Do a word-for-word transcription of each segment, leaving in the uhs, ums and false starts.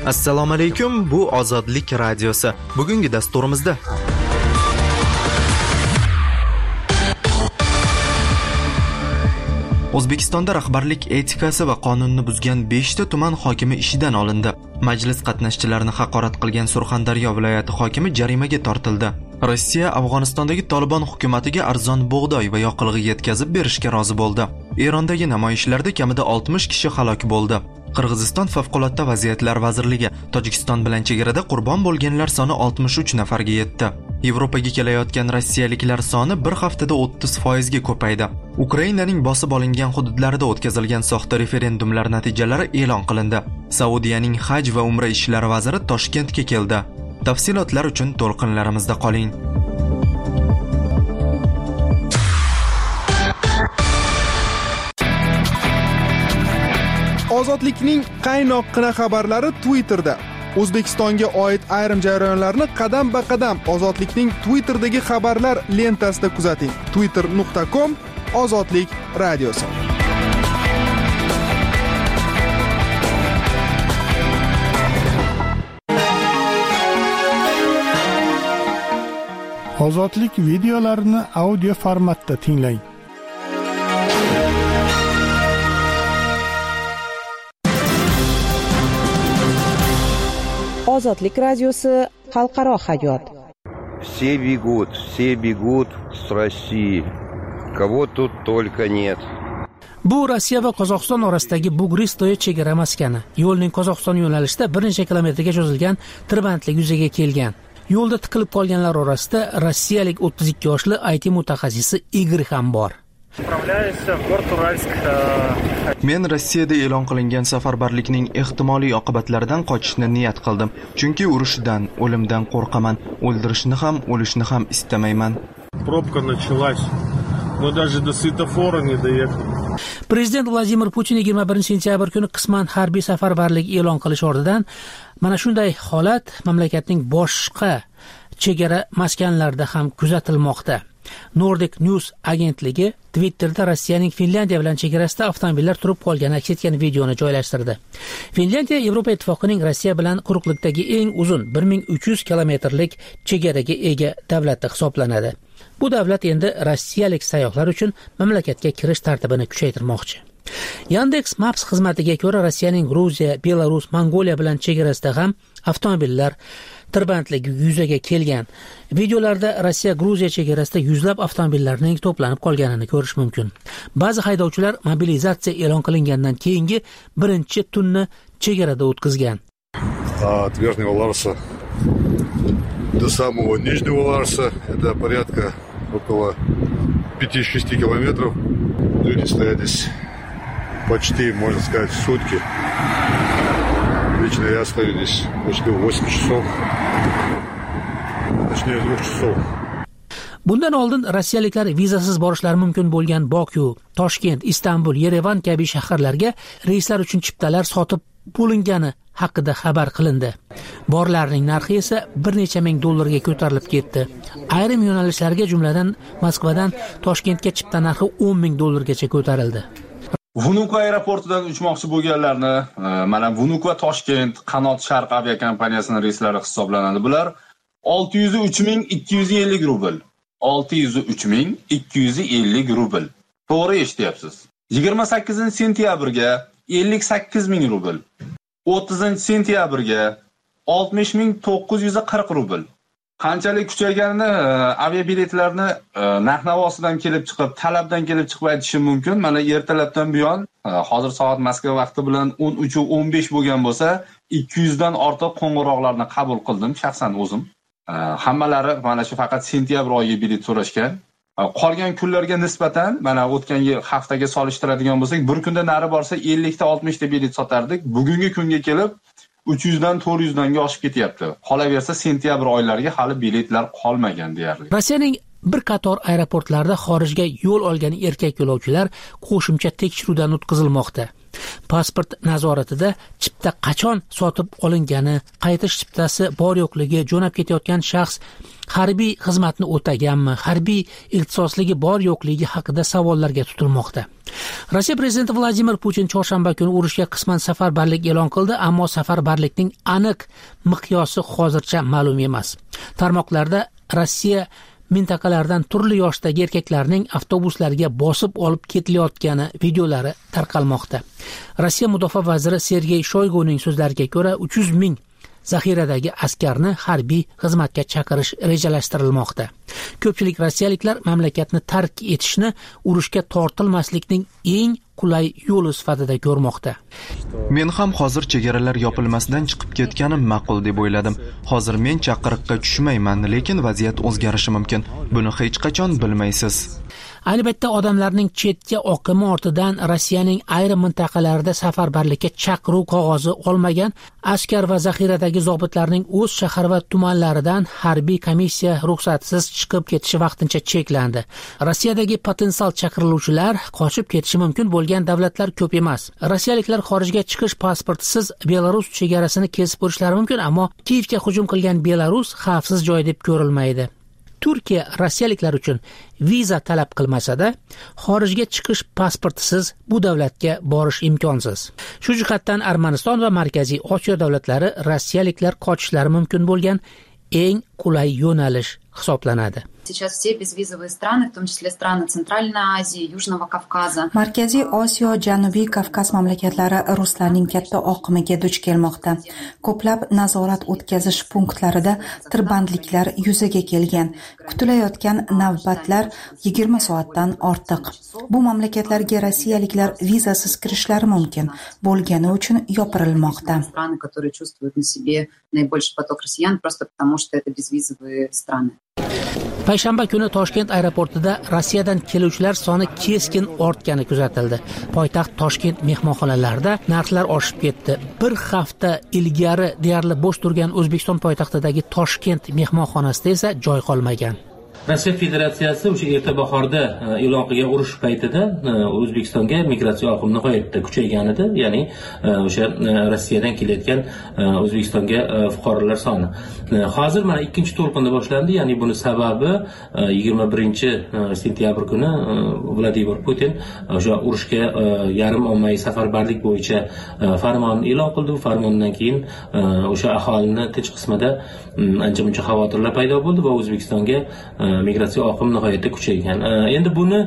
Assalomu alaykum, bu Ozodlik radiosi. Bugungi dasturimizda O'zbekistonda rahbarlik etikasi va qonunni buzgan besh ta tuman hokimi ishidan olindi. Majlis qatnashchilarini haqorat qilgan Surxondaryo viloyati hokimi jarimaga tortildi. Rossiya Afg'onistondagi Taliban hukumatiga arzon bug'doy va yoqilg'i yetkazib berishga rozi bo'ldi. Erondagi namoyishlarda kamida oltmish kishi halok bo'ldi. Qirg'iziston favqulodda vaziyatlar vazirligi Tojikiston bilan chegarada qurbon bo'lganlar soni oltmish uch nafarga yetdi. Yevropaga kelayotgan rossiyaliklar soni bir haftada o'ttiz foiz ga ko'paydi. Ukrainaning bosib olingan hududlarida o'tkazilgan soxta referendumlar natijalari e'lon qilindi. Saudiyaning haj va umra ishlari vaziri Toshkentga keldi. Tafsilotlar uchun to'lqinlarimizda qoling. Ozodlikning qaynoqqina xabarlari Twitterda. O'zbekistonga oid ayrim jarayonlarni qadam-ba-qadam Ozodlikning Twitterdagi xabarlar lentasida kuzating. twitter nuqta com Ozodlik radiosi. Ozodlik videolarini audio formatda tinglang. Ozodlik radiosi xalqaro hayot. Все бегут, все бегут с России. Кого тут только нет. Bu Rossiya va Qozog'iston orasidagi Bugristoye chegara maskani. Yo'lning Qozog'iston yo'nalishida bir necha kilometrga cho'zilgan tirbandlik yuzaga kelgan. Yo'lda tiqilib qolganlar orasida rossiyalik o'ttiz ikki yoshli I T mutaxassisi Igor ham bor. Men Rossiyada e'lon qilingan safarbarlikning ehtimoliy oqibatlaridan qochishni niyat qildim. Chunki urushdan, o'limdan qo'rqaman. O'ldirishni ham, o'lishni ham istamayman. Пробка началась. Мы даже до светофора не доехали. Prezident Vladimir Putin yigirma birinchi sentyabr kuni qisman harbiy safarbarlik e'lon qilish ortidan mana shunday holat mamlakatning boshqa chegara maskanlarida ham kuzatilmoqda. Nordic News agentligi Twitterda Rossiyaning Finlandiya bilan chegarasida avtomobillar turib qolgani aks etgan videoni joylashtirdi. Finlandiya Yevropa Ittifoqining Rossiya bilan quruqlikdagi eng uzun bir ming uch yuz kilometrlik chegaraga ega davlati hisoblanadi. Bu davlat endi rossiyalik sayyohlar uchun mamlakatga kirish tartibini kuchaytirmoqchi. Yandex Maps xizmatiga ko'ra Rossiyaning Gruziya, Belarus, Mongoliya bilan chegarasida ham avtomobillar tirbandligi yuzaga kelgan. Videolarda Rossiya Gruziya chegarasida yuzlab avtomobillarning to'planib qolganini ko'rish mumkin. Ba'zi haydovchilar mobilizatsiya e'lon qilingandan keyingi birinchi tunni chegarada o'tkazgan. От Верхнего Ларса до самого Нижнего Ларса это порядка около пяти-шести километров. Люди стоят здесь почти, можно сказать, сутки. Лично я стою здесь почти восемь часов. Точнее, двух часов. Bundan oldin rossiyaliklar vizasiz borishlari mumkin bo'lgan Boku, Toshkent, Istanbul, Yerevan kabi shaharlarga reyslar uchun chiptalar sotib bo'lingani haqida xabar qilindi. Borlarning narxi esa bir necha ming dollarga ko'tarilib ketdi. Ayrim yo'nalishlarga, jumladan Moskvadan Toshkentga chipta narxi o'n ming dollargacha ko'tarildi. Vnukovo aeroportidan uchmoqchi bo'lganlarni mana Vnukovo Toshkent Qanot Sharq aviakompaniyasining reyslari hisoblanadi. Bular olti yuz uch ming ikki yuz ellik rubl. olti yuz uch ming ikki yuz ellik rubl. To'g'ri eshityapsiz. yigirma sakkizinchi sentyabrga ellik sakkiz ming rubl. o'ttizinchi sentyabrga oltmish ming to'qqiz yuz qirq rubl. Qanchalik kuchayganini aviabiletlarni narx-navosidan kelib chiqib, talabdan kelib chiqib aytishim mumkin. Mana ertalabdan buyon, hozir soat Moskva vaqti bilan o'n uch o'n besh bo'lgan bo'lsa, ikki yuz dan ortiq qo'ng'iroqlarni qabul qildim shaxsan o'zim. Hammalari mana shu faqat sentyabr oyiga bilet so'rashgan. Qolgan kunlarga nisbatan mana o'tgan yil haftaga solishtiradigan bo'lsak, bir kunda nari borsa ellik ta oltmish ta bilet sotardik. Bugungi kunga kelib uch yuz dan to'rt yuz danga oshib ketyapti. Qolaversa sentyabr oylariga hali biletlar qolmagan deyarli. Rossiyaning bir qator aeroportlarda xorijga yo'l olgan erkak yo'lovchilar qo'shimcha tekshiruvdan o'tkazilmoqda. Pasport nazoratida chipta qachon sotib olingani, qaytish chiptasi bor yo'qligi, jo'nab ketayotgan shaxs harbiy xizmatni o'taganmi, harbiy ixtisosligi bor yo'qligi haqida savollarga tutilmoqda. Rossiya prezidenti Vladimir Putin chorshanba kuni urushga qisman safarbarlik e'lon qildi, ammo safarbarlikning aniq miqyosi hozircha ma'lum emas. Tarmoqlarda Rossiya mintaqalardan turli yoshdagi erkaklarning avtobuslarga bosib olib ketilayotgani videolari tarqalmoqda. Rossiya mudofaa vaziri Sergey Shoyguning so'zlariga ko'ra uch yuz ming zaxiradagi askarni harbiy xizmatga chaqirish rejalashtirilmoqda. Ko'pchilik rossiyaliklar mamlakatni tark etishni urushga tortilmaslikning eng qulay yo'li sifatida ko'rmoqda. Men ham hozir chegaralar yopilmasdan chiqib ketganim ma'qul deb o'yladim. Hozir men chaqiriqqa tushmayman, lekin vaziyat o'zgarishi mumkin. Buni hech qachon bilmaysiz. Ayni paytda odamlarning chetga oqimi ortidan Rossiyaning ayrim mintaqalarida safarbarlikka chaqiruv qog'ozi olmagan askar va zaxiradagi zobitlarning o'z shahar va tumanlaridan harbiy komissiya ruxsatsiz chiqib ketishi vaqtincha cheklandi. Rossiyadagi potensial chaqiriluvchilar qochib ketishi mumkin bo'lgan davlatlar ko'p emas. Rossiyaliklar xorijga chiqish pasportisiz Belarus chegarasini kesib o'tishlari mumkin, ammo Kiyevga hujum qilgan Belarus xavfsiz joy deb ko'rilmaydi. Turkiya rossiyaliklar uchun viza talab qilmasa-da, xorijga chiqish pasportisiz bu davlatga borish imkonsiz. Shu jihatdan Armaniston va Markaziy Osiyo davlatlari rossiyaliklar qochishlari mumkin bo'lgan eng qulay yo'nalish hisoblanadi. Сейчас все безвизовые страны, в том числе страны Центральной Азии, Южного Кавказа. Markaziy Osiyo, Janubiy Kavkaz mamlakatlari ruslarning katta oqimiga duch kelmoqda. Ko'plab nazorat o'tkazish punktlarida tirbandliklar yuzaga kelgan. Kutilayotgan navbatlar yigirma soatdan ortiq. Bu mamlakatlarga rossiyaliklar vizasiz kirishlari mumkin bo'lgani uchun yopirilmoqda. Страны, которые чувствуют на себе наибольший поток россиян, просто потому что это безвизовые страны. Payshanba kuni Toshkent aeroportida Rossiyadan keluvchilar soni keskin ortgani kuzatildi. Poytaxt Toshkent mehmonxonalarida narxlar oshib ketdi. Bir hafta ilgari deyarli bo'sh turgan O'zbekiston poytaxtidagi Toshkent mehmonxonasida esa joy qolmagan. Rossiya Federatsiyasi o'sha erta bahorda e'lon qilgan urush paytida O'zbekistonga migratsiya oqimi nihoyatda kuchaygan edi, ya'ni o'sha Rossiyadan kelayotgan O'zbekistonga fuqarolar soni. Hozir mana ikkinchi to'lqinda boshlandi, ya'ni buni sababi yigirma birinchi sentyabr kuni Vladimir Putin o'sha urushga yarim ommaviy safarbarlik bo'yicha farmon e'lon qildi. Bu farmondan keyin o'sha aholini tinch qismida ancha-muncha xavotirlar paydo bo'ldi va O'zbekistonga migratsiya oqimi nihoyatda kuchaygan. Endi buni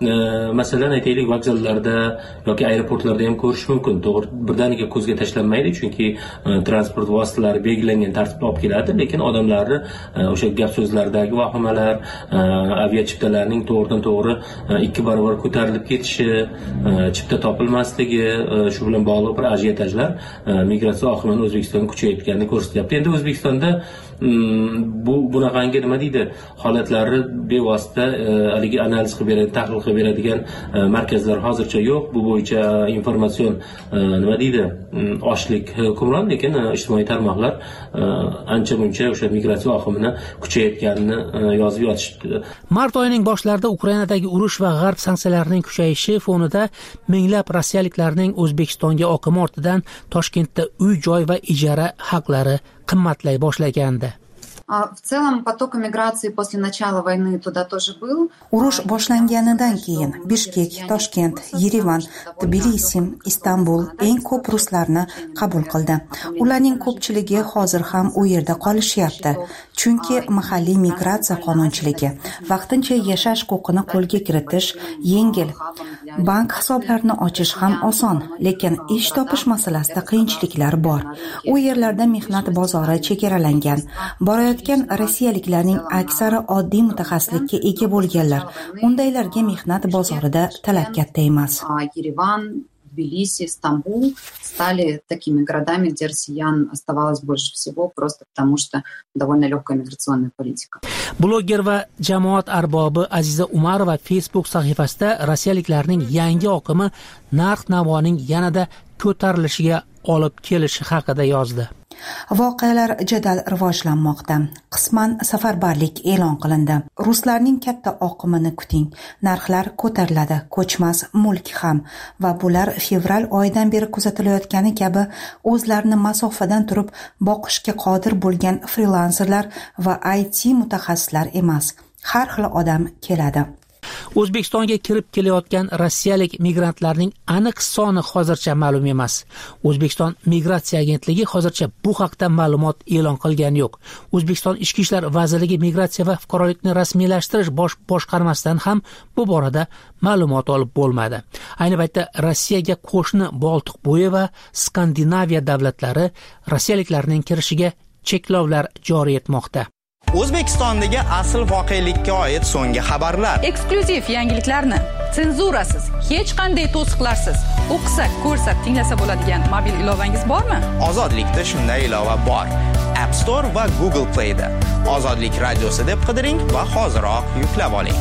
masalan aytaylik vokzallarda yoki aeroportlarda ham ko'rish mumkin. To'g'ri, birdaniga ko'zga tashlanmaydi, chunki transport vositalari belgilangan tartibda olib keladi, lekin odamlarni o'sha gap so'zlardagi vahimalar, aviachiptalarning to'g'ridan to'g'ri ikki barobar ko'tarilib ketishi, chipta topilmasligi, shu bilan bog'liq bir ajiotajlar migratsiya oqimini O'zbekistonga kuchaytirganini ko'rsatyapti. Endi O'zbekistonda bu bunaqangi nima deydi, holatlarni bevosita haligi analiz qilib beradi, tahlil qilib beradigan markazlar hozircha yo'q. Bu bo'yicha informatsion nima deydi, ochlik hukmron, lekin ijtimoiy tarmoqlar ancha-muncha o'sha migratsiya oqimini kuchaytirganini yozib yotishdi. Mart oyining boshlarida Ukrainadagi urush va g'arb sanksiyalarining kuchayishi fonida minglab rossiyaliklarning O'zbekistonga oqimi ortidan Toshkentda uy-joy va ijara haqlari qimmatlay boshlagandi. В целом поток миграции после начала войны туда тоже был. Urush boshlanganidan keyin Bishkek, Toshkent, Yerevan, Tbilisi, Istanbul eng ko'p ruslarni qabul qildi. Ularning ko'pchiligi hozir ham u yerda qolishyapti. Chunki mahalliy migratsiya qonunchiligi vaqtincha yashash huquqini qo'lga kiritish yengil. Bank hisoblarini ochish ham oson, lekin ish topish masalasida qiyinchiliklar bor. U yerlarda mehnat bozori chegaralangan. Borayotgan rossiyaliklarning aksari oddiy mutaxassislikka ega bo'lganlar. Undaylarga mehnat bozorida talab katta emas. Тбилиси, Стамбул стали такими городами, где россиян оставалось больше всего, просто потому что довольно легкая миграционная политика. Blogger va jamoat arbobi Aziza Umarova Facebook sahifasida rossiyaliklarning yangi oqimi narx-navoning yanada ko'tarilishiga olib kelishi haqida yozdi. Voqealar jadal rivojlanmoqda. Qisman safarbarlik e'lon qilindi. Ruslarning katta oqimini kuting. Narxlar ko'tariladi, ko'chmas mulk ham va bular fevral oyidan beri kuzatilayotgani kabi o'zlarini masofadan turib boqishga qodir bo'lgan frilanserlar va I T mutaxassislar emas. Har xil odam keladi. O'zbekistonga kirib kelayotgan rossiyalik migrantlarning aniq soni hozircha ma'lum emas. O'zbekiston migratsiya agentligi hozircha bu haqda ma'lumot e'lon qilgani yo'q. O'zbekiston Ichki ishlar vazirligi migratsiya va fuqarolikni rasmiylashtirish bosh boshqarmasidan ham bu borada ma'lumot olib bo'lmadi. Ayni paytda Rossiyaga qo'shni Boltiqbo'yi va Skandinaviya davlatlari rossiyaliklarning kirishiga cheklovlar joriy etmoqda. O'zbekistondagi asl voqelikka oid so'nggi xabarlar. Eksklyuziv yangiliklarni senzurasiz, hech qanday to'siqlarsiz o'qisa, ko'rsa, tinglasa bo'ladigan mobil ilovangiz bormi? Ozodlikda shunday ilova bor. App Store va Google Play da. Ozodlik radiosi deb qidiring va hoziroq yuklab oling.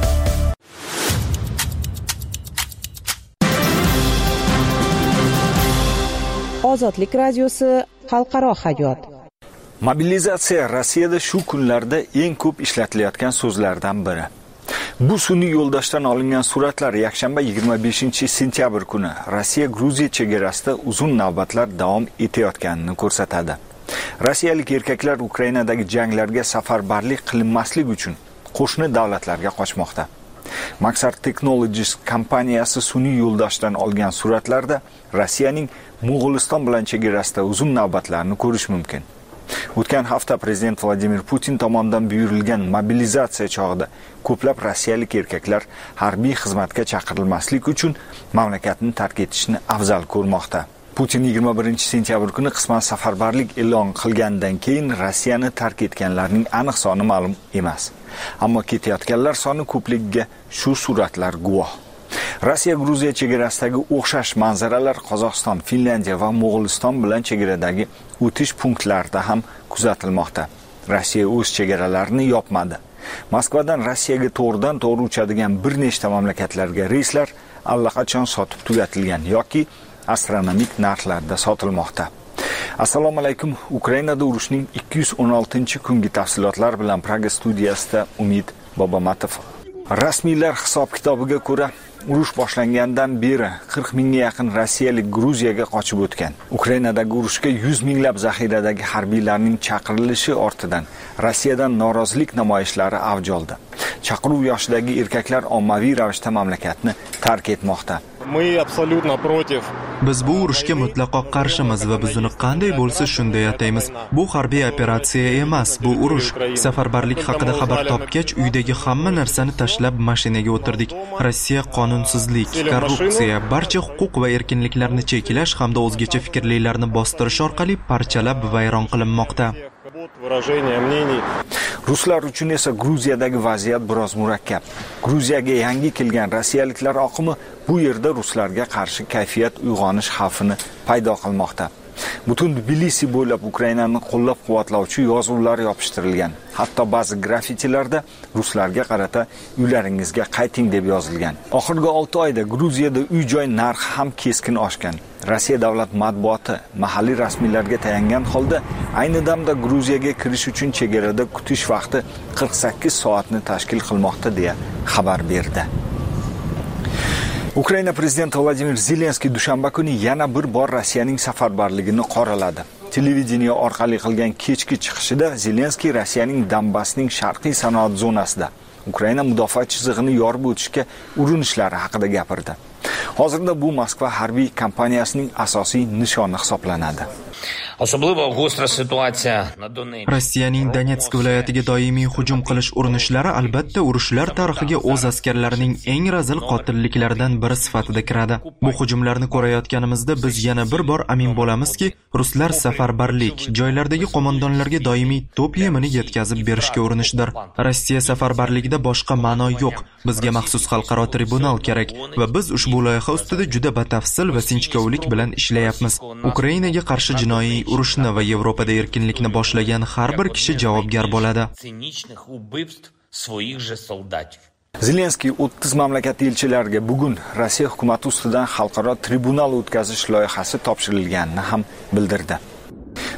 Ozodlik radiosi xalqaro hayot. Mobilizatsiya Rossiyada shu kunlarda eng ko'p ishlatilayotgan so'zlardan biri. Bu sun'iy yo'ldoshdan olingan suratlar yakshanba yigirma beshinchi sentyabr kuni Rossiya Gruziya chegarasida uzun navbatlar davom etayotganini ko'rsatadi. Rossiyalik erkaklar Ukrainadagi janglarga safarbarlik qilinmasligi uchun qo'shni davlatlarga qochmoqda. Maxar Technologies kompaniyasi sun'iy yo'ldoshdan olgan suratlarda Rossiyaning Mo'g'uliston bilan chegarasida uzun navbatlarni ko'rish mumkin. O'tgan hafta prezident Vladimir Putin tomonidan buyurilgan mobilizatsiya chog'ida ko'plab rossiyalik erkaklar harbiy xizmatga chaqirilmaslik uchun mamlakatni tark etishni afzal ko'rmoqda. Putin yigirma birinchi sentyabr kuni qisman safarbarlik e'lon qilgandan keyin Rossiyani tark etganlarning aniq soni ma'lum emas. Ammo ketayotganlar soni ko'pligiga shu suratlar guvoh. Rossiya Gruziya chegarasidagi o'xshash manzaralar Qozog'iston, Finlandiya va Mo'g'uliston bilan chegaradagi o'tish punktlarida ham kuzatilmoqda. Rossiya o'z chegaralarini yopmadi. Moskvadan Rossiyaga to'g'ridan to'g'ri uchadigan bir nechta mamlakatlarga reyslar allaqachon sotib tugatilgan yoki astronomik narxlarda sotilmoqda. Assalomu alaykum. Ukrainada urushning ikki yuz o'n oltinchi kungi tafsilotlari bilan Praga studiyasida Umid Bobomatov. Rasmiylar hisob-kitobiga ko'ra urush boshlangandan beri qirq mingga yaqin rossiyalik Gruziyaga qochib o'tgan. Ukrainadagi urushga yuz minglab zaxiradagi harbiylarning chaqirilishi ortidan Rossiyadan norozilik namoyishlari avj oldi. Chaqiruv yoshidagi erkaklar ommaviy ravishda mamlakatni tark etmoqda. Мы абсолютно против. Biz bu urushga mutlaqo qarshimiz va biz uni qanday bo'lsa shunday ataymiz. Bu harbiy operatsiya emas, bu urush. Safarbarlik haqida xabar topgach, uydagi hamma narsani tashlab mashinaga o'tirdik. Rossiya qonunsizlik, korrupsiya, barcha huquq va erkinliklarni cheklash hamda o'zgacha fikrlilarni bostirish orqali parchalab vayron qilinmoqda. Ruslar uchun esa Gruziyadagi vaziyat biroz murakkab. Gruziyaga yangi kelgan rossiyaliklar oqimi bu yerda ruslarga qarshi kayfiyat uyg'onish xavfini paydo qilmoqda. Butun Tbilisi bo'ylab Ukrainani qo'llab-quvvatlovchi yozuvlar yopishtirilgan. Hatto ba'zi grafitilarda ruslarga qarata uylaringizga qayting deb yozilgan. Oxirgi olti oyda Gruziyada uy-joy narxi ham keskin oshgan. Rossiya davlat matbuoti mahalliy rasmiylarga tayangan holda ayni damda Gruziyaga kirish uchun chegarada kutish vaqti qirq sakkiz soatni tashkil qilmoqda deya xabar berdi. Ukraina prezidenti Vladimir Zelenskiy dushanba kuni yana bir bor Rossiyaning safarbarligini qoraladi. Televideniya orqali qilgan kechki chiqishida Zelenskiy Rossiyaning Donbassning sharqiy sanoat zonasida Ukraina mudofaa chizig'ini yorib o'tishga urinishlari haqida gapirdi. Hozirda bu Moskva harbiy kompaniyasining asosiy nishoni hisoblanadi. Rossiyaning Donetsk viloyatiga doimiy hujum qilish urinishlari albatta urushlar tarixiga o'z askarlarining eng razil qotilliklaridan biri sifatida kiradi. Bu hujumlarni ko'rayotganimizda biz yana bir bor amin bo'lamizki, ruslar safarbarlik, joylardagi qo'mondonlarga doimiy to'p yemini yetkazib berishga urinishdir. Rossiya safarbarligida boshqa ma'no yo'q. Bizga maxsus xalqaro tribunal kerak va biz ushbu loyiha ustida juda batafsil va sinchkovlik bilan ishlayapmiz. Ukrainaga qarshi jinoiy urushni va Yevropada erkinlikni boshlagan har bir kishi javobgar bo'ladi. Zelenskiy o'ttiz mamlakat elchilariga bugun Rossiya hukumati ustidan xalqaro tribunal o'tkazish loyihasi topshirilganini ham bildirdi.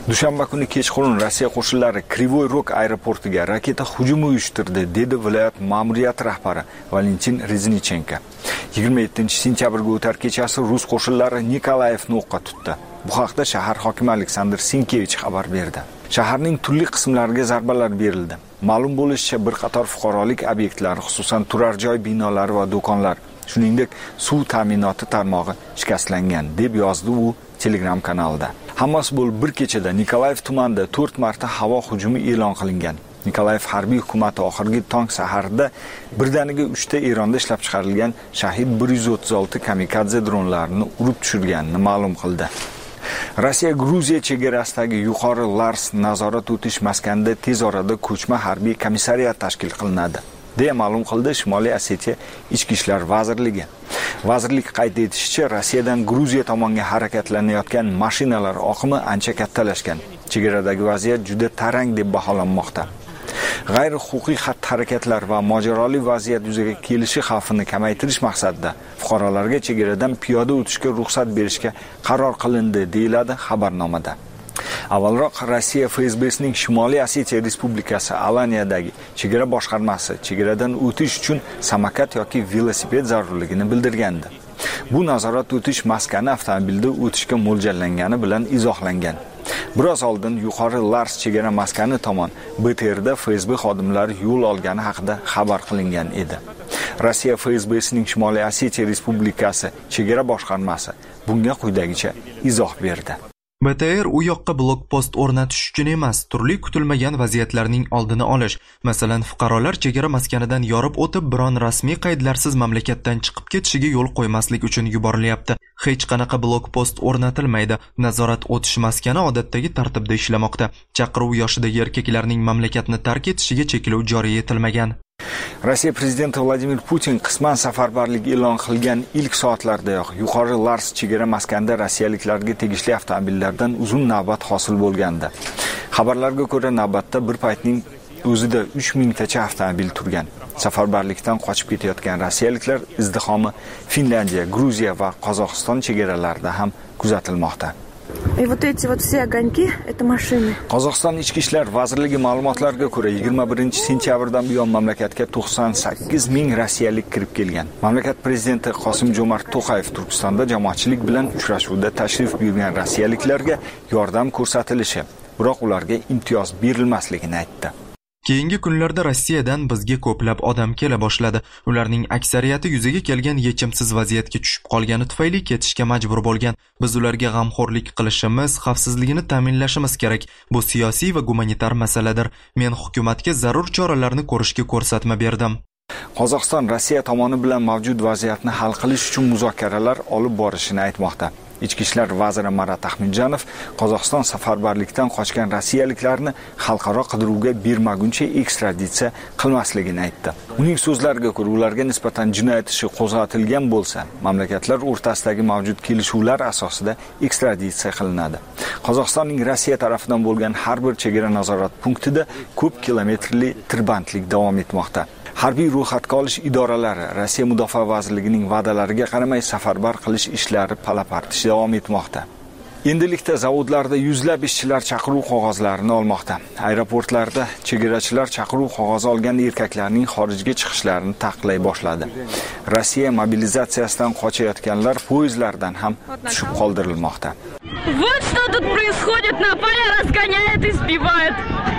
Dushanba kuni kechqurun Rossiya qo'shinlari Krivoy Rog aeroportiga raketa hujumi uyushtirdi, dedi viloyat ma'muriyati rahbari Valentin Reznichenko. yigirma yettinchi sentyabrga o'tar kechasi rus qo'shinlari Nikolayevni o'qqa tutdi. Bu haqda shahar hokimi Aleksandr Sinkevich xabar berdi. Shaharning turli qismlariga zarbalar berildi. Ma'lum bo'lishicha, bir qator fuqarolik obyektlari, xususan turar joy binolari va do'konlar, shuningdek suv ta'minoti tarmog'i shikastlangan, deb yozdi u Telegram kanalida. Hammasi bo'lib bir kechada Nikolayev tumanida to'rt marta havo hujumi e'lon qilingan. Nikolayev harbiy hukumati oxirgi tong saharda birdaniga uchta Eronda ishlab chiqarilgan Shahid bir yuz o'ttiz olti kamikadze dronlarini urib tushirganini ma'lum qildi. Rossiya Gruziya chegarasidagi yuqori Lars nazorat o'tish maskanida tez orada ko'chma harbiy komissariyat tashkil qilinadi, deya ma'lum qildi Shimoliy Osetiya Ichki ishlar vazirligi. Vazirlik qayd etishicha, Rossiyadan Gruziya tomonga harakatlanayotgan mashinalar oqimi ancha kattalashgan. Chegaradagi vaziyat juda tarang deb baholanmoqda. G'ayri-huquqiy xatti-harakatlar va mojaroli vaziyat yuzaga kelishi xavfini kamaytirish maqsadida fuqarolarga chegaradan piyoda o'tishga ruxsat berishga qaror qilindi, deyiladi xabarnomada. Avvalroq Rossiya F S B'sining Shimoliy Osetiya Respublikasi Alaniyadagi chegara boshqarmasi chegaradan o'tish uchun samokat yoki velosiped zarurligini bildirgandi. Bu nazorat o'tish maskani avtomobilda o'tishga mo'ljallangani bilan izohlangan. Biroz oldin yuqori Lars chegara maskani tomon B T R'da F S B xodimlari yo'l olgani haqida xabar qilingan edi. Rossiya F S B'sining Shimoliy Osetiya Respublikasi chegara boshqarmasi bunga quyidagicha izoh berdi. B T R u yoqqa blokpost o'rnatish uchun emas, turli kutilmagan vaziyatlarning oldini olish, masalan, fuqarolar chegara maskanidan yorib o'tib, biron rasmiy qaydlarsiz mamlakatdan chiqib ketishiga yo'l qo'ymaslik uchun yuborilyapti. Hech qanaqa blokpost o'rnatilmaydi. Nazorat o'tish maskani odatdagi tartibda ishlamoqda. Chaqiruv yoshidagi erkaklarning mamlakatni tark etishiga cheklov joriy etilmagan. Rossiya prezidenti Vladimir Putin qisman safarbarlik e'lon qilgan ilk soatlardayoq yuqori Lars chegara maskanida rossiyaliklarga tegishli avtomobillardan uzun navbat hosil bo'lgandi. Xabarlarga ko'ra, navbatda bir paytning o'zida uch mingtacha avtomobil turgan. Safarbarlikdan qochib ketayotgan rossiyaliklar izdihomi Finlandiya, Gruziya va Qozog'iston chegaralarida ham kuzatilmoqda. И вот эти вот все огоньки это машины. Qozog'iston Ichki ishlar vazirligi ma'lumotlariga ko'ra, yigirma birinchi sentyabrdan buyon mamlakatga to'qson sakkiz ming rossiyalik kirib kelgan. Mamlakat prezidenti Qosim-Jo'mart To'qayev Turkistonda jamoatchilik bilan uchrashuvda tashrif buyurgan rossiyaliklarga yordam ko'rsatilishi, biroq ularga imtiyoz berilmasligini aytdi. Keyingi kunlarda Rossiyadan bizga ko'plab odam kela boshladi. Ularning aksariyati yuzaga kelgan yechimsiz vaziyatga tushib qolgani tufayli ketishga majbur bo'lgan. Biz ularga g'amxo'rlik qilishimiz, xavfsizligini ta'minlashimiz kerak. Bu siyosiy va gumanitar masaladir. Men hukumatga zarur choralarni ko'rishga ko'rsatma berdim. Qozog'iston Rossiya tomoni bilan mavjud vaziyatni hal qilish uchun muzokaralar olib borishini aytmoqda. Ichki ishlar vaziri Marat Ahmedjanov Qozog'iston safarbarlikdan qochgan rossiyaliklarni xalqaro qidiruvga bermaguncha ekstraditsiya qilmasligini aytdi. Uning so'zlariga ko'ra, ularga nisbatan jinoyat ishi qo'zg'atilgan bo'lsa, mamlakatlar o'rtasidagi mavjud kelishuvlar asosida ekstraditsiya qilinadi. Qozog'istonning Rossiya tarafidan bo'lgan har bir chegara nazorat punktida ko'p kilometrli tirbandlik davom etmoqda. Harbiy ro'yxatga olish idoralari Rossiya Mudofaa vazirligining va'dalariga qaramay safarbar qilish ishlari pala-partish davom etmoqda. Endilikda zavodlarda yuzlab ishchilar chaqiruv qog'ozlarini olmoqda. Aeroportlarda chegarachilar chaqiruv qog'ozi olgan erkaklarning xorijga chiqishlarini taqiqlay boshladi. Rossiya mobilizatsiyasidan qochayotganlar poyezdlardan ham tushib qoldirilmoqda. Вот что тут происходит, на поле разгоняет и сбивает.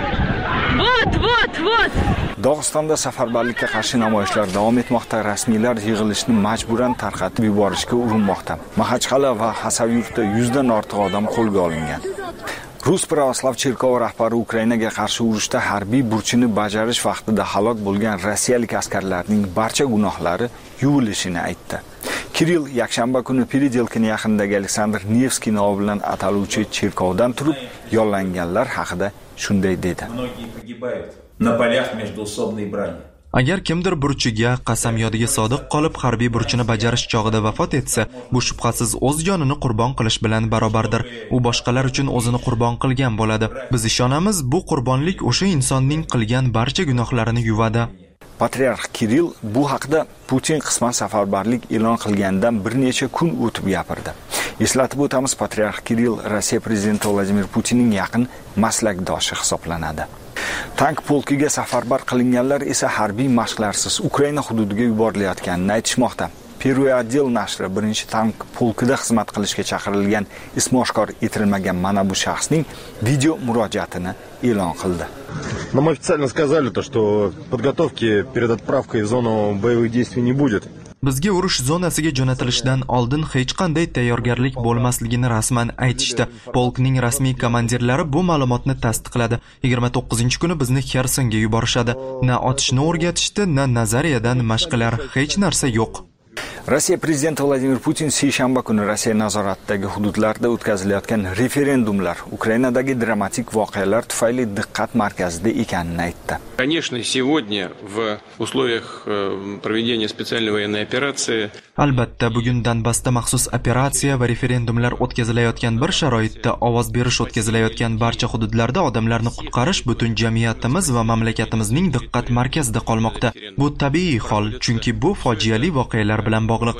Вот, вот, вот. Dog'istonda safarbarlikka qarshi namoyishlar davom etmoqda. Rasmiylar yig'ilishni majburan tarqatib yuborishga urinmoqda. Maxachqal'a va Xasavyurtda yuzdan ortiq odam qo'lga olingan. Rus Pravoslav cherkovi rahbari Ukrainaga qarshi urushda harbiy burchini bajarish vaqtida halok bo'lgan rossiyalik askarlarning barcha gunohlari yuvilishini aytdi. Kirill yakshanba kuni Peredelkina yaqinidagi Aleksandr Nevskiy nomi bilan ataluvchi cherkovdan turib yollanganlar haqida shunday dedi. На полях междоусобной брани. Agar kimdir burchiga, qasamyodiga sodiq qolib harbiy burchini bajarish chog'ida vafot etsa, bu shubhasiz o'z jonini qurbon qilish bilan barobardir. U boshqalar uchun o'zini qurbon qilgan bo'ladi. Biz ishonamiz, bu qurbonlik o'sha insonning qilgan barcha gunohlarini yuvadi. Patriarx Kirill bu haqda Putin qisman safarbarlik e'lon qilgandan bir necha kun o'tib gapirdi. Eslatib o'tamiz, patriarx Kirill Rossiya prezidenti Vladimir Putinning yaqin maslakdoshi hisoblanadi. Tank polkiga safarbar qilinganlar esa harbiy mashqlarsiz Ukraina hududiga yuborilayotganini aytishmoqda. Первый отдел nashri birinchi tank polkida xizmat qilishga chaqirilgan ismi oshkor etilmagan mana bu shaxsning video murojaatini e'lon qildi. Нам официально сказали то, что подготовки перед отправкой в зону боевых действий не будет. Bizga urush zonasiga jo'natilishidan oldin hech qanday tayyorgarlik bo'lmasligini rasman aytishdi. Polkning rasmiy komandirlari bu ma'lumotni tasdiqladi. yigirma to'qqizinchi kuni bizni Xersonga yuborishadi. Na otishni o'rgatishdi, na nazariyadan mashqlar, hech narsa yo'q. Rossiya prezidenti Vladimir Putin seshanba kuni Rossiya nazoratidagi hududlarda o'tkazilayotgan referendumlar Ukrainadagi dramatik voqealar tufayli diqqat markazida ekanini aytdi. Конечно, сегодня в условиях проведения специальной военной операции Albatta, bugun Donbassda maxsus operatsiya va referendumlar o'tkazilayotgan bir sharoitda ovoz berish o'tkazilayotgan barcha hududlarda odamlarni qutqarish butun jamiyatimiz va mamlakatimizning diqqat markazida qolmoqda. Bu tabiiy hol, chunki bu fojiali voqealar bilan bog'liq.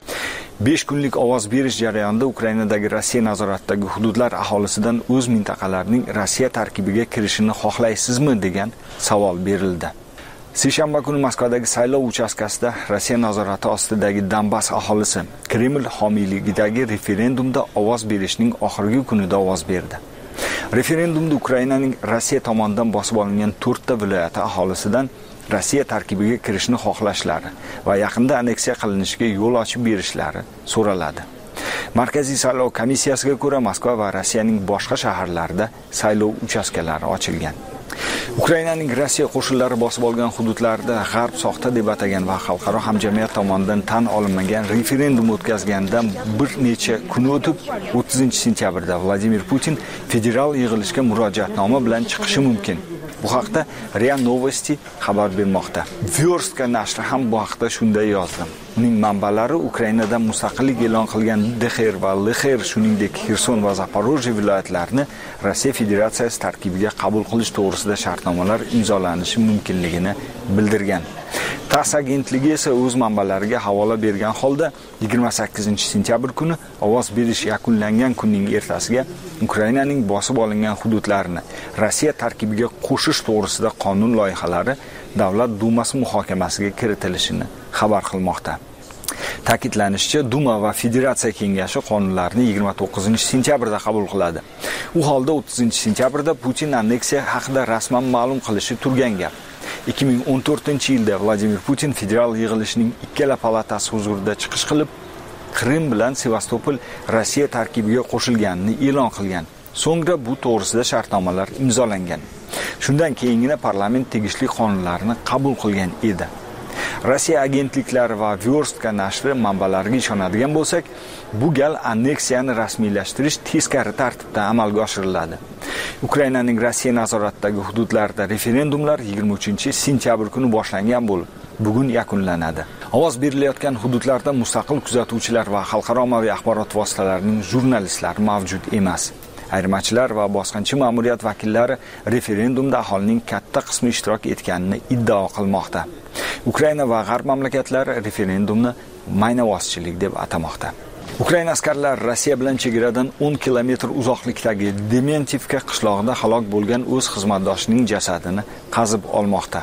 besh kunlik ovoz berish jarayonida Ukrainadagi Rossiya nazoratidagi hududlar aholisidan o'z mintaqalarining Rossiya tarkibiga kirishini xohlaysizmi degan savol berildi. Seshanba kuni Moskvadagi saylov uchastkasida Rossiya nazorati ostidagi Donbass aholisi Kreml homiyligidagi referendumda ovoz berishning oxirgi kunida ovoz berdi. Referendumda Ukrainaning Rossiya tomonidan bosib olingan to'rtta viloyati aholisidan Rossiya tarkibiga kirishni xohlashlari va yaqinda anneksiya qilinishiga yo'l ochib berishlari so'raladi. Markaziy saylov komissiyasiga ko'ra Moskva va Rossiyaning boshqa shaharlarida saylov uchastkalari ochilgan. Ukrainaning Rossiya qo'shinlari bosib olgan hududlarda g'arb soxta deb atagan va xalqaro hamjamiyat tomonidan tan olinmagan referendum o'tkazgandan bir necha kun o'tib o'ttizinchi sentyabrda Vladimir Putin federal yig'ilishga murojaatnoma bilan chiqishi mumkin. Bu haqda RIA Novosti xabar bermoqda. Vyorstka nashri ham bu haqda shunday yozdi. Uning manbalari Ukrainadan mustaqillik e'lon qilgan Dexer va Lexer, shuningdek Xerson va Zaporojye viloyatlarini Rossiya Federatsiyasi tarkibiga qabul qilish to'g'risida shartnomalar imzolanishi mumkinligini bildirgan. TASS agentligi esa o'z manbalariga havola bergan holda yigirma sakkizinchi sentyabr kuni ovoz berish yakunlangan kunning ertasiga Ukrainaning bosib olingan hududlarini Rossiya tarkibiga qo'shish to'g'risida qonun loyihalari Davlat Dumasi muhokamasiga kiritilishini xabar qilmoqda. Ta'kidlanishicha, Duma va Federatsiya kengashi qonunlarni yigirma to'qqizinchi sentyabrda qabul qiladi. U holda o'ttizinchi sentyabrda Putin anneksiya haqida rasman ma'lum qilishi turgan gap. ikki ming o'n to'rtinchi yilda Vladimir Putin federal yig'ilishining ikkala palatasi huzurida chiqish qilib, Qrim bilan Sevastopol Rossiya tarkibiga qo'shilganini e'lon qilgan. So'ngra bu to'g'risida shartnomalar imzolangan. Shundan keyingina parlament tegishli qonunlarni qabul qilgan edi. Rossiya agentliklari va Vyorstka nashri manbalariga ishonadigan bo'lsak, bu gal anneksiyani rasmiylashtirish teskari tartibda amalga oshiriladi. Ukrainaning Rossiya nazoratidagi hududlarda referendumlar yigirma uchinchi sentyabr kuni boshlangan bo'lib, bugun yakunlanadi. Ovoz berilayotgan hududlarda mustaqil kuzatuvchilar va xalqaro ommaviy axborot vositalarining jurnalistlari mavjud emas. Ayirmachilar va bosqinchi ma'muriyat vakillari referendumda aholining katta qismi ishtirok etganini iddao qilmoqda. Ukraina va g'arb mamlakatlari referendumni maynavozchilik deb atamoqda. Ukraina askarlari Rossiya bilan chegaradan o'n kilometr uzoqlikdagi Dementivka qishlog'ida halok bo'lgan o'z xizmatdoshining jasadini qazib olmoqda.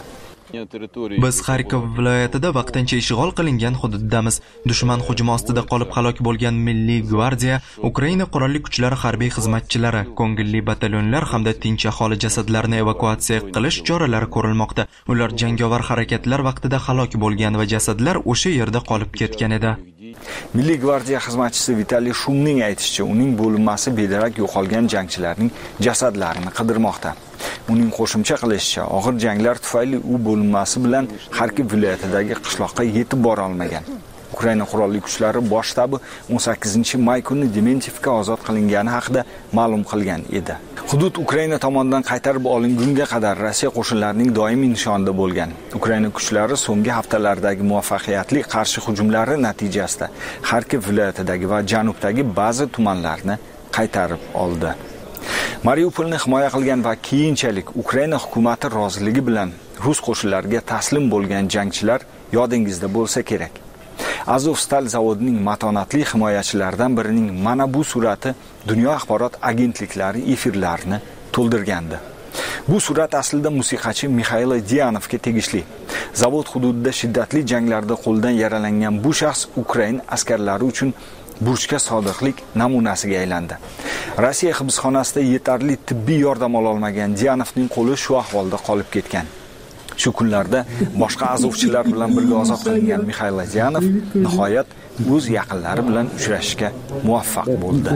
Biz Xarkov viloyatida vaqtincha ishg'ol qilingan hududdamiz. Dushman hujumi ostida qolib halok bo'lgan Milliy gvardiya, Ukraina qurolli kuchlari harbiy xizmatchilari, ko'ngilli batalyonlar hamda tinch aholi jasadlarini evakuatsiya qilish choralari ko'rilmoqda. Ular jangovar harakatlar vaqtida halok bo'lgan va jasadlar o'sha yerda qolib ketgan edi. Milliy gvardiya xizmatchisi Vitaliy Shumning aytishicha, uning bo'linmasi bedarak yo'qolgan jangchilarning jasadlarini qidirmoqda. Uning qo'shimcha qilishicha, og'ir janglar tufayli u bo'linmasi bilan Xarkov viloyatidagi qishloqqa yetib bora olmagan. Ukraina qurolli kuchlari bosh shtabi o'n sakkizinchi may kuni Dementivka ozod qilingani haqida ma'lum qilgan edi. Hudud Ukraina tomonidan qaytarib olingunga qadar Rossiya qo'shinlarining doimiy nishonida bo'lgan. Ukraina kuchlari so'nggi haftalardagi muvaffaqiyatli qarshi hujumlari natijasida Xarkov viloyatidagi va janubdagi ba'zi tumanlarni qaytarib oldi. Mariupolni himoya qilgan va keyinchalik Ukraina hukumati roziligi bilan rus qo'shinlariga taslim bo'lgan jangchilar yodingizda bo'lsa kerak. Azovstal zavodining matonatli himoyachilaridan birining mana bu surati dunyo axborot agentliklari efirlarini to'ldirgandi. Bu surat aslida musiqachi Mixail Dianovga tegishli. Zavod hududida shiddatli janglarda qo'ldan yaralangan bu shaxs Ukraina askarlari uchun burchga sodiqlik namunasiga aylandi. Rossiya hibsxonasida yetarli tibbiy yordam ola olmagan Dianovning qo'li shu ahvolda qolib ketgan. Shu kunlarda boshqa azovchilar bilan birga ozod qilingan Mixail Dianov nihoyat o'z yaqinlari bilan uchrashishga muvaffaq bo'ldi.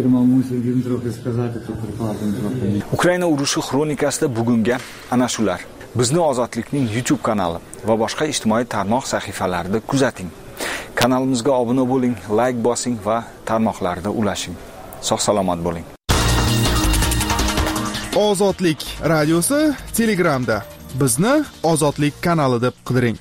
Ukraina urushi xronikasida bugunga ana shular. Bizni Ozodlikning YouTube kanali va boshqa ijtimoiy tarmoq sahifalarida kuzating. Kanalimizga obuna bo'ling, like bosing va tarmoqlarda ulashing. Sog'-salomat bo'ling. Ozodlik radiosi Telegramda. Bizni Ozodlik kanali deb qidiring.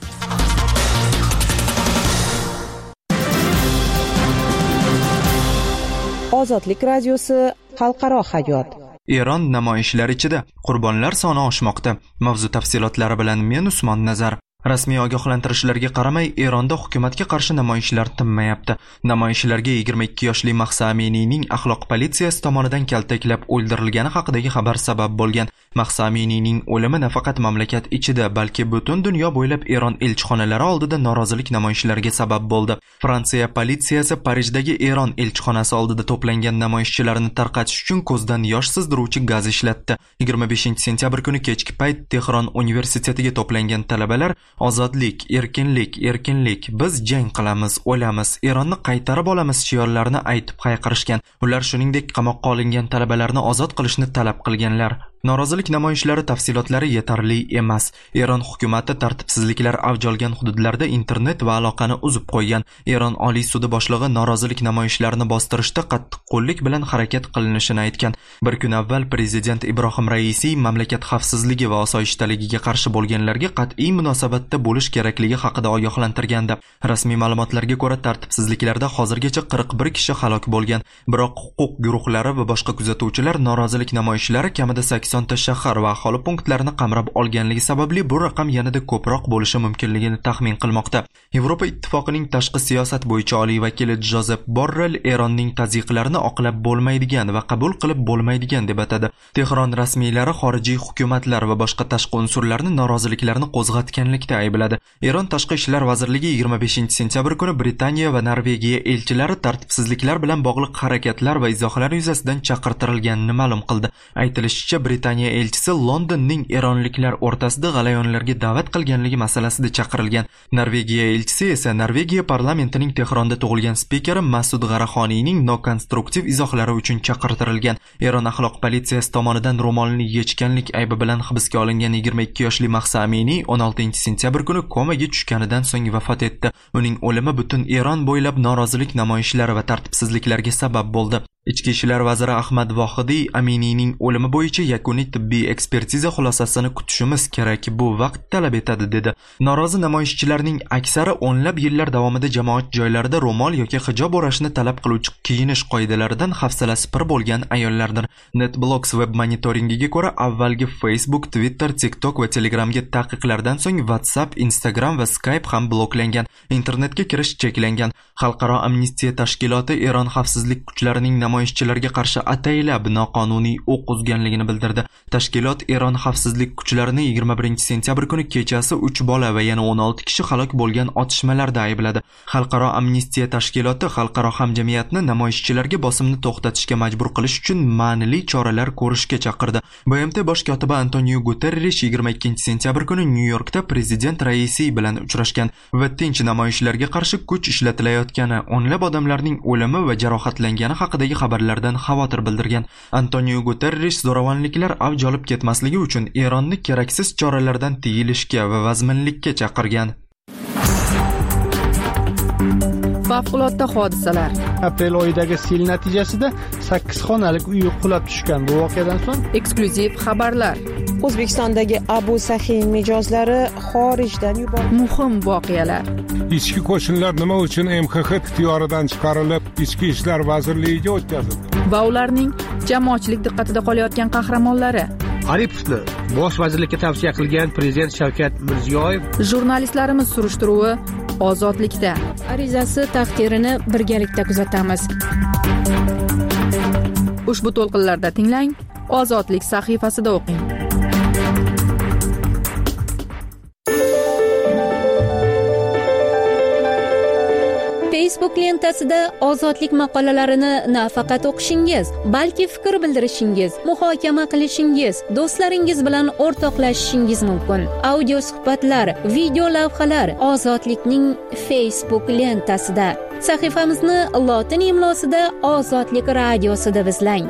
Ozodlik radiosi xalqaro hayot. Eron namoyishlar ichida qurbonlar soni oshmoqda. Mavzu tafsilotlari bilan men Usmon Nazar. Rasmiy ogohlantirishlarga qaramay, Eronda hukumatga qarshi namoyishlar tinmayapti. Namoyishlarga yigirma ikki yoshli Mahsa Aminiyning axloq politsiyasi tomonidan kaltaklab o'ldirilgani haqidagi xabar sabab bo'lgan. Mahsa Aminiyning o'limi nafaqat mamlakat ichida, balki butun dunyo bo'ylab Eron elchixonalari oldida norozilik namoyishlariga sabab bo'ldi. Fransiya politsiyasi Parijdagi Eron elchixonasi oldida to'plangan namoyishchilarni tarqatish uchun ko'zdan yosh sizdiruvchi gaz ishlatdi. yigirma beshinchi sentyabr kuni kechki payt Tehron universitetiga to'plangan talabalar ozodlik, erkinlik, erkinlik, biz jang qilamiz, o'lamiz, Eronni qaytarib olamiz shiorlarini aytib hayqirishgan. Ular shuningdek qamoqqa olingan talabalarni ozod qilishni talab qilganlar. Norozilik namoyishlari tafsilotlari yetarli emas. Eron hukumati tartibsizliklar avj olgan hududlarda internet va aloqani uzib qo'ygan. Eron Oliy sudi boshlig'i norozilik namoyishlarini bostirishda qattiqqo'llik bilan harakat qilinishini aytgan. Bir kun avval prezident Ibrohim Raisi mamlakat xavfsizligi va osoyishtaligiga qarshi bo'lganlarga qat'iy munosabatda bo'lish kerakligi haqida ogohlantirgandi. Rasmiy ma'lumotlarga ko'ra, tartibsizliklarda hozirgacha qirq bir kishi halok bo'lgan. Biroq huquq guruhlari va boshqa kuzatuvchilar norozilik namoyishlari kamida sakson ta shahar va aholi punktlarini qamrab olganligi sababli bu raqam yanada ko'proq bo'lishi mumkinligini taxmin qilmoqda. Yevropa ittifoqining tashqi siyosat bo'yicha oliy vakili Jozef Borrell Eronning tazyiqlarini oqlab bo'lmaydigan va qabul qilib bo'lmaydigan deb atadi. Tehron rasmiylari xorijiy hukumatlar va boshqa tashqi unsurlarni noroziliklarni qo'zg'atganlikda aybladi. Eron tashqi ishlar vazirligi yigirma beshinchi sentyabr kuni Britaniya va Norvegiya elchilari tartibsizliklar bilan bog'liq harakatlar va izohlar yuzasidan chaqirtirilganini ma'lum qildi. Aytilishicha, Britaniya elchisi Londonning eronliklar o'rtasida g'alayonlarga da'vat qilganligi masalasida chaqirilgan. Norvegiya elchisi esa Norvegiya parlamentining Tehronda tug'ilgan spikeri Masud G'araxoniyning nokonstruktiv izohlari uchun chaqirtirilgan. Eron axloq politsiyasi tomonidan ro'molni yechganlik aybi bilan hibsga olingan yigirma ikki yoshli Mahsa Aminiy o'n oltinchi sentyabr kuni komaga tushganidan so'ng vafot etdi. Uning o'limi butun Eron bo'ylab norozilik namoyishlari va tartibsizliklarga sabab bo'ldi. Ichki ishlar vaziri Ahmad Vohidiy Aminiyning o'limi bo'yicha yakuniy tibbiy ekspertiza xulosasini kutishimiz kerak, bu vaqt talab etadi dedi. Norozi namoyishchilarning aksari o'nlab yillar davomida jamoat joylarida ro'mol yoki hijob o'rashni talab qiluvchi kiyinish qoidalaridan hafsalasi pir bo'lgan ayollardir. NetBlocks web monitoringiga ko'ra, avvalgi Facebook, Twitter, TikTok va Telegramga taqiqlardan so'ng WhatsApp, Instagram va Skype ham bloklangan. Internetga kirish cheklangan. Xalqaro amnistiya tashkiloti Eron xavfsizlik kuchlarining namoyishchilarga qarshi ataylab noqonuniy o'q uzganligini bildirdi. Tashkilot Eron xavfsizlik kuchlarini yigirma birinchi sentyabr kuni kechasi uch bola va yana o'n olti kishi halok bo'lgan otishmalarda aybladi. Xalqaro amnistiya tashkiloti xalqaro hamjamiyatni namoyishchilarga bosimni to'xtatishga majbur qilish uchun ma'nili choralar ko'rishga chaqirdi. B M T bosh kotibi Antonio Guterres yigirma ikkinchi sentyabr kuni Nyu-Yorkda prezident Raisi bilan uchrashgan va tinch namoyishlarga qarshi kuch ishlatilayotgani, o'nlab odamlarning o'limi va jarohatlangani haqidagi xabarlardan xavotir bildirgan. Antonio Guterres zo'ravonliklar avj olib ketmasligi uchun Eronni keraksiz choralardan tiyilishga va vazminlikka chaqirgan. Favqulodda hodisalar. Aprel oyidagi sel natijasida sakkiz xonalik uy qulab tushgan. Bu voqeadan so'ng eksklyuziv xabarlar. O'zbekistondagi Abu Sahin mijozlari xorijdan yuborildi. Muhim voqealar. Ichki qo'shinlar nima uchun M X X ixtiyoridan chiqarilib, Ichki ishlar vazirligiga o'tkazildi? Va ularning jamoatchilik diqqatida qolayotgan qahramonlari. Aripovni bosh vazirlikka tavsiya qilgan prezident Shavkat Mirziyoyev. Jurnalistlarimiz surishtiruvi ozodlikda. Arizasi taqdirini birgalikda kuzatamiz. Ushbu to'lqinlarda tinglang, Ozodlik sahifasida o'qing. Facebook lentasida ozodlik maqolalarini nafaqat o'qishingiz, balki fikr bildirishingiz, muhokama qilishingiz, do'stlaringiz bilan o'rtoqlashishingiz mumkin. Audio suhbatlar, video lavhalar Ozodlikning Facebook lentasida. Sahifamizni lotin imlosida Ozodlik radiosi deb izlang.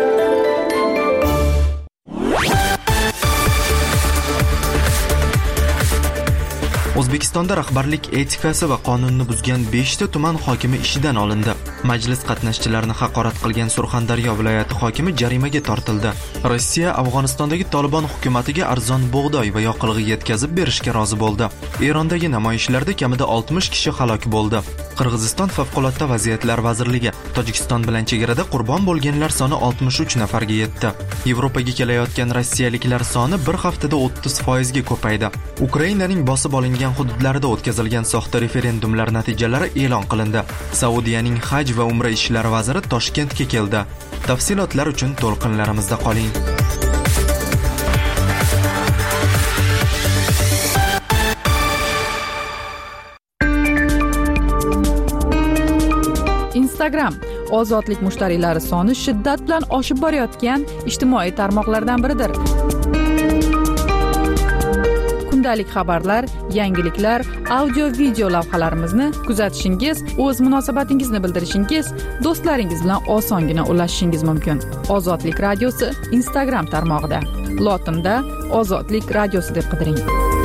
O'zbekistonda rahbarlik etikasi va qonunni buzgan besh ta tuman hokimi ishidan olindi. Majlis qatnashchilarini haqorat qilgan Surxondaryo viloyati hokimi jarimaga tortildi. Rossiya Afg'onistondagi Taliban hukumatiga arzon bug'doy va yoqilg'i yetkazib berishga rozi bo'ldi. Erondagi namoyishlarda kamida oltmish kishi halok bo'ldi. Qirg'iziston favqulodda vaziyatlar vazirligi Tojikiston bilan chegarada qurbon bo'lganlar soni oltmish uch nafarga yetdi. Yevropaga kelayotgan rossiyaliklar soni bir haftada o'ttiz foiz ga ko'paydi. Ukrainaning bosib olingan hududlarida o'tkazilgan soxta referendumlar natijalari e'lon qilindi. Saudiyaning haj va umra ishlari vaziri Toshkentga keldi. Tafsilotlar uchun to'lqinlarimizda qoling. Instagram ozodlik mushtariylari soni shiddat bilan oshib borayotgan ijtimoiy tarmoqlardan biridir. Kundalik xabarlar, yangiliklar, audio video lavhalarimizni kuzatishingiz, o'z munosabatingizni bildirishingiz, do'stlaringiz bilan osongina ulashishingiz mumkin. Ozodlik radiosi Instagram tarmog'ida. Lotinda Ozodlik radiosi deb qidiring.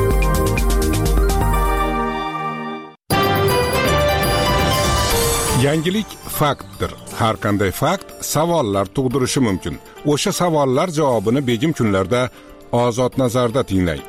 Yangilik faktdir. Har qanday fakt savollar tug'dirishi mumkin. O'sha savollar javobini begim kunlarda Ozod nazarda tinglang.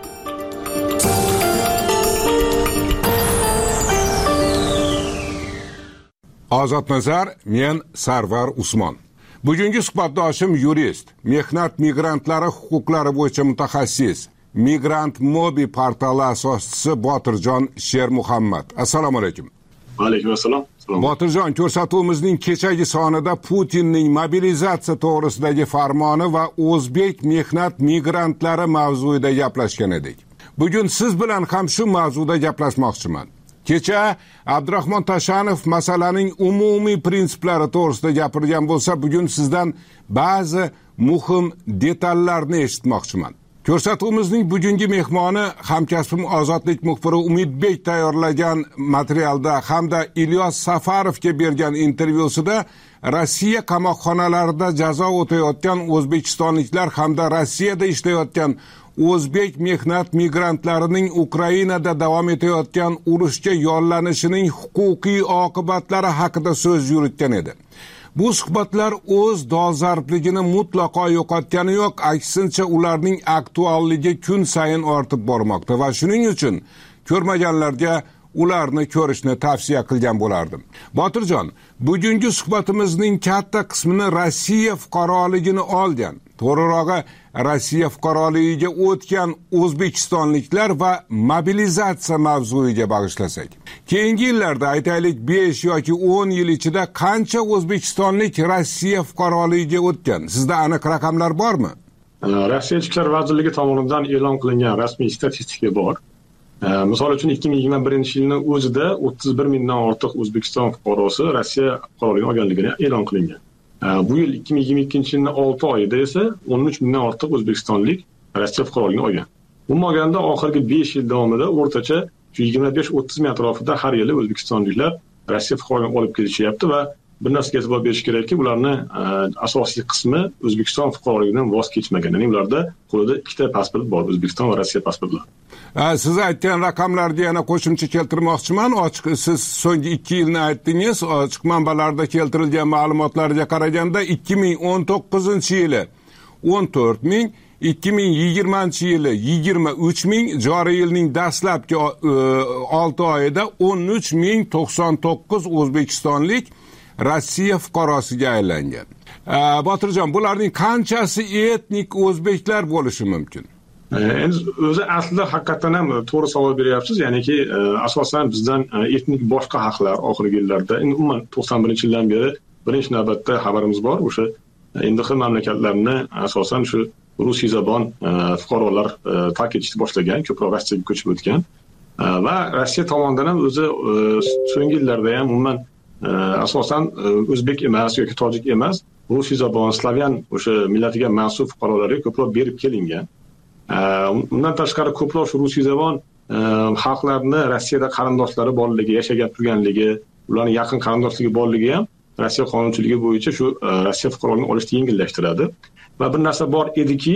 Ozod nazar, men Sarvar Usmon. Bugungi suhbatdoshim yurist, mehnat migrantlari huquqlari bo'yicha mutaxassis, Migrant Mobi portali asoschisi Botirjon Shermuhammad. Assalomu alaykum. Va alaykum assalom. Botirjon, ko'rsatuvimizning kechagi sonida Putinning mobilizatsiya to'g'risidagi farmoni va o'zbek mehnat migrantlari mavzuida gaplashgan edik. Bugun siz bilan ham shu mavzuda gaplashmoqchiman. Kecha Abdurahmon Tashanov masalaning umumiy prinsiplari to'g'risida gapirgan bo'lsa, bugun sizdan ba'zi muhim detallarni eshitmoqchiman. Ko'rsatuvimizning bugungi mehmoni hamkasbim Ozodlik muxbiri Umidbek tayyorlagan materialda hamda Ilyos Safarovga bergan intervyusida Rossiya qamoqxonalarida jazo o'tayotgan o'zbekistonliklar hamda Rossiyada ishlayotgan o'zbek mehnat migrantlarining Ukrainada davom etayotgan urushga yollanishining huquqiy oqibatlari haqida so'z yuritgan edi. Bu suhbatlar o'z dolzarbligini mutlaqo yo'qotgani yo'q, aksincha ularning aktualligi kun sayin ortib bormoqda va shuning uchun ko'rmaganlarga ularni ko'rishni tavsiya qilgan bo'lardim. Botirjon, bugungi suhbatimizning katta qismini Rossiya fuqaroligini olgan, to'g'rirog'i Rossiya fuqaroligiga o'tgan o'zbekistonliklar va mobilizatsiya mavzuiga bag'ishlasak. Keyingi yillarda aytaylik besh yoki o'n yil ichida qancha o'zbekistonlik Rossiya fuqaroligiga o'tgan? Sizda aniq raqamlar bormi? Rossiya Ichki ishlar vazirligi tomonidan e'lon qilingan rasmiy statistika bor. Misol uchun ikki ming yigirma birinchi yilning o'zida o'ttiz bir mingdan ortiq O'zbekiston fuqarosi Rossiya fuqaroligini olganligini e'lon qilingan. Bu yil ikki ming yigirma ikkinchi yilning olti oyida esa o'n uch mingdan ortiq o'zbekistonlik Rossiya fuqaroligini olgan. Umuman oxirgi besh yil davomida o'rtacha yigirma besh o'ttiz ming atrofida har yili o'zbekistonliklar Rossiya fuqaroligini olib kelishyapti va bir narsaga e'tibor berish kerakki, ularning asosiy qismi O'zbekiston fuqaroligidan voz kechmagan. Ya'ni ularda qo'lida ikkita pasport bor, O'zbekiston va Rossiya pasportlari. Siz aytgan raqamlarga yana qo'shimcha keltirmoqchiman. Ochiq siz so'nggi ikki yilni aytdingiz. Ochiq manbalarda keltirilgan ma'lumotlarga qaraganda ikki ming o'n to'qqizinchi yili o'n to'rt ming, ikki ming yigirmanchi yili yigirma uch ming, joriy yilning dastlabki olti oyida o'n uch ming to'qson to'qqiz o'zbekistonlik Rossiya fuqarosiga aylangan. Botirjon, bularning qanchasi etnik o'zbeklar bo'lishi mumkin? endi o'zi aslida haqiqatan ham to'g'ri savol beryapsiz, ya'niki asosan bizdan etnik boshqa haqlar oxirgi yillarda, endi umuman to'qson birinchi yildan beri birinchi navbatda xabarimiz bor, o'sha endi xil mamlakatlarni asosan shu rusiy zabon fuqarolar tark etishni boshlagan, ko'proq Rossiyaga ko'chib o'tgan va Rossiya tomonidan ham o'zi so'nggi yillarda ham umuman asosan o'zbek emas yoki tojik emas, rusiy zabon, slavyan o'sha millatiga mansub fuqarolarga ko'proq berib kelingan. Undan tashqari ko'proq shu rusiy zabon xalqlarni Rossiyada qarindoshlari borligi, yashagan turganligi, ularning yaqin qarindoshligi borligi ham Rossiya qonunchiligi bo'yicha shu Rossiya fuqarolarini olishni yengillashtiradi. Va bir narsa bor ediki,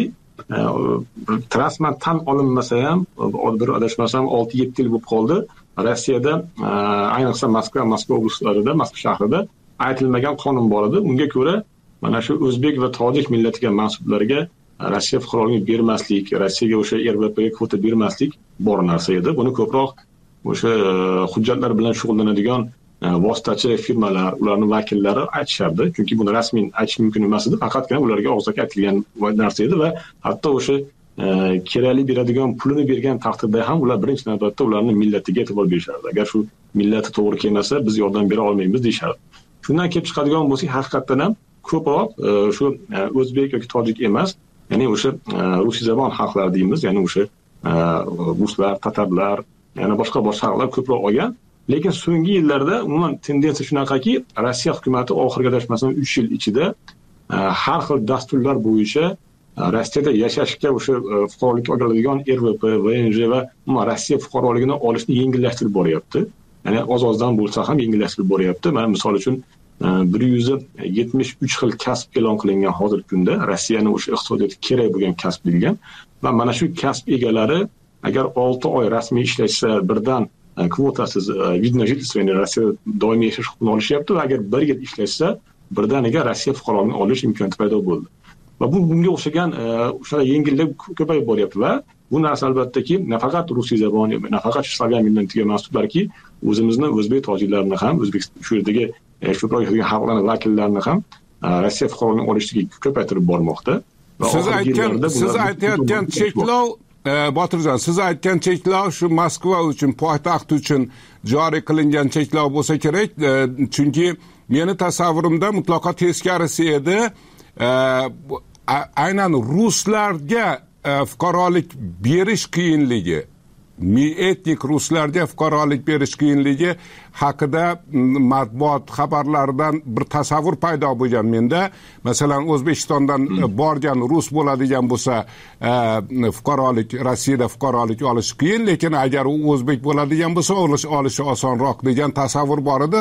rasman tan olinmasa ham, bir adashmasam olti yetti yil bo'lib qoldi. Rossiyada ayniqsa Moskva, Moskva oblastlarida, Moskva shahrida aytilmagan qonun bor edi. Unga ko'ra mana shu o'zbek va tojik millatiga mansublarga Rossiya fuqaroligini bermaslik, Rossiyaga o'sha R V Pga kvota bermaslik bor narsa edi. Buni ko'proq o'sha hujjatlar bilan shug'ullanadigan vositachi firmalar, ularning vakillari aytishardi. Chunki buni rasmiy aytish mumkin emas edi, faqatgina ularga og'zaki aytilgan narsa edi va hatto o'sha kerakli beradigan pulini bergan taqdirda ham ular birinchi navbatda ularning millatiga e'tibor berishardi. Agar shu millati to'g'ri kelmasa, biz yordam bera olmaymiz deyishardi. Shundan kelib chiqadigan bo'lsak, haqiqatan ham ko'proq shu o'zbek yoki tojik emas, ya'ni o'sha rusiy zabon xalqlar deymiz, ya'ni o'sha ruslar, tatarlar, yana boshqa boshqa xalqlar ko'proq olgan. Lekin so'nggi yillarda umuman tendensiya shunaqaki, Rossiya hukumati oxirgi adashmasam uch yil ichida har xil dasturlar bo'yicha Rossiyada yashashga o'sha fuqarolik oladigan R V P, V N J va umuman Rossiya fuqaroligini olishni yengillashtirib boryapti. Ya'ni oz-ozdan bo'lsa ham yengillashtirib boryapti. Mana misol uchun bir yuz yetmish uch xil kasb e'lon qilingan hozirgi kunda, Rossiyaning o'sha iqtisodiyoti kerak bo'lgan kasb bilgan va mana shu kasb egalari agar olti oy rasmiy ishlashsa birdan kvotasiz видно жительство, ya'ni Rossiyada doimiy yashash huquqini olishyapti va agar bir yil ishlashsa birdaniga Rossiya fuqaroligini olish imkoniyati paydo bo'ldi. Va bu bunga o'xshagan o'sha yengillik ko'payib boryapti va bu narsa albattaki nafaqat rusiy zabon, nafaqat slavyan millatiga mansub, balki o'zimizni o'zbek tojiklarni ham, o'zbek shu yerdagi ko'proq yashagan xalqlarning vakillarini ham Rossiya fuqaroligini olishga ko'paytirib bormoqda. Siz aytgan siz aytayotgan cheklov, Botirjon, siz aytgan cheklov shu Moskva uchun, poytaxt uchun joriy qilingan cheklov bo'lsa kerak, chunki meni tasavvurimda mutlaqo teskarisi edi. Aynan ruslarga fuqarolik berish qiyinligi, etnik ruslarga fuqarolik berish qiyinligi haqida matbuot xabarlaridan bir tasavvur paydo bo'lgan menda. Masalan, O'zbekistondan borgan rus bo'ladigan bo'lsa, fuqarolik, Rossiyada fuqarolik olish qiyin, lekin agar u o'zbek bo'ladigan bo'lsa, olish olishi osonroq degan tasavvur bor edi.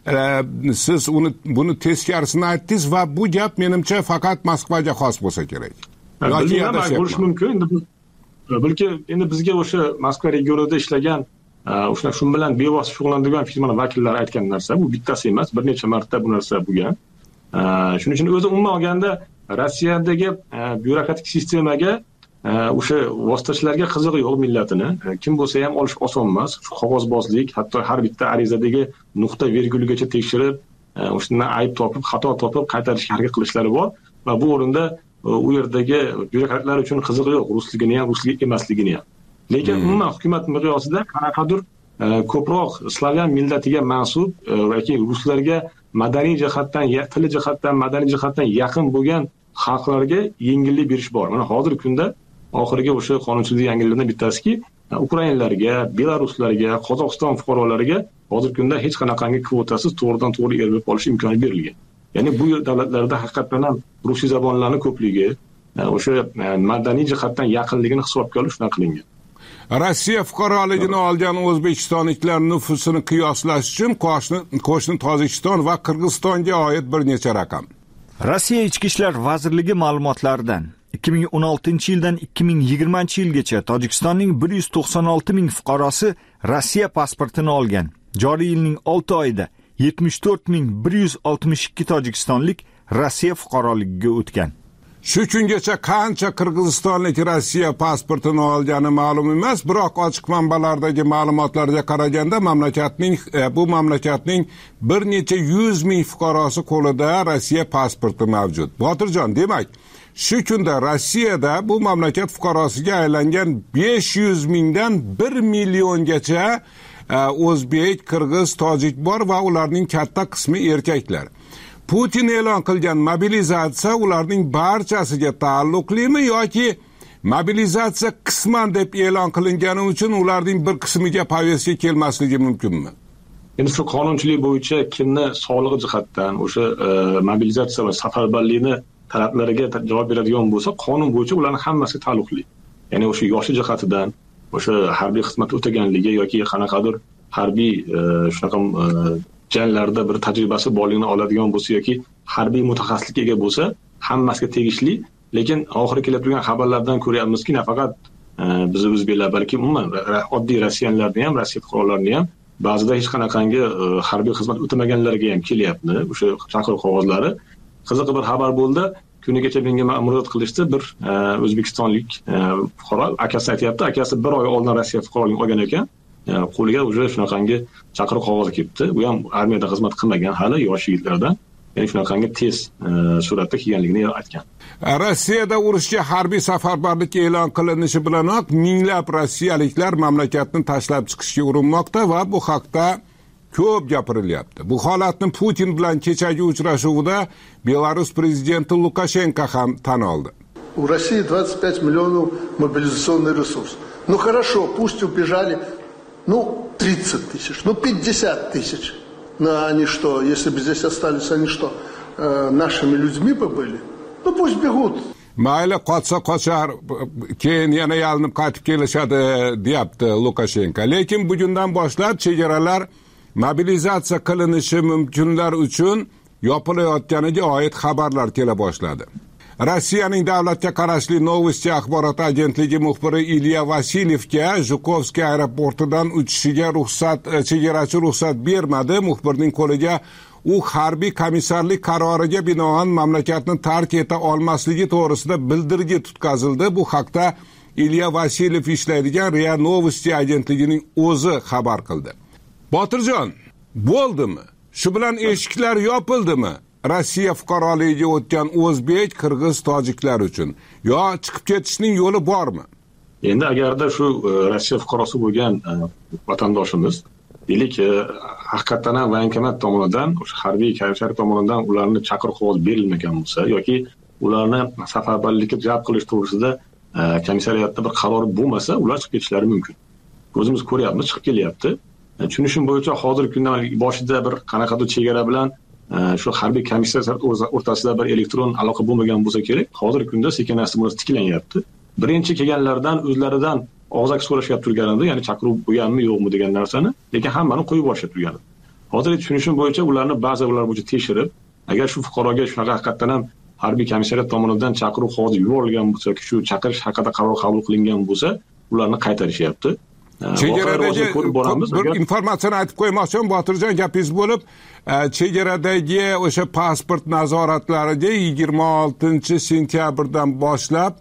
Siz uni buni teskarisini aytdingiz va bu gap menimcha faqat Moskvaga xos bo'lsa kerak. Yoki bo'lishi mumkin. Endi balki endi bizga o'sha Moskva regionida ishlagan o'sha shu bilan bevosita shug'ullanadigan firmalar vakillari aytgan narsa, bu bittasi emas, bir necha marta bu narsa bo'lgan. Shuning uchun o'zi umuman olganda Rossiyadagi byurokratik sistemaga o'sha vositachilarga qizig'i yo'q millatini. Kim bo'lsa ham olish oson emas. Qog'ozbozlik, hatto har bitta arizadagi nuqta virgulgacha tekshirib, o'shandan ayb topib, xato topib qaytarishga harakat qilishlari bor va bu o'rinda u yerdagi byurokratlar uchun qizig'i yo'q, rusligini ham, rusligi emasligini ham. Lekin umuman hukumat miqyosida qanaqadir ko'proq slavyan millatiga mansub yoki ruslarga madaniy jihatdan, tili jihatdan, madaniy jihatdan yaqin bo'lgan xalqlarga yengillik berish bor. Mana hozirgi kunda oxirgi o'sha qonunchilik yangiliklaridan bittasiki, ukrainlarga, belaruslarga, Qozog'iston fuqarolariga hozirgi kunda hech qanaqangi kvotasiz to'g'ridan to'g'ri R V P olish imkoni berilgan. Ya'ni bu davlatlarda haqiqatan ham rusiy zabonlarning ko'pligi, o'sha madaniy jihatdan yaqinligini hisobga olish shunday qilingan. Rossiya fuqaroligini olgan o'zbekistonliklar nufusini qiyoslash uchun qo'shni Tojikiston va Qirg'izistonga oid bir necha raqam. Rossiya Ichki ishlar vazirligi ma'lumotlaridan ikki ming o'n oltinchi yildan ikki ming yigirmanchi yilgacha Tojikistonning bir yuz to'qson olti ming fuqarosi Rossiya pasportini olgan. Joriy yilning olti oyida yetmish to'rt ming bir yuz oltmish ikki tojikistonlik Rossiya fuqaroligiga o'tgan. Shu kungacha qancha qirg'izistonlik Rossiya pasportini olgani ma'lum emas, biroq ochiq manbalardagi ma'lumotlarga qaraganda mamlakatning bu mamlakatning bir necha yuz ming fuqarosi qo'lida Rossiya pasporti mavjud. Botirjon, demak, shu kunda Rossiyada bu mamlakat fuqarosiga aylangan besh yuz mingdan bir milliongacha o'zbek, qirg'iz, tojik bor va ularning katta qismi erkaklar. Putin e'lon qilgan mobilizatsiya ularning barchasiga taalluqlimi yoki mobilizatsiya qisman deb e'lon qilingani uchun ularning bir qismiga povestga kelmasligi mumkinmi? Endi shu qonunchilik bo'yicha kimni sog'lig'i jihatdan o'sha mobilizatsiya va safarbarlikni talablariga javob beradigan bo'lsa, qonun bo'yicha ularning hammasiga taalluqli. Ya'ni o'sha yoshi jihatidan, o'sha harbiy xizmat o'taganligi yoki qanaqadir harbiy shunaqa janglarda bir tajribasi borligini oladigan bo'lsa yoki harbiy mutaxassislikka ega bo'lsa, hammasiga tegishli. Lekin oxiri kelib turgan xabarlardan ko'ryapmizki, nafaqat bizni o'zbeklar, balki umuman oddiy rossiyaliklarni ham, Rossiya fuqarolarini ham ba'zida hech qanaqangi harbiy xizmat o'tamaganlarga ham kelyapti o'sha chaqiruv qog'ozlari. Qiziq bir xabar bo'ldi. Kuni kecha menga murojaat qilishdi bir o'zbekistonlik fuqaro, akasi aytayapti, akasi bir oy oldin Rossiya fuqaroligini olgan ekan, qo'liga o'sha shunaqangi chaqiruv qog'ozi kelibdi. U ham armiyada xizmat qilmagan, hali yosh yigitlardan. Ya'ni shunaqangi tez suratda kelganligini aytgan. Rossiyada urushga harbiy safarbarlik e'lon qilinishi bilanoq minglab rossiyaliklar mamlakatni tashlab chiqishga urinmoqda va bu haqda ko'p gapirilyapti. Bu holatni Putin bilan kechagi uchrashuvda Belarus prezidenti Lukashenko ham tan oldi. У России двадцать пять миллионов мобилизационный ресурс. Ну хорошо, пусть убежали, ну тридцать тысяч, ну пятьдесят тысяч. Но они что, если бы здесь остались, они что, э, нашими людьми бы были? Ну pусть бегут. Mayli qotsa qochar, keyin yana yalinib qaytib kelishadi, deyapti Lukashenko. Lekin bugundan boshlab chegaralar mobilizatsiya qilinishi mumkinlar uchun yopilayotganiga oid xabarlar kela boshladi. Rossiyaning davlatga qarashli Novosti axborot agentligi muxbiri Ilya Vasilyevga Zhukovskiy aeroportidan uchishiga ruxsat chegarachi ruxsat bermadi. Muxbirning qo'liga u harbiy komissarlik qaroriga binoan mamlakatni tark eta olmasligi to'g'risida bildirgi tutkazildi. Bu haqda Ilya Vasilyev ishlaydigan Ria Novosti agentligining o'zi xabar qildi. Botirjon, bo'ldimi? Shu bilan eshiklar yopildimi? Rossiya fuqaroligiga o'tgan o'zbek, qirg'iz, tojiklar uchun yo chiqib ketishning yo'li bormi? Endi agarda shu Rossiya fuqarosi bo'lgan vatandoshimiz, deylik, haqiqatan ham voenkomat tomonidan, o'sha harbiy komissariya tomonidan ularni chaqiruv qog'ozi berilmagan bo'lsa yoki ularni safarbarlikka jalb qilish to'g'risida komissariyatda bir qaror bo'lmasa, ular chiqib ketishlari mumkin. O'zimiz ko'ryapmiz, chiqib kelyapti. Tushunishim bo'yicha hozirgi kunda boshida bir qanaqadir chegara bilan shu harbiy komissiyalar o'rtasida bir elektron aloqa bo'lmagan bo'lsa kerak. Hozirgi kunda sekin-asta bu tiklanyapti. Birinchi kelganlardan o'zlaridan og'zaki so'rashib turganida, ya'ni chaqiruv bo'lganmi yo'qmi degan narsani, lekin hammani qo'yib yuborishib turgan. Hozir tushunishim bo'yicha ularni ba'zi ular bo'yicha tekshirib, agar shu fuqaroga shunaqa haqiqatan ham harbiy komissariyat tomonidan chaqiruv qog'ozi yuborilgan bo'lsa, shu chaqirish haqida qaror qabul qilingan bo'lsa, ularni qaytarishyapti. Chegaradagi bir informatsiyani aytib qo'ymoqchiman, Botirjon, gapingiz bo'lib, chegaradagi o'sha pasport nazoratlariga yigirma oltinchi sentyabrdan boshlab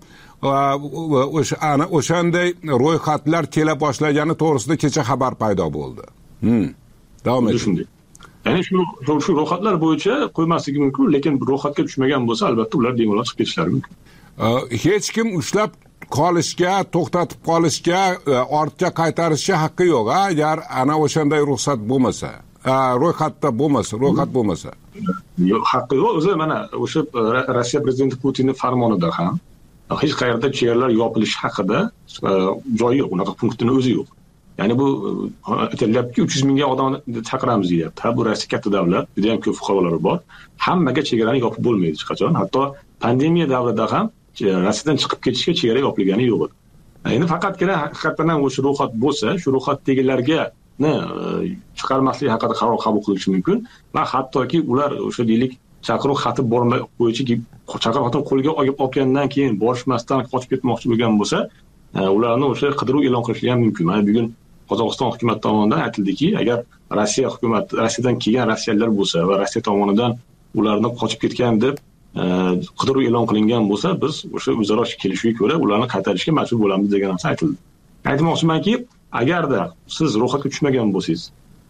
o'sha ana o'shanday ro'yxatlar kela boshlagani to'g'risida kecha xabar paydo bo'ldi. Hmm. Davom eting. Ya'ni shu shu ro'yxatlar bo'yicha qo'ymasligi mumkin, lekin ro'yxatga tushmagan bo'lsa, albatta ular bemalol chiqib ketishlari mumkin. Hech kim ushlab qolishga, to'xtatib qolishga, ortga qaytarishga haqqi yo'q, agar ana o'shanday ruxsat bo'lmasa, ro'yxatda bo'lmasa, ro'yxat bo'lmasa. Yo'q, haqqi yo'q. O'zi mana o'sha Rossiya prezidenti Putinning farmonida ham hech qayerda chegaralar yopilishi haqida joyi yo'q, unaqa punktning o'zi yo'q. Ya'ni bu aytilyaptiki, uch yuz mingga odam chaqiramiz deyapti. Ha, bu Rossiya katta davlat, juda ham ko'p fuqarolari bor. Hammaga chegarani yopib bo'lmaydi hech qachon. Hatto pandemiya davrida ham Rossiyadan chiqib ketishga chegara yopilgani yo'q edi. Endi faqatgina haqiqatan ham o'sha ro'yxat bo'lsa, shu ro'yxatdagilarga chiqarmaslik haqida qaror qabul qilishi mumkin va hattoki ular o'sha deylik chaqiruv xati bormay bo'yicha chaqiruv xatini qo'lga olib olgandan keyin borishmasdan qochib ketmoqchi bo'lgan bo'lsa, ularni o'sha qidiruv e'lon qilishi ham mumkin. Mana bugun Qozog'iston hukumati tomonidan aytildiki, agar Rossiya hukumati Rossiyadan kelgan rossiyaliklar bo'lsa va Rossiya tomonidan ularni qochib ketgan deb qidiruv e'lon qilingan bo'lsa, biz o'sha o'zaro kelishuvga ko'ra ularni qaytarishga majbur bo'lamiz degan narsa aytildi. Aytmoqchimanki, agarda siz ro'yxatga tushmagan bo'lsangiz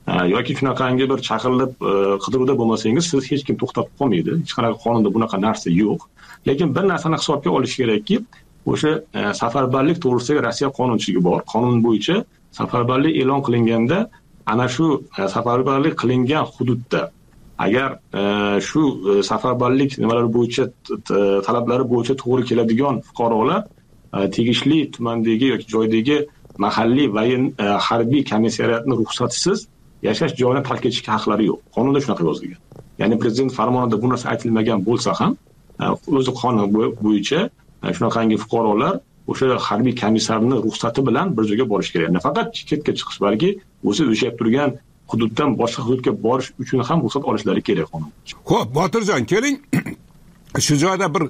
yoki shunaqangi bir chaqirilib qidiruvda bo'lmasangiz siz hech kim to'xtatib qolmaydi. Hech qanaqa qonunda bunaqa narsa yo'q. Lekin bir narsani hisobga olish kerakki, o'sha safarbarlik to'g'risidagi Rossiya qonunchiligi bor. Qonun bo'yicha safarbarlik e'lon qilinganda ana shu safarbarlik qilingan hududda agar shu safarbarlik nimalari bo'yicha talablari bo'yicha to'g'ri keladigan fuqarolar tegishli tumandagi yoki joydagi mahalliy va harbiy komissariyatning ruxsatisiz yashash joyini tark etishga haqlari yo'q. Qonunda shunaqa yozilgan. Ya'ni prezident farmonida bu narsa aytilmagan bo'lsa ham, o'zi qonun bo'yicha shunaqangi fuqarolar o'sha harbiy komissarning ruxsati bilan bir joyga borish kerak. Nafaqat chetga chiqish, balki o'zi yashab turgan hududdan boshqa hududga borish uchun ham ruxsat olishlari kerak qonun. Xo'p, Botirjon, keling. Shu joyda bir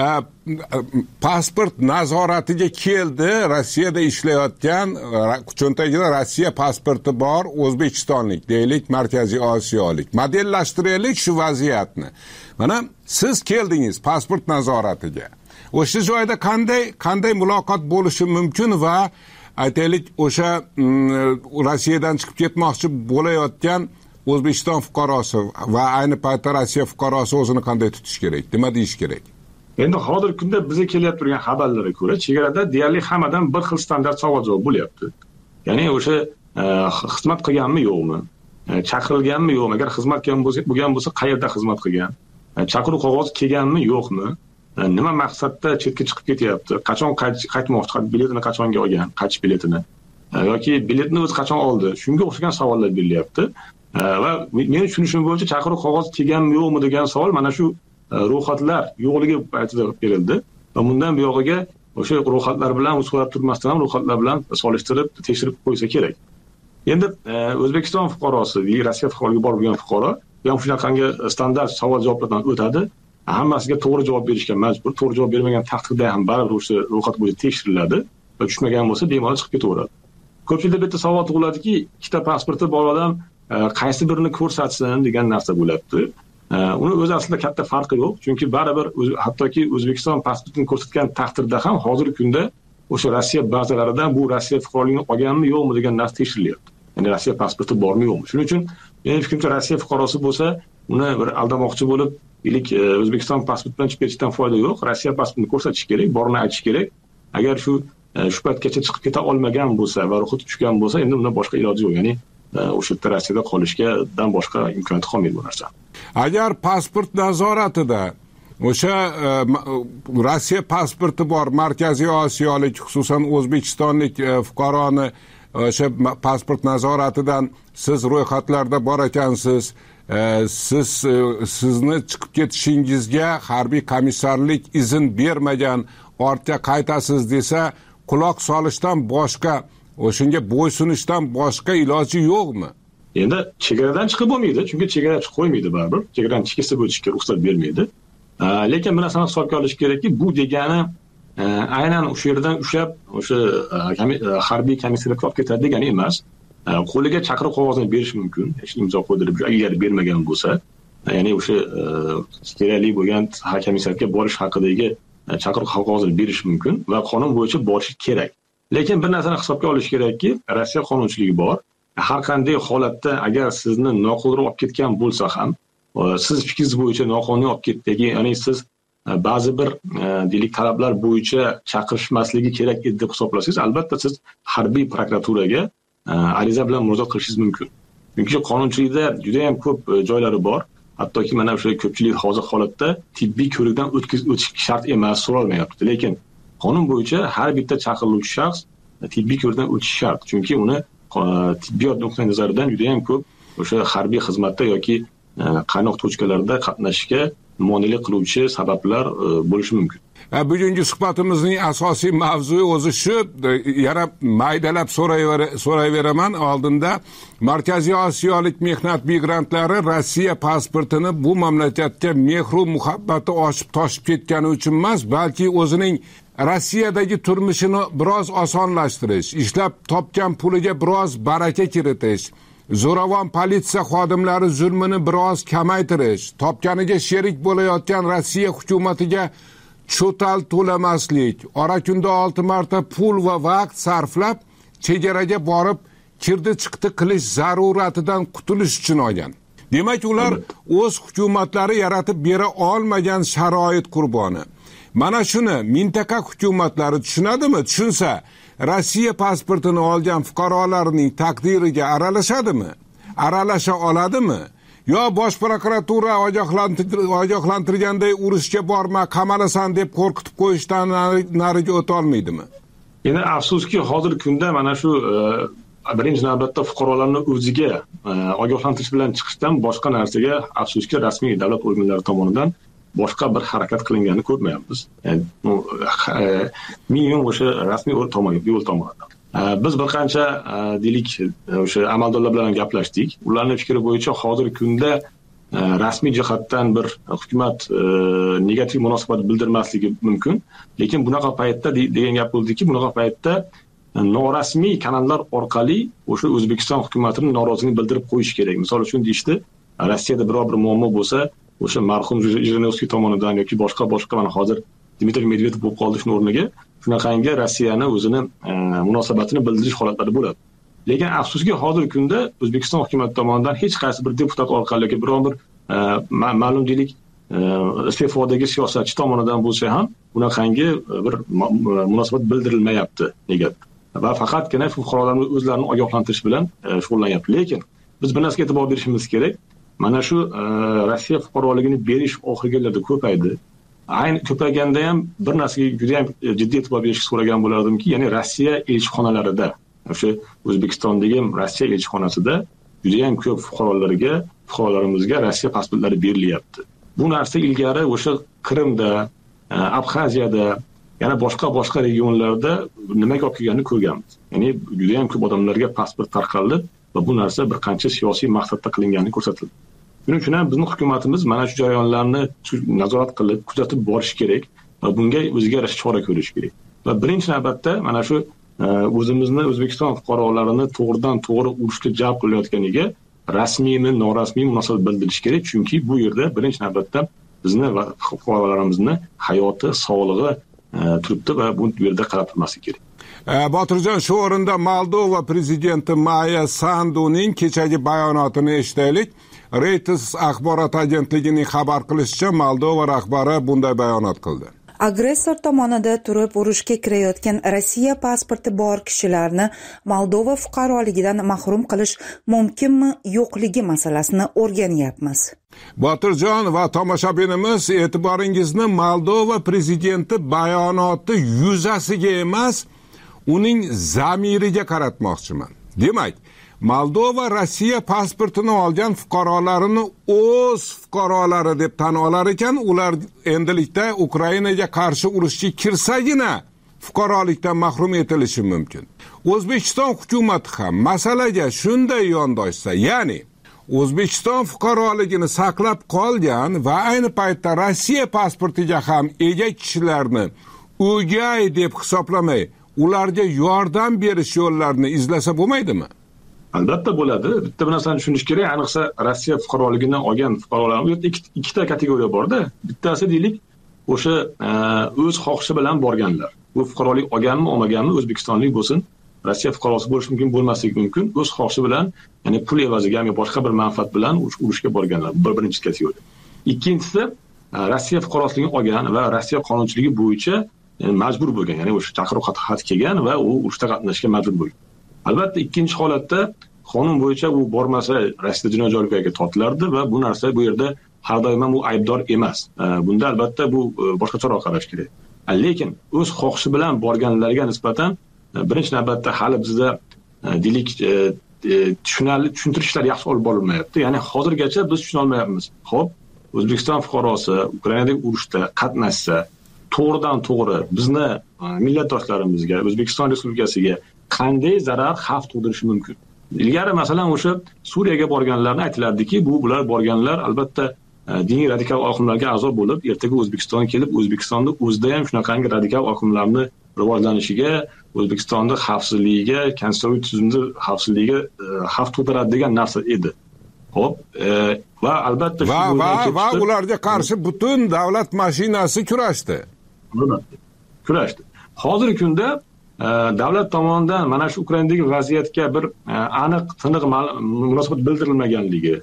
pasport nazoratiga keldi. Rossiyada ishlayotgan, cho'ntagida Rossiya pasporti bor, O'zbekistonlik, deylik, Markaziy Osiyolik. Modellashtiraylik shu vaziyatni. Mana siz keldingiz pasport nazoratiga. O'sha joyda qanday qanday muloqot bo'lishi mumkin va aytaylik o'sha Rossiyadan chiqib ketmoqchi bo'layotgan O'zbekiston fuqarosi va ayni paytda Rossiya fuqarosi o'zini qanday tutish kerak? Nima deyish kerak? Endi hozirgi kunda bizga kelyapti turgan xabarlarga ko'ra, chegarada deyarli hammadan bir xil standart savol-javob bo'lyapti. Ya'ni o'sha xizmat qilganmi yo'qmi? Chaqirilganmi yo'qmi? Agar xizmat qilgan bo'lsa, bo'lgan bo'lsa qayerda xizmat qilgan? Chaqiruv qog'ozi kelganmi yo'qmi? Nima maqsadda chetga chiqib ketyapti? Qachon qaytmoqchi? Biletini qachonga olgan? Qaytish biletini? Yoki biletni o'zi qachon oldi? Shunga o'xshagan savollar berilyapti. Va men tushunishim bo'yicha chaqiruv qog'ozi kelganmi yo'qmi degan savol mana shu ro'yxatlar yo'qligi paytida berildi va bundan buyog'iga o'sha ro'yxatlar bilan so'rab turmasdan ham ro'yxatlar bilan solishtirib tekshirib qo'ysa kerak. Endi O'zbekiston fuqarosi, Rossiya fuqaroligi bor bo'lgan fuqaro ham shunaqangi standart savol javoblardan o'tadi. Hammasiga to'g'ri javob berishga majbur. To'g'ri javob bermagan taqdirda ham baribir o'sha ro'yxat bo'yicha tekshiriladi va tushmagan bo'lsa bemalol chiqib ketaveradi. Ko'pchilikda bitta savol tug'iladiki, ikkita pasporti bor odam qaysi birini ko'rsatsin degan narsa bo'lyapti. Uni o'zi aslida katta farqi yo'q, chunki baribir hattoki O'zbekiston pasportini ko'rsatgan taqdirda ham hozirgi kunda o'sha Rossiya bazalaridan bu Rossiya fuqaroligini olganmi yo'qmi degan narsa tekshirilyapti. Ya'ni Rossiya pasporti bormi yo'qmi? Shuning uchun men fikrimcha Rossiya fuqarosi bo'lsa, uni bir aldamoqchi bo'lib, ilik O'zbekiston pasportidan chiqib ketishdan foyda yo'q. Rossiya pasportini ko'rsatish kerak, borini aytish kerak. Agar shu shu paytgacha chiqib keta olmagan bo'lsa va ruxsat tushgan bo'lsa, endi undan boshqa iloji yo'q. Ya'ni o'sha yerda Rossiyada qolishgadan boshqa imkoniyat qolmaydi bu narsa. Agar pasport nazoratida o'sha Rossiya pasporti bor Markaziy Osiyolik, xususan O'zbekistonlik fuqaroni o'sha pasport nazoratidan siz ro'yxatlarda bor ekansiz, siz sizni chiqib ketishingizga harbiy komissarlik izn bermagan, ortga qaytasiz desa, quloq solishdan boshqa, o'shunga bo'ysunishdan boshqa iloji yo'qmi? Endi chegaradan chiqib bo'lmaydi, chunki chegara chiqib qo'ymaydi baribir. Chegaradan chiqishga o'tishga ruxsat bermaydi. Lekin bir narsani hisobga olish kerakki, bu degani aynan o'sha yerdan ushlab o'sha harbiy komissariyatga olib ketadi degani emas. Qo'liga chaqiruv qog'ozini berish mumkin, imzo qo'ydirib, agar bermagan bo'lsa, ya'ni o'sha kerakli bo'lgan komissariyatga borish haqidagi chaqiruv qog'ozini berish mumkin va qonun bo'yicha borishi kerak. Lekin bir narsani hisobga olish kerakki, Rossiya qonunchiligi bor. Har qanday holatda agar sizni noqonuniy olib ketgan bo'lsa ham, siz fikringiz bo'yicha noqonuniy olib ketdigi, ya'ni siz ba'zi bir deylik talablar bo'yicha chaqirishmasligi kerak edi deb hisoblasangiz, albatta siz harbiy prokuraturaga ariza bilan murojaat qilishingiz mumkin. Chunki qonunchilikda juda ham ko'p joylari bor. Hattoki mana o'sha ko'pchilik hozir holatda tibbiy ko'rikdan o'tish shart emas, so'ralmayapti. Lekin qonun bo'yicha har bitta chaqiriluvchi shaxs tibbiy ko'rikdan o'tishi shart. Chunki uni tibbiyot nuqtai nazaridan juda ham ko'p o'sha harbiy xizmatda yoki qaynoq tochkalarda qatnashishga monelik qiluvchi sabablar bo'lishi mumkin. Bugungi suhbatimizning asosiy mavzui o'zi shu, yana maydalab so'rayveraman oldinda. Markaziy Osiyolik mehnat migrantlari Rossiya pasportini bu mamlakatga mehru muhabbati oshib toshib ketgani uchun emas, balki o'zining Rossiyadagi turmushini biroz osonlashtirish, ishlab topgan puliga biroz baraka kiritish, zo'ravon politsiya xodimlari zulmini biroz kamaytirish, topganiga sherik bo'layotgan Rossiya hukumatiga cho'tal to'lamaslik, ora kunda olti marta pul va vaqt sarflab chegaraga borib kirdi chiqdi qilish zaruratidan qutulish uchun olgan. Demak, ular o'z hukumatlari yaratib bera olmagan sharoit qurboni. Mana shuni mintaqa hukumatlari tushunadimi? Tushunsa, Rossiya pasportini olgan fuqarolarning taqdiriga aralashadimi? Aralasha oladimi? Yo bosh prokuratura ogohlantirganday urushga borma, qamalasan deb qo'rqitib qo'yishdan nariga o'ta olmaydimi? Yana afsuski, hozirgi kunda mana shu birinchi navbatda fuqarolarni o'ziga ogohlantirish bilan chiqishdan boshqa narsaga afsuski rasmiy davlat organlari tomonidan boshqa bir harakat qilinganini ko'rmayapmiz. Yani minimum o'sha rasmiy yo'l tomonidan. Biz bir qancha deylik o'sha amaldorlar bilan gaplashdik. Ularning fikri bo'yicha hozirgi kunda rasmiy jihatdan bir hukumat negativ munosabat bildirmasligi mumkin, lekin bunaqa paytda degan gap bo'ldiki, bunaqa paytda norasmiy kanallar orqali o'sha O'zbekiston hukumatining noroziligini bildirib qo'yish kerak. Misol uchun deyishdi, Rossiyada biror bir muammo bo'lsa, o'sha marhum Jirinovskiy tomonidan yoki boshqa boshqa mana hozir Dmitriy Medvedev bo'lib qoldi shuni o'rniga shunaqangi Rossiyani o'zini munosabatini bildirish holatlari bo'ladi. Lekin afsuski hozirgi kunda O'zbekiston hukumati tomonidan hech qaysi bir deputat orqali yoki biror bir ma'lum deylik iste'fodagi siyosatchi tomonidan bo'lsa ham bunaqangi bir munosabat bildirilmayapti. Nega? Va faqatgina fuqarolarni o'zlarini ogohlantirish bilan shug'ullanyapti. Lekin biz bir narsaga e'tibor berishimiz kerak. Mana shu Rossiya fuqaroligini berish oxirgi yillarda ko'paydi. Ayni ko'payganda ham bir narsaga juda ham jiddiy e'tibor berishni so'ragan bo'lardimki, ya'ni Rossiya elchixonalarida, o'sha O'zbekistondagi Rossiya elchixonasida juda ham ko'p fuqarolarga, fuqarolarimizga Rossiya pasportlari berilyapti. Bu narsa ilgari o'sha Qrimda, Abxaziyada, yana boshqa boshqa regionlarda nimaga olib kelganini ko'rganmiz. Ya'ni juda ham ko'p odamlarga pasport tarqaldi va bu narsa bir qancha siyosiy maqsadda qilinganini ko'rsatildi. Shuning uchun ham bizning hukumatimiz mana shu jarayonlarni nazorat qilib, kuzatib borish kerak va bunga o'ziga yarasha chora ko'rish kerak. Va birinchi navbatda mana shu o'zimizni O'zbekiston fuqarolarini to'g'ridan to'g'ri urushga jalb qilayotganiga rasmiymi, norasmiy munosabat bildirish kerak, chunki bu yerda birinchi navbatda bizni va fuqarolarimizni hayoti, sog'lig'i turibdi va bu yerda qarab turmaslik kerak. Botirjon, shu o'rinda Moldova prezidenti Maya Sanduning kechagi bayonotini eshitaylik. Reuters axborot agentligining xabar qilishicha, Moldova rahbari bunday bayonot qildi. Agressor tomonida turib urushga kirayotgan Rossiya pasporti bor kishilarni Moldova fuqaroligidan mahrum qilish mumkinmi, yo'qligi masalasini o'rganyapmiz. Botirjon va tomoshabinimiz, e'tiboringizni Moldova prezidenti bayonoti yuzasiga emas, uning zamiriga qaratmoqchiman. Demak, Moldova Rossiya pasportini olgan fuqarolarini o'z fuqarolari deb tan olar ekan, ular endilikda Ukrainaga qarshi urushga kirsagina fuqarolikdan mahrum etilishi mumkin. O'zbekiston hukumati ham masalaga shunday yondoshsa, ya'ni O'zbekiston fuqaroligini saqlab qolgan va ayni paytda Rossiya pasportiga ham ega kishilarni o'gay deb hisoblamay, ularga yordam berish yo'llarini izlasa bo'lmaydimi? Albatta bo'ladi. Bitta bir narsani tushunish kerak, ayniqsa Rossiya fuqaroligini olgan fuqarolar, u yerda ikkita kategoriya bor-da. Bittasi deylik, o'sha o'z xohishi bilan borganlar. Bu fuqarolik olganmi, olmaganmi, O'zbekistonlik bo'lsin, Rossiya fuqarosi bo'lish mumkin, bo'lmasligi mumkin, o'z xohishi bilan, ya'ni pul evaziga yoki boshqa bir manfaat bilan urushga borganlar. Bu birinchi kategoriya. Ikkinchisi Rossiya fuqaroligini olgan va Rossiya qonunchiligi bo'yicha majbur bo'lgan, ya'ni o'sha chaqiruv xati kelgan va u urushda qatnashishga majbur bo'lgan. Albatta ikkinchi holatda qonun bo'yicha u bormasa Rossiya jinoiy javobgarlikka tortilardi va bu narsa bu yerda har doim ham u aybdor emas. Bunda albatta bu boshqacharoq qarash kerak. Lekin o'z xohishi bilan borganlarga nisbatan birinchi navbatda hali bizda deylik tushunarli tushuntirishlar yaxshi olib borilmayapti. Ya'ni hozirgacha biz tushuna olmayapmiz. Xo'p, O'zbekiston fuqarosi Ukrainadagi urushda qatnashsa, to'g'ridan to'g'ri bizni millatdoshlarimizga, O'zbekiston Respublikasiga qanday zarar, xavf tug'dirishi mumkin? Ilgari masalan o'sha Suriyaga borganlarni aytilardiki, bu bular borganlar albatta diniy radikal oqimlarga a'zo bo'lib, ertaga O'zbekistonga kelib, O'zbekistonda o'zida ham shunaqangi radikal oqimlarni rivojlanishiga, O'zbekistonda xavfsizligiga, konstitutsiyaviy tuzumda xavfsizligiga xavf tug'diradi degan narsa edi. Xo'p, va albatta va va va ularga qarshi butun davlat mashinasi kurashdi. Kurashdi. Hozirgi kunda davlat tomonidan mana shu Ukrainadagi vaziyatga bir aniq tiniq munosabat bildirilmaganligi,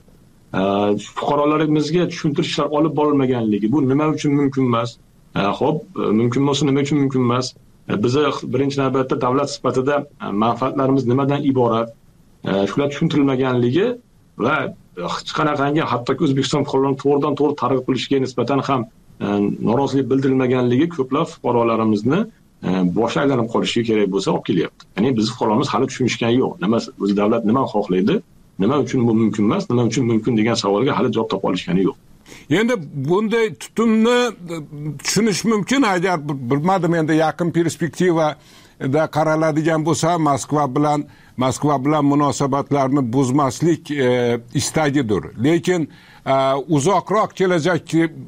fuqarolarimizga tushuntirishlar olib borilmaganligi, bu nima uchun mumkin emas? Xo'p, mumkin bo'lsa nima uchun mumkin emas? Biza birinchi navbatda davlat sifatida manfaatlarimiz nimadan iborat? Shular tushuntirilmaganligi va hech qanaqangi hattoki O'zbekiston fuqarolarini to'g'ridan to'g'ri targ'ib qilishiga nisbatan ham norozilik bildirilmaganligi ko'plab fuqarolarimizni boshi aylanib qolishiga kerak bo'lsa olib kelyapti. Ya'ni biz fuqarolarimiz hali tushunishgani yo'q. Nima o'zi davlat nima xohlaydi, nima uchun bu mumkin emas, nima uchun mumkin degan savolga hali javob topa olishgani yo'q. Endi bunday tutumni tushunish mumkin agar bilmadim endi yaqin perspektivada qaraladigan bo'lsa Moskva bilan Moskva bilan munosabatlarni buzmaslik e, istagidir. Lekin e, uzoqroq kelajak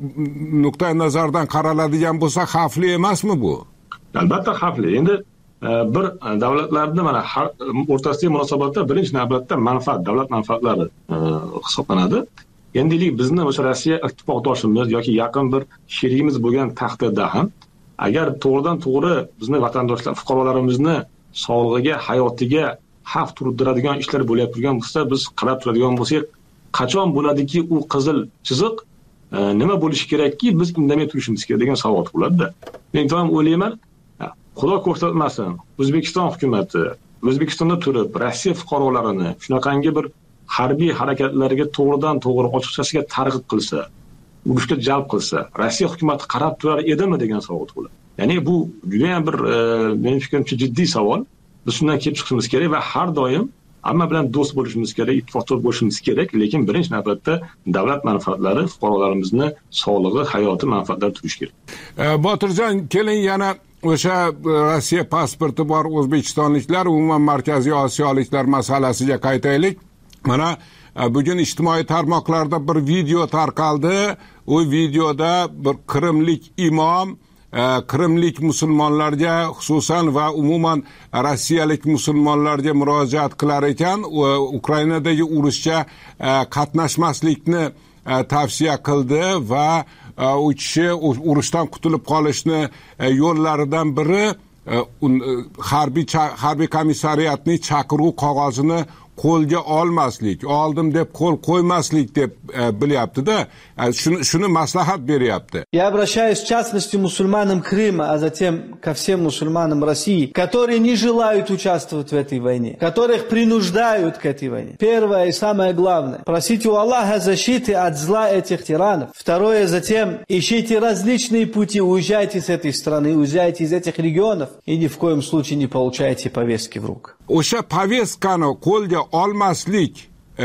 nuqtai nazardan qaraladigan bo'lsa xavfli emasmi bu? Albatta xavfli. Endi bir davlatlarda mana o'rtasidagi munosabatda birinchi navbatda manfaat, davlat manfaatlari hisoblanadi. Endilik bizni o'sha Rossiya ittifoqdoshimiz yoki yaqin bir sherigimiz bo'lgan taqdirda ham agar to'g'ridan to'g'ri bizni vatandoshlar, fuqarolarimizni sog'lig'iga, hayotiga xavf tug'diradigan ishlar bo'layotgan turgan bo'lsa, biz qarab turadigan bo'lsak, qachon bo'ladiki u qizil chiziq nima bo'lishi kerakki biz indamay turishimiz kerak degan savol tug'iladi-da. Men doim o'ylayman, Xudo ko'rsatmasin, O'zbekiston hukumatı O'zbekistonda turib Rossiya fuqarolarini shunaqangi bir harbiy harakatlarga to'g'ridan to'g'ri ochiqchasiga targ'ib qilsa, urushga jalb qilsa, Rossiya hukumati qarab turar edimi degan savol tug'iladi. Ya'ni bu juda ham bir mening fikrimcha jiddiy savol. Biz shundan kelib chiqishimiz kerak va har doim hamma bilan do'st bo'lishimiz kerak, ittifoqdosh bo'lishimiz kerak, lekin birinchi navbatda davlat manfaatlari, fuqarolarimizni sog'lig'i, hayoti manfaatlari turishi kerak. Botirjon, keling yana o'sha Rossiya pasporti bor o'zbekistonliklar, umuman Markaziy Osiyoliklar masalasiga qaytaylik. Mana bugun ijtimoiy tarmoqlarda bir video tarqaldi. U videoda bir Qrimlik imom Qrimlik musulmonlarga xususan va umuman rossiyalik musulmonlarga murojaat qilar ekan, Ukrainadagi urushga qatnashmaslikni tavsiya qildi va u kishi urushdan qutulib qolishni yo'llaridan biri harbiy harbiy komissariyatning chaqiruv qog'ozini qo'lga olmaslik, oldim deb qo'l qo'ymaslik deb bilyapti-da, shuni shuni maslahat beryapti. Я обращаюсь в частности мусульманам Крыма, а затем ко всем мусульманам России, которые не желают участвовать в этой войне, которых принуждают к этой войне. Первое и самое главное, просите у Аллаха защиты от зла этих тиранов. Второе, затем ищите различные пути, уезжайте с этой страны, уезжайте из этих регионов и ни в коем случае не получайте повестки в руки. O'sha повесткani qo'lga olmaslik,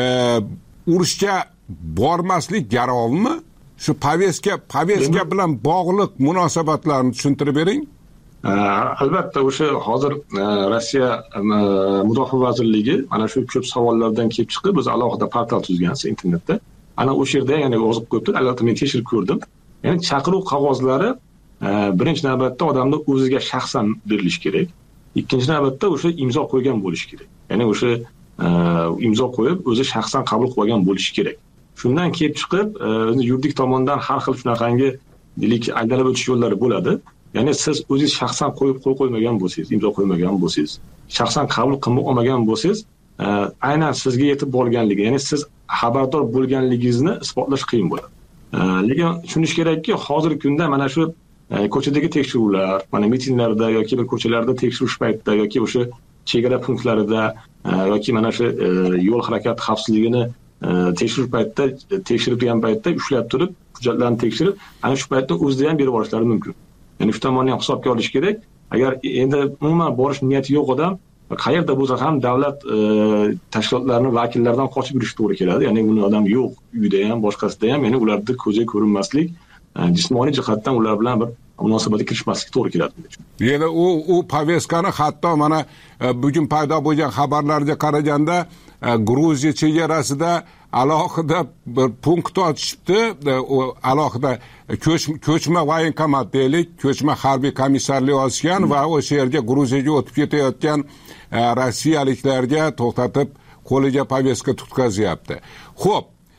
urushga bormaslik garovmi? Shu повестка, повестка bilan bog'liq munosabatlarni tushuntirib bering. Albatta, o'sha hozir Rossiya Mudofaa vazirligi ana shu ko'p savollardan kelib chiqib, o'zi alohida portal tuzgansiz internetda. Ana o'sha yerda yana yozib qo'yibdi, albatta men tekshirib ko'rdim. Ya'ni chaqiruv qog'ozlari birinchi navbatda odamni o'ziga shaxsan berilishi kerak. Ikkinchi navbatda o'sha imzo qo'ygan bo'lishi kerak. Ya'ni o'sha imzo qo'yib, o'zi shaxsan qabul qilgan bo'lishi kerak. Shundan kelib chiqib, yuridik tomondan har xil shunaqangi deylik aylanib o'tish yo'llari bo'ladi. Ya'ni siz o'zingiz shaxsan qo'yib qo'y qo'ymagan bo'lsangiz, imzo qo'ymagan bo'lsangiz, shaxsan qabul qilib olmagan bo'lsangiz, aynan sizga yetib borganligi, ya'ni siz xabardor bo'lganligingizni isbotlash qiyin bo'ladi. Lekin tushunish kerakki, hozirgi kunda mana shu ko'chadagi tekshiruvlar, mana mitinglarda yoki bir ko'chalarda tekshirish paytida yoki o'sha chegara punktlarida yoki mana shu yo'l harakati xavfsizligini tekshirish paytida, tekshirib turgan paytda ushlab turib, hujjatlarni tekshirib, ana shu paytda o'zida ham berib olishlari mumkin. Ya'ni shu tomonni ham hisobga olish kerak. Agar endi umuman borish niyati yo'q odam qayerda bo'lsa ham davlat tashkilotlarining vakillaridan qochib yurish to'g'ri keladi. Ya'ni uni odam yo'q, uyda ham, boshqasida ham, ya'ni ularning ko'ziga ko'rinmaslik, jismoniy jihatdan ular bilan bir munosabatga kirishmaslik to'g'ri keladi. Yana u u повесткani hatto mana bugun paydo bo'lgan xabarlarga qaraganda Gruziya chegarasida alohida bir punkt ochishdi, alohida ko'chma voyenkomat deylik, ko'chma harbiy komissarlik ochgan va o'sha yerga Gruziyaga o'tib ketayotgan rossiyaliklarga to'xtatib qo'liga повестка tutkazyapti. Xo'p,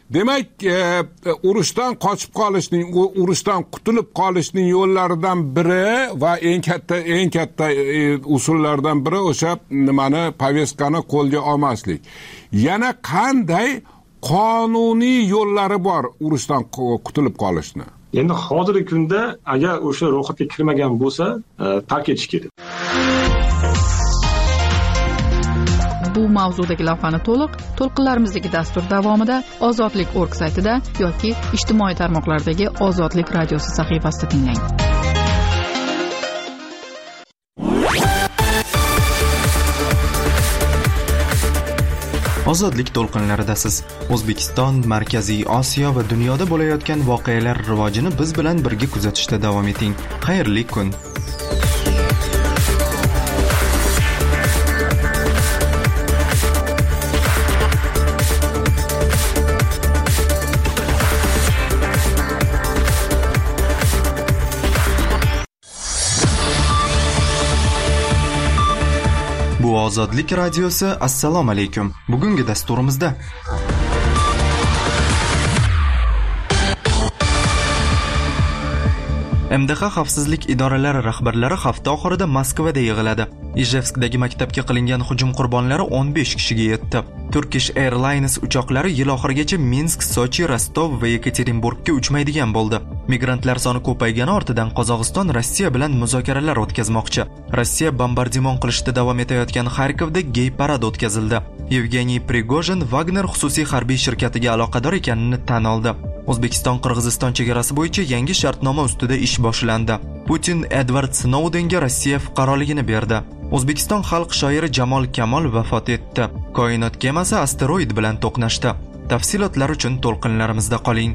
Demak, urushdan qochib qolishning, urushdan qutulib qolishning yo'llaridan biri va eng katta eng katta usullardan biri o'sha nimani povestkani qo'lga olmaslik. Yana qanday qonuniy yo'llari bor urushdan qutulib qolishni? Endi hozirgi kunda agar o'sha ro'yxatga kirmagan bo'lsa, tark etish kerak. Bu mavzudagi lavhani to'liq to'lqinlarimizdagi dastur davomida Ozodlik nokta org saytida yoki ijtimoiy tarmoqlardagi Ozodlik radiosi sahifasida tinglang. Ozodlik to'lqinlaridasiz. O'zbekiston, Markaziy Osiyo va dunyoda bo'layotgan voqealar rivojini biz bilan birga kuzatishda davom eting. Xayrli kun. Bu Ozodlik radiosi. Assalomu alaykum. Bugungi dasturimizda M D H xavfsizlik idoralari rahbarlari hafta oxirida Moskvada yig'iladi. Ijevskdagi maktabga qilingan hujum qurbonlari o'n besh kishiga yetdi. Turkish Airlines uchoqlari yil oxirigacha Minsk, Sochi, Rostov va Yekaterinburgga uchmaydigan bo'ldi. Migrantlar soni ko'paygani ortidan Qozog'iston Rossiya bilan muzokaralar o'tkazmoqchi. Rossiya bombardimon qilishda davom etayotgan Xarkovda gey parad o'tkazildi. Yevgeniy Prigojin Wagner xususiy harbiy shirkatiga aloqador ekanini tan oldi. O'zbekiston-Qirg'iziston chegarasi bo'yicha yangi shartnoma ustida ish boshlandi. Putin Edward Snowdenga Rossiya fuqaroligini berdi. O'zbekiston xalq shoiri Jamol Kamol vafot etdi. Koinot kemasi asteroid bilan to'qnashdi. Tafsilotlar uchun to'lqinlarimizda qoling.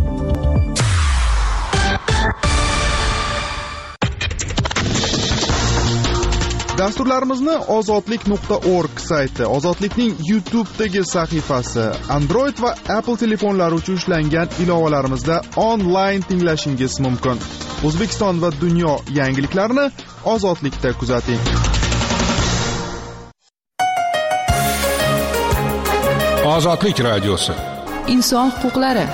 Dasturlarimizni ozodlik nokta org sayti, Ozodlikning YouTube'dagi sahifasi, Android va Apple telefonlari uchun ishlangan ilovalarimizda onlayn tinglashingiz mumkin. O'zbekiston va dunyo yangiliklarini Ozodlikda kuzating. Ozodlik radiosi. Inson huquqlari.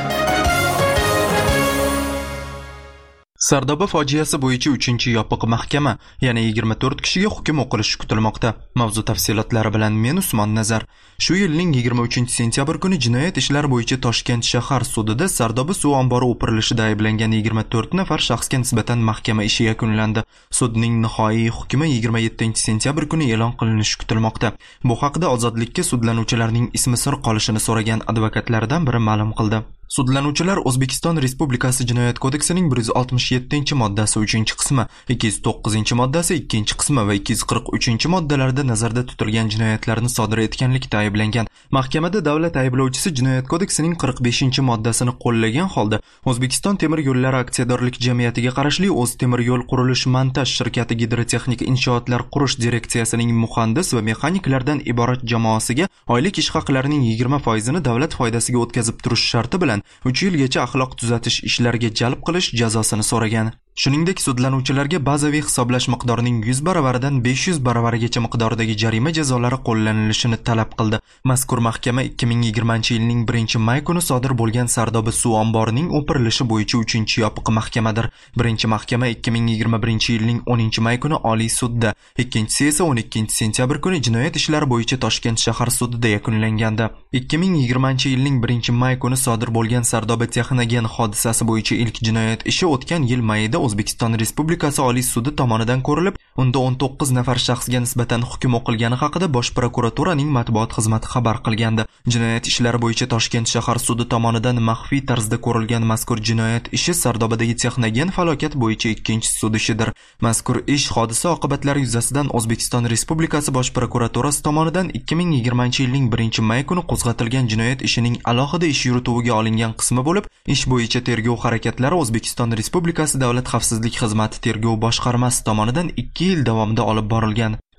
Sardoba fojiasi bo'yicha uchinchi yopiq mahkama yana yigirma to'rt kishiga hukm o'qilishi kutilmoqda. Mavzu tafsilotlari bilan men Usmon Nazar. Shu yilning yigirma uchinchi sentyabr kuni jinoyat ishlari bo'yicha Toshkent shahar sudida Sardoba suv ombori o'pirilishida ayblangan yigirma to'rt nafar shaxsga nisbatan mahkama ishi yakunlandi. Sudning nihoi hukmi yigirma yettinchi sentyabr kuni e'lon qilinishi kutilmoqda. Bu haqda Ozodlikka sudlanuvchilarning ismi sir qolishini so'ragan advokatlardan biri ma'lum qildi. Sudlanuvchilar O'zbekiston Respublikasi Jinoyat kodeksining bir yuz oltmish yettinchi moddasi uchinchi qismi, ikki yuz to'qqizinchi moddasi ikkinchi qismi va ikki yuz qirq uchinchi moddalarida nazarda tutilgan jinoyatlarni sodir etganlikda ayblangan. Mahkamada davlat ayblovchisi Jinoyat kodeksining qirq beshinchi moddasini qo'llagan holda O'zbekiston temir yo'llari aksiyadorlik jamiyatiga qarashli O'z temir yo'l qurilish montaj shirkati gidrotexnik inshootlar qurish direksiyasining muhandis va mexaniklardan iborat jamoasiga oylik ish haqlarining yigirma foizini davlat foydasiga o'tkazib turish sharti bilan uch yilgacha axloq tuzatish ishlariga jalb qilish jazosini so'ragan. Shuningdek, sudlanuvchilarga bazaviy hisoblash miqdorining yuz baravaridan besh yuz baravarigacha miqdordagi jarima jazolari qo'llanilishini talab qildi. Mazkur mahkama ikki ming yigirmanchi yilning birinchi may kuni sodir bo'lgan Sardoba suv omborining o'pirilishi bo'yicha uchinchi yopiq mahkamadir. Birinchi mahkama ikki ming yigirma birinchi yilning o'ninchi may kuni Oliy sudda, ikkinchisi esa o'n ikkinchi sentyabr kuni jinoyat ishlari bo'yicha Toshkent shahar sudida yakunlangandi. ikki ming yigirmanchi yilning birinchi may kuni sodir bo'lgan Sardoba texnogen hodisasi bo'yicha ilk jinoyat ishi o'tgan yil mayida O'zbekiston Respublikasi Oliy sudi tomonidan ko'rilib, unda o'n to'qqiz nafar shaxsga nisbatan hukm o'qilgani haqida Bosh prokuraturaning matbuot xizmati xabar qilgandi. Jinoyat ishlari bo'yicha Toshkent shahar sudi tomonidan maxfiy tarzda ko'rilgan mazkur jinoyat ishi Sardobadagi texnogen falokat bo'yicha ikkinchi sud ishidir. Mazkur ish hodisa oqibatlari yuzasidan O'zbekiston Respublikasi Bosh prokuraturasi tomonidan ikki ming yigirmanchi yilning birinchi may kuni qo'zg'atilgan jinoyat ishining alohida ish yurituviga olingan qismi bo'lib, ish bo'yicha tergov harakatlari O'zbekiston Respublikasi Davlat xavfsizlik xizmati tergov boshqarmasi tomonidan ikki yil davomida olib borilgan.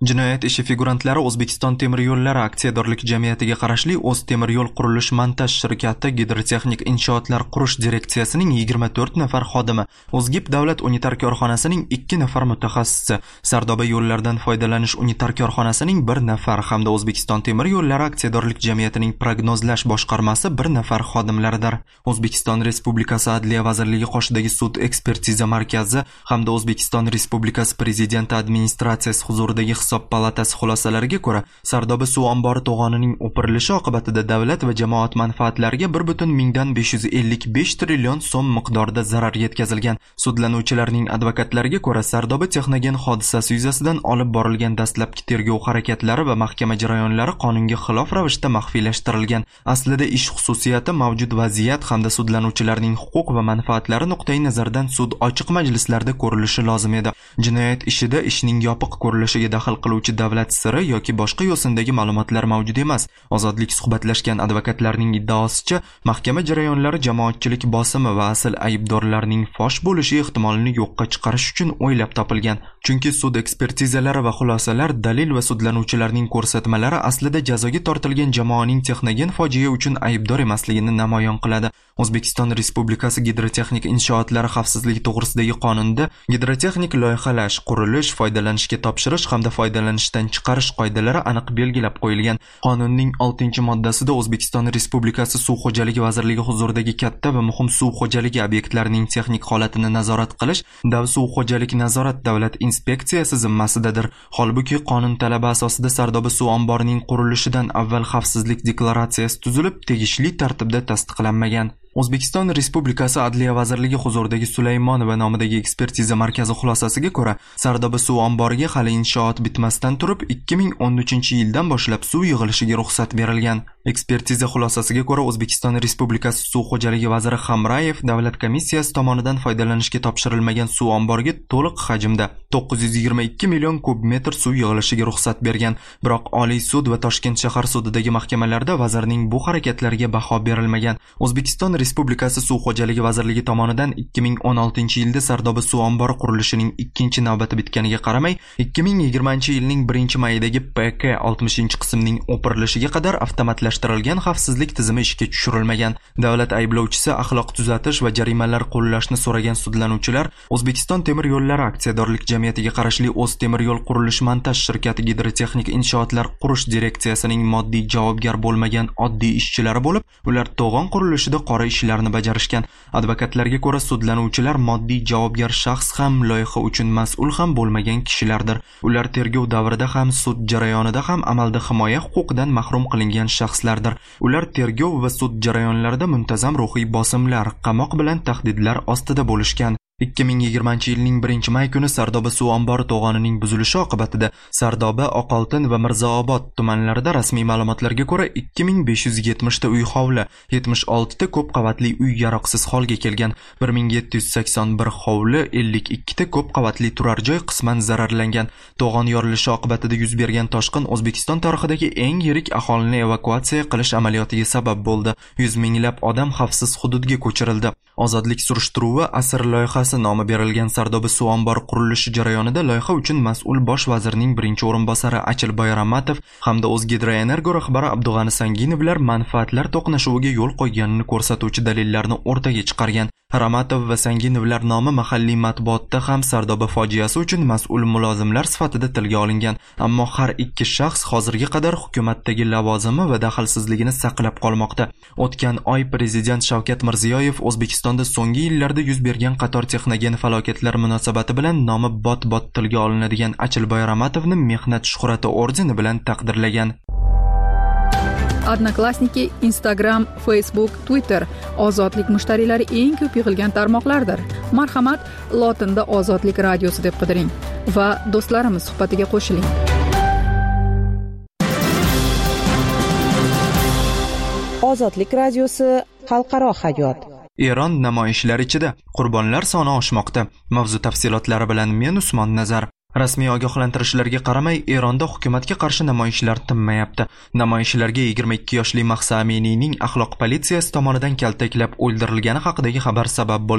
Jinoyat ishi figurantlari O'zbekiston temir yo'llari aksiyadorlik jamiyatiga qarashli O'z temir yo'l qurilish montaj shirkati gidrotexnik inshootlar qurish direksiyasining yigirma to'rt nafar xodimi, O'zgip davlat unitar korxonasining ikki nafar mutaxassisi, Sardoba yo'llardan foydalanish unitar korxonasining bir nafar hamda O'zbekiston temir yo'llari aksiyadorlik jamiyatining prognozlash boshqarmasi bir nafar xodimlaridir. O'zbekiston Respublikasi Adliya vazirligi qoshidagi sud ekspertiza markazi hamda O'zbekiston Respublikasi Prezidenti administratsiyasi huzuridagi Hisob palatasi xulosalariga ko'ra, Sardoba suv ombori to'g'onining o'pirilishi oqibatida davlat va jamoat manfaatlariga bir butun mingdan besh yuz ellik besh trillion so'm miqdorida zarar yetkazilgan. Sudlanuvchilarning advokatlariga ko'ra, Sardoba texnogen hodisasi yuzasidan olib borilgan dastlabki tergov harakatlari va mahkama jarayonlari qonunga xilof ravishda maxfiylashtirilgan. Aslida ish xususiyati mavjud vaziyat hamda sudlanuvchilarning huquq va manfaatlari nuqtai nazaridan sud ochiq majlislarda ko'rilishi lozim edi. Jinoyat ishida ishning yopiq ko'rilishiga daxl qiluvchi davlat siri yoki boshqa yo'sindagi ma'lumotlar mavjud emas. Ozodlik suhbatlashgan advokatlarning iddaosicha, mahkama jarayonlari jamoatchilik bosimi va asl aybdorlarning fosh bo'lishi ehtimolini yo'qqa chiqarish uchun o'ylab topilgan. Chunki sud ekspertizalari va xulosalar, dalil va sudlanuvchilarning ko'rsatmalari aslida jazoga tortilgan jamoaning texnogen fojia uchun aybdor emasligini namoyon qiladi. O'zbekiston Respublikasi gidrotexnik inshootlari xavfsizligi to'g'risidagi qonunda gidrotexnik loyihalash, qurilish, foydalanishga topshirish hamda foydalanishdan chiqarish qoidalari aniq belgilab qo'yilgan. Qonunning oltinchi moddasida O'zbekiston Respublikasi Suv xo'jaligi vazirligi huzuridagi katta va muhim suv xo'jaligi obyektlarining texnik holatini nazorat qilish Dav suv xo'jalik nazorat davlat inspeksiyasi zimmasidadir. Holbuki qonun talabi asosida Sardoba suv omborining qurilishidan avval xavfsizlik deklaratsiyasi tuzilib, tegishli tartibda tasdiqlanmagan. O'zbekiston Respublikasi Adliya vazirligi huzuridagi Sulaymonova nomidagi ekspertiza markazi xulosasiga ko'ra, Sardoba suv omboriga hali inshoot bitmasdan turib ikki ming o'n uchinchi yildan boshlab suv yig'ilishiga ruxsat berilgan. Ekspertiza xulosasiga ko'ra, O'zbekiston Respublikasi suv xo'jaligi vaziri Hamrayev davlat komissiyasi tomonidan foydalanishga topshirilmagan suv omboriga to'liq hajmda to'qqiz yuz yigirma ikki million kub metr suv yig'ilishiga ruxsat bergan. Biroq Oliy sud va Toshkent shahar sudidagi mahkamalarda vazirning bu harakatlariga baho berilmagan. O'zbekiston Respublikasi Suv xo'jaligi vazirligi tomonidan ikki ming o'n oltinchi yilda Sardoba suv ombori qurilishining ikkinchi navbati bitganiga qaramay, ikki ming yigirmanchi yilning birinchi mayidagi P K oltmishinchi qismning o'pirilishiga qadar avtomatlashtirilgan xavfsizlik tizimi ishga tushirilmagan. Davlat ayblovchisi axloq tuzatish va jarimalar qo'llashni so'ragan sudlanuvchilar O'zbekiston temir yo'llari aksiyadorlik jamiyatiga qarashli O'z temir yo'l qurilish montaj shirkati gidrotexnik inshootlar qurish direksiyasining moddiy javobgar bo'lmagan oddiy ishchilari bo'lib, ular to'g'on qurilishida qora ishlarni bajarishgan. Advokatlarga ko'ra, sudlanuvchilar moddiy javobgar shaxs ham, loyiha uchun mas'ul ham bo'lmagan kishilardir. Ular tergov davrida ham, sud jarayonida ham amalda himoya huquqidan mahrum qilingan shaxslardir. Ular tergov va sud jarayonlarida muntazam ruhiy bosimlar, qamoq bilan tahdidlar ostida bo'lishgan. ikki ming yigirmanchi yilning birinchi may kuni Sardoba suv ombori to'g'onining buzilishi oqibatida Sardoba, Oqoltin va Mirzaobod tumanlarida rasmiy ma'lumotlarga ko'ra ikki ming besh yuz yetmish ta uy hovli, yetmish olti ta ko'p qavatli uy yaroqsiz holga kelgan, bir ming yetti yuz sakson bir hovli, ellik ikki ta ko'p qavatli turar joy qisman zararlangan. To'g'on yorilishi oqibatida yuz bergan toshqin O'zbekiston tarixidagi eng yirik aholini evakuatsiya qilish amaliyotiga sabab bo'ldi. yuz minglab odam xavfsiz hududga ko'chirildi. Ozodlik surishtiruvi asr loyihasi nomi berilgan Sardoba suv ombori qurilishi jarayonida loyiha uchun mas'ul bosh vazirning birinchi o'rinbosari Achilboy Ramatov hamda O'zgidroenergo rahbari Abdug'ani Sanginovlar manfaatlar to'qnashuviga yo'l qo'yganini ko'rsatuvchi dalillarni o'rtaga chiqargan. Ramatov va Sanginovlar nomi mahalliy matbuotda ham Sardoba fojiasi uchun mas'ul mulozimlar sifatida tilga olingan, ammo har ikki shaxs hozirga qadar hukumatdagi lavozimi va daxlsizligini saqlab qolmoqda. O'tgan oy Prezident Shavkat Mirziyoyev O'zbekistonda so'nggi yillarda yuz bergan qator texnogen falokatlar munosabati bilan nomi bot-bot tilga olinadigan Achilboy Ramatovni mehnat shuhrati ordeni bilan taqdirlagan. Odnoklassniki, Instagram, Facebook, Twitter ozodlik mushtariylari eng ko'p yig'ilgan tarmoqlardir. Marhamat, lotinda Ozodlik radiosi deb qidiring va do'stlarimiz suhbatiga qo'shiling. Ozodlik radiosi xalqaro hayot. Eron namoyishlar ichida qurbonlar soni oshmoqda. Mavzu tafsilotlari bilan men Usmon Nazar. Rasmiy ogohlantirishlarga qaramay, Eronda hukumatga qarshi namoyishlar tinmayapti. Namoyishlarga yigirma ikki yoshli Mahsa Aminiyning axloq politsiyasi tomonidan kaltaklab o'ldirilgani haqidagi xabar sabab bo'lgan.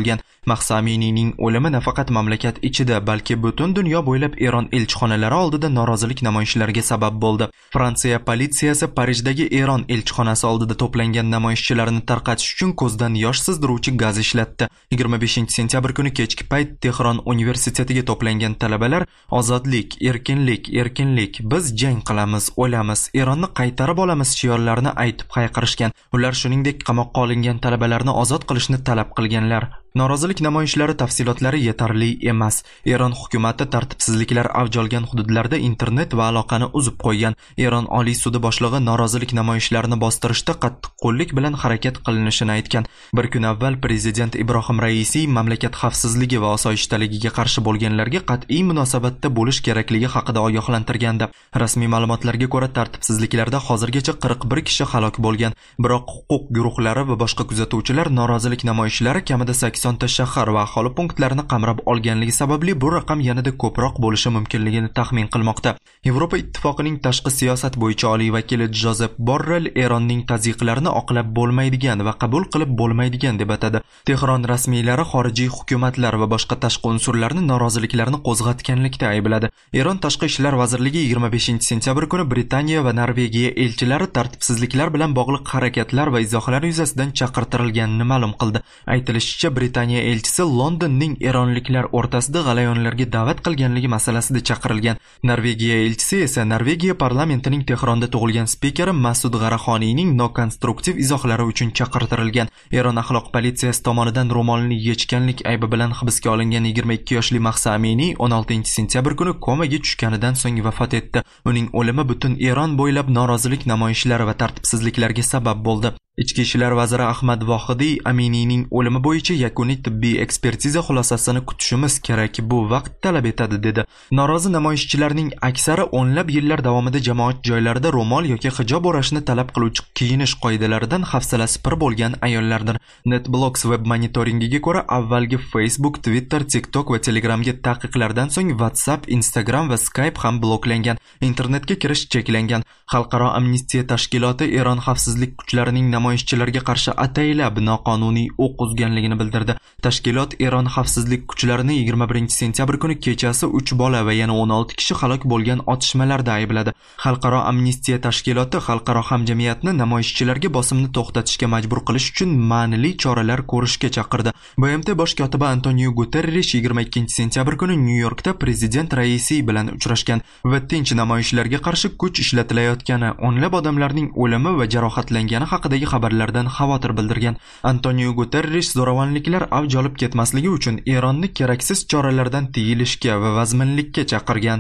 Mahsa Aminiyning o'limi nafaqat mamlakat ichida, balki butun dunyo bo'ylab Eron elchixonalari oldida norozilik namoyishlariga sabab bo'ldi. Fransiya politsiyasi Parijdagi Eron elchixonasi oldida to'plangan namoyishchilarni tarqatish uchun ko'zdan yosh sizdiruvchi gaz ishlatdi. yigirma beshinchi sentyabr kuni kechki payt Tehron universitetiga to'plangan talabalar ozodlik, erkinlik, erkinlik, biz jang qilamiz, o'lamiz, Eronni qaytarib olamiz shiorlarini aytib hayqirishgan. Ular shuningdek qamoqqa olingan talabalarni ozod qilishni talab qilganlar. Norozilik namoyishlari tafsilotlari yetarli emas. Eron hukumati tartibsizliklar avj olgan hududlarda internet va aloqani uzib qo'ygan. Eron Oliy sudi boshlig'i norozilik namoyishlarini bostirishda qattiqqo'llik bilan harakat qilinishini aytgan. Bir kun avval prezident Ibrohim Raisi mamlakat xavfsizligi va osoyishtaligiga qarshi bo'lganlarga qat'iy munosabatda bo'lish kerakligi haqida ogohlantirgandi. Rasmiy ma'lumotlarga ko'ra, tartibsizliklarda hozirgacha qirq bir kishi halok bo'lgan. Biroq huquq guruhlari va boshqa kuzatuvchilar norozilik namoyishlari kamida sakson ta shahar va aholi punktlarini qamrab olganligi sababli bu raqam yanada ko'proq bo'lishi mumkinligini taxmin qilmoqda. Yevropa ittifoqining tashqi siyosat bo'yicha oliy vakili Jozef Borrell Eronning tazyiqlarini oqlab bo'lmaydigan va qabul qilib bo'lmaydigan deb atadi. Tehron rasmiylari xorijiy hukumatlar va boshqa tashqi unsurlarni noroziliklarni qo'zg'atganlikda aybladi. Eron tashqi ishlar vazirligi yigirma beshinchi sentyabr kuni Britaniya va Norvegiya elchilari tartibsizliklar bilan bog'liq harakatlar va izohlar yuzasidan chaqirtirilganini ma'lum qildi. Aytilishicha, Britaniya elchisi Londonning eronliklar o'rtasida g'alayonlarga da'vat qilganligi masalasida chaqirilgan. Norvegiya elchisi esa Norvegiya parlamentining Tehronda tug'ilgan spikeri Masud G'araxoniyning nokonstruktiv izohlari uchun chaqirtirilgan. Eron axloq politsiyasi tomonidan ro'molni yechganlik aybi bilan hibsga olingan yigirma ikki yoshli Mahsa Aminiy o'n oltinchi sentyabr kuni komaga tushganidan so'ng vafot etdi. Uning o'limi butun Eron bo'ylab norozilik namoyishlari va tartibsizliklarga sabab bo'ldi. Ichki ishlar vaziri Ahmad Vohidiy Aminiyning o'limi bo'yicha yakuniy tibbiy ekspertiza xulosasini kutishimiz kerak, bu vaqt talab etadi dedi. Norozi namoyishchilarning aksari o'nlab yillar davomida jamoat joylarida ro'mol yoki hijob o'rashni talab qiluvchi kiyinish qoidalaridan hafsalasi pir bo'lgan ayollardir. NetBlocks web monitoringiga ko'ra, avvalgi Facebook, Twitter, TikTok va Telegramga taqiqlardan so'ng WhatsApp, Instagram va Skype ham bloklangan. Internetga kirish cheklangan. Xalqaro amnistiya tashkiloti Eron xavfsizlik kuchlarining namoyishchilarga qarshi ataylab noqonuniy o'q uzganligini bildirdi. Tashkilot Eron xavfsizlik kuchlarini yigirma birinchi sentyabr kuni kechasi uch bola va yana o'n olti kishi halok bo'lgan otishmalarda aybladi. Xalqaro amnistiya tashkiloti xalqaro hamjamiyatni namoyishchilarga bosimni to'xtatishga majbur qilish uchun ma'nili choralar ko'rishga chaqirdi. B M T bosh kotibi Antonio Guterres yigirma ikkinchi sentyabr kuni Nyu-Yorkda prezident Raisi bilan uchrashgan va tinch namoyishlarga qarshi kuch ishlatilayotgani, o'nlab odamlarning o'limi va jarohatlangani haqidagi xabarlardan xavotir bildirgan. Antonio Guterres zo'ravonliklar avj olib ketmasligi uchun Eronni keraksiz choralardan tiyilishga va vazminlikka chaqirgan.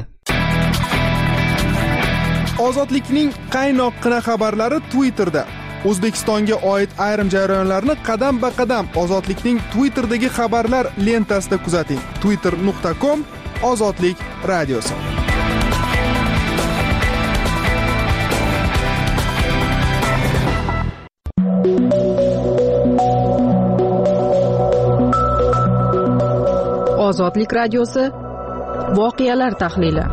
Ozodlikning qaynoqqina xabarlari Twitterda. O'zbekistonga oid ayrim jarayonlarni qadam-ba-qadam Ozodlikning Twitterdagi xabarlar lentasida kuzating. twitter nuqta com Ozodlik radiosi. Ozodlik radiosi voqealar tahlili.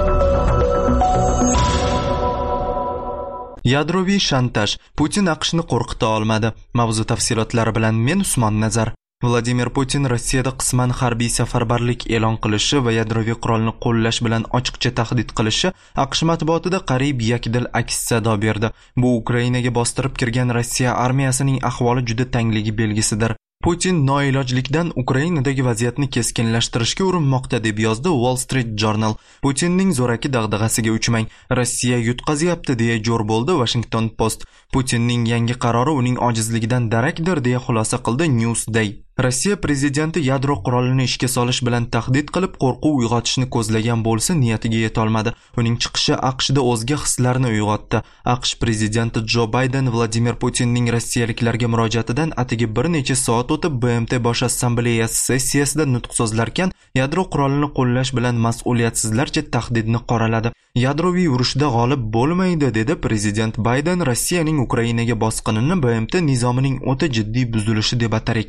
Yadroviy shantaj. Putin AQShni qo'rqita olmadi. Mavzu tafsilotlari bilan men Usmon Nazar. Vladimir Putin Rossiyada qisman harbiy safarbarlik e'lon qilishi va yadroviy qurolni qo'llash bilan ochiqcha tahdid qilishi AQSh matbuotida qariyb yakdil aks sado berdi. Bu Ukrainaga bostirib kirgan Rossiya armiyasining ahvoli juda tangligi belgisidir. Putin noilojlikdan Ukrainadagi vaziyatni keskinlashtirishga urinmoqda deb yozdi Wall Street Journal. Putinning zo'raki dag'dag'asiga uchmang. Rossiya yutqazyapti deya jo'r bo'ldi Washington Post. Putinning yangi qarori uning ojizligidan darakdir deya xulosa qildi Newsday. Rossiya prezidenti yadro qurolini ishga solish bilan tahdid qilib qo'rquv uyg'otishni ko'zlagan bo'lsa, niyatiga yeta olmadi. Uning chiqishi AQShda o'zga hislarni uyg'otdi. AQSh prezidenti Jo Bayden Vladimir Putinning rossiyaliklarga murojaatidan atigi bir necha soat o'tib B M T bosh assambleyasi sessiyasida nutq so'zlarkan, yadro qurolini qo'llash bilan mas'uliyatsizlarcha tahdidni qoraladi. Yadroviy urushda g'olib bo'lmaydi dedi prezident Bayden Rossiyaning Ukrainaga bosqinini B M T nizomining o'ta jiddiy buzilishi deb atar ekan.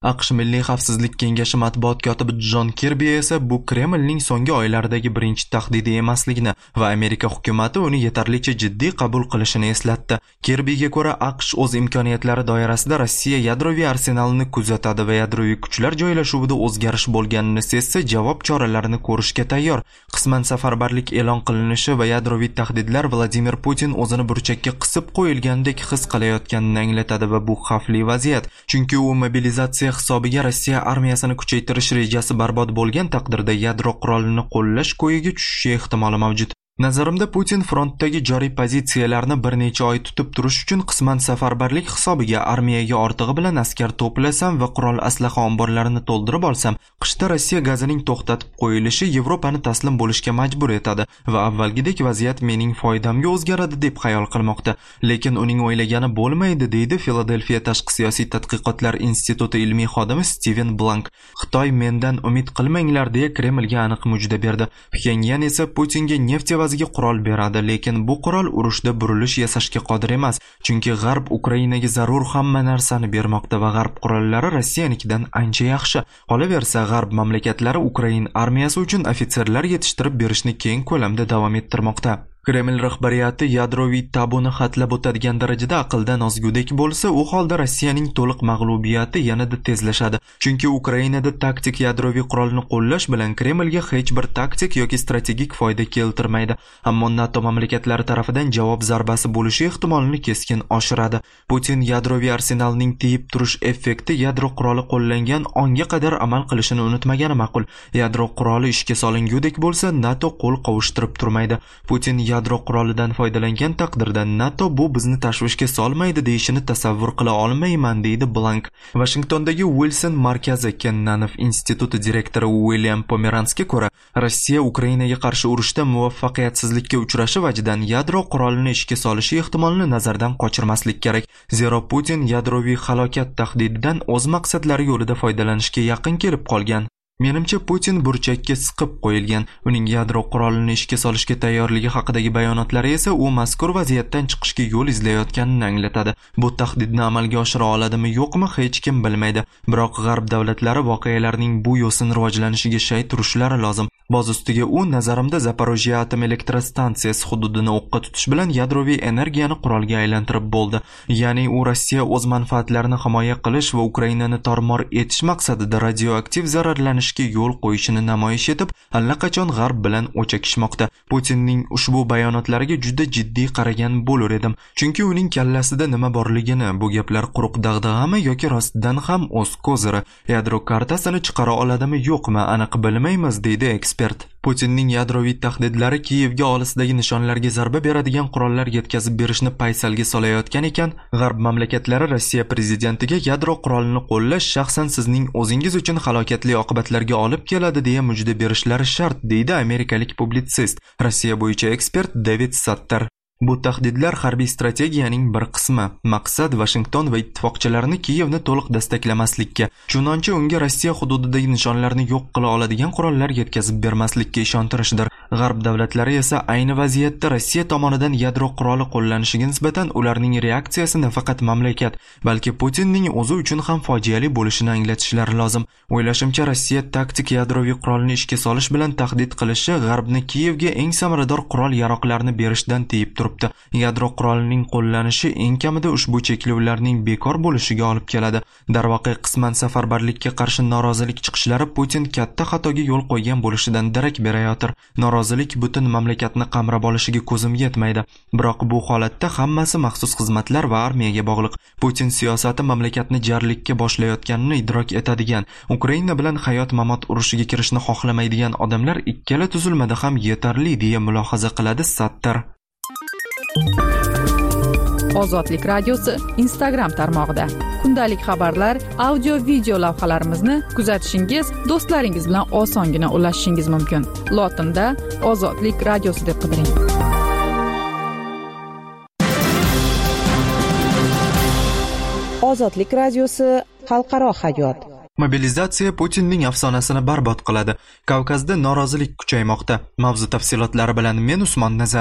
aqsh Milliy xavfsizlik kengashi matbuot kotibi Jon Kirbi esa bu Kremlning so'nggi oylardagi birinchi tahdidi emasligini va Amerika hukumatı uni yetarlicha jiddiy qabul qilishini eslatdi. Kirbiga ko'ra, aqsh o'z imkoniyatlari doirasida Rossiya yadroviy arsenalini kuzatadi va yadroviy kuchlar joylashuvida o'zgarish bo'lganini sezsa, javob choralarini ko'rishga tayyor. Qisman safarbarlik e'lon qilinishi va yadroviy tahdidlar Vladimir Putin o'zini burchakka qisib qo'yilgandek his qilayotganini anglatadi va bu xavfli vaziyat. Chunki u mobilizatsiya hisobiga Rossiya armiyasini kuchaytirish rejasi barbod bo'lgan taqdirda yadro qurolini qo'llash ko'yiga tushishi ehtimoli mavjud. Nazarimda Putin frontdagi joriy pozitsiyalarni bir necha oy tutib turish uchun qisman safarbarlik hisobiga armiyaga ortig'i bilan askar to'plasam va qurol aslaha omborlarini to'ldirib olsam, qishda Rossiya gazining to'xtatib qo'yilishi Yevropani taslim bo'lishga majbur etadi va avvalgidek vaziyat mening foydamga o'zgaradi deb xayol qilmoqda. Lekin uning o'ylagani bo'lmaydi, deydi Filadelfiya Tashqi siyosiy tadqiqotlar instituti ilmiy xodimi Steven Blank. Xitoy mendan umid qilmanglar deya Kremlga aniq mujda berdi. Pxenyan esa Putinga neft evaziga qurol beradi, lekin bu qurol urushda burilish yasashga qodir emas, chunki G'arb Ukrainaga zarur hamma narsani bermoqda va G'arb qurollari Rossiyanikidan ancha yaxshi. Qolaversa, G'arb mamlakatlari Ukraina armiyasi uchun ofitserlar yetishtirib berishni keng ko'lamda davom ettirmoqda. Kreml rahbariyati yadroviy tabuni xatlab o'tadigan darajada aqldan ozgudek bo'lsa, u holda Rossiyaning to'liq mag'lubiyati yanada tezlashadi. Chunki Ukrainada taktik yadroviy qurolni qo'llash bilan Kremlga hech bir taktik yoki strategik foyda keltirmaydi. Ammo NATO mamlakatlari tarafidan javob zarbasi bo'lishi ehtimolini keskin oshiradi. Putin yadroviy arsenalning tiyib turish effekti yadro quroli qo'llangan onga qadar amal qilishini unutmagani ma'qul. Yadro quroli ishga solingudek bo'lsa, NATO qo'l qovushtirib turmaydi. Putin yadro qurolidan foydalangan taqdirda NATO bu bizni tashvishga solmaydi deyishini tasavvur qila olmayman, deydi Blank. Washingtondagi Wilson markazi Kennanov instituti direktori William Pomeranskiga ko'ra, Rossiya Ukrainaga qarshi urushda muvaffaqiyatsizlikka uchrashi vajidan yadro qurolini ishga solishi ehtimolini nazardan qochirmaslik kerak. Zero Putin yadroviy halokat tahdididan o'z maqsadlari yo'lida foydalanishga yaqin kelib qolgan. Menimcha Putin burchakka siqib qo'yilgan. Uning yadro qurolini ishga solishga tayyorligi haqidagi bayonotlari esa u mazkur vaziyatdan chiqishga yo'l izlayotganini anglatadi. Bu tahdidni amalga oshira oladimi, yo'qmi, hech kim bilmaydi. Biroq G'arb davlatlari voqealarning bu yo'sin rivojlanishiga shay turishlari lozim. Boz ustiga u nazarimda Zaporojye atom elektrostansiyasi hududini o'qqa tutish bilan yadroviy energiyani qurolga aylantirib bo'ldi. Ya'ni u Rossiya o'z manfaatlarini himoya qilish va Ukrainani tormor etish maqsadida radioaktiv zararlanishga yo'l qo'yishini namoyish etib, allaqachon G'arb bilan o'chakishmoqda. Putinning ushbu bayonotlariga juda jiddiy qaragan bo'lar edim, chunki uning kallasida nima borligini, bu gaplar quruq dag'dag'ami yoki rostdan ham o'z ko'ziri, yadro kartasini chiqara oladimi, yo'qmi, aniq bilmaymiz, deydi ekspert. Putinning yadroviy tahdidlari Kiyevga olisdagi nishonlarga zarba beradigan qurollar yetkazib berishni paysalga solayotgan ekan, G'arb mamlakatlari Rossiya prezidentiga yadro qurolini qo'llash shaxsan sizning o'zingiz uchun halokatli oqibatlarga olib keladi deya mujda berishlari shart, deydi amerikalik publitsist, Rossiya bo'yicha ekspert David Sattar. Bu tahdidlar harbiy strategiyaning bir qismi. Maqsad Washington va ittifoqchilarini Kiyevni to'liq dastaklamaslikka, chunonchi unga Rossiya hududidagi nishonlarni yo'q qila oladigan qurollar yetkazib bermaslikka ishontirishdir. G'arb davlatlari esa ayni vaziyatda Rossiya tomonidan yadro quroli qo'llanishiga nisbatan ularning reaksiyasi nafaqat mamlakat, balki Putinning o'zi uchun ham fojiali bo'lishini anglatishlari lozim. O'ylashimcha, Rossiya taktik yadroviy qurolni ishga solish bilan tahdid qilishi G'arbni Kiyevga eng samarador qurol-yaroqlarni berishdan tiyib turibdi. Yadro qurolining qo'llanishi eng kamida ushbu cheklovlarning bekor bo'lishiga olib keladi. Darvoqe, qisman safarbarlikka qarshi norozilik chiqishlari Putin katta xatoga yo'l qo'ygan bo'lishidan darak berayotir. Norozilik butun mamlakatni qamrab olishiga ko'zim yetmaydi. Biroq bu holatda hammasi maxsus xizmatlar va armiyaga bog'liq. Putin siyosati mamlakatni jarlikka boshlayotganini idrok etadigan, Ukraina bilan hayot-mamot urushiga kirishni xohlamaydigan odamlar ikkala tuzilmada ham yetarli deya mulohaza qiladi Sattar. Ozodlik radiosi Instagram tarmog'ida kundalik xabarlar, audio video lavhalarimizni kuzatishingiz, do'stlaringiz bilan osongina ulashishingiz mumkin. Lotinda Ozodlik radiosi deb qidiring. Ozodlik radiosi xalqaro hayot. Mobilizatsiya Putinning afsonasini barbod qiladi. Kavkazda norozilik kuchaymoqda. Mavzu tafsilotlari bilan men Usmon Nazar.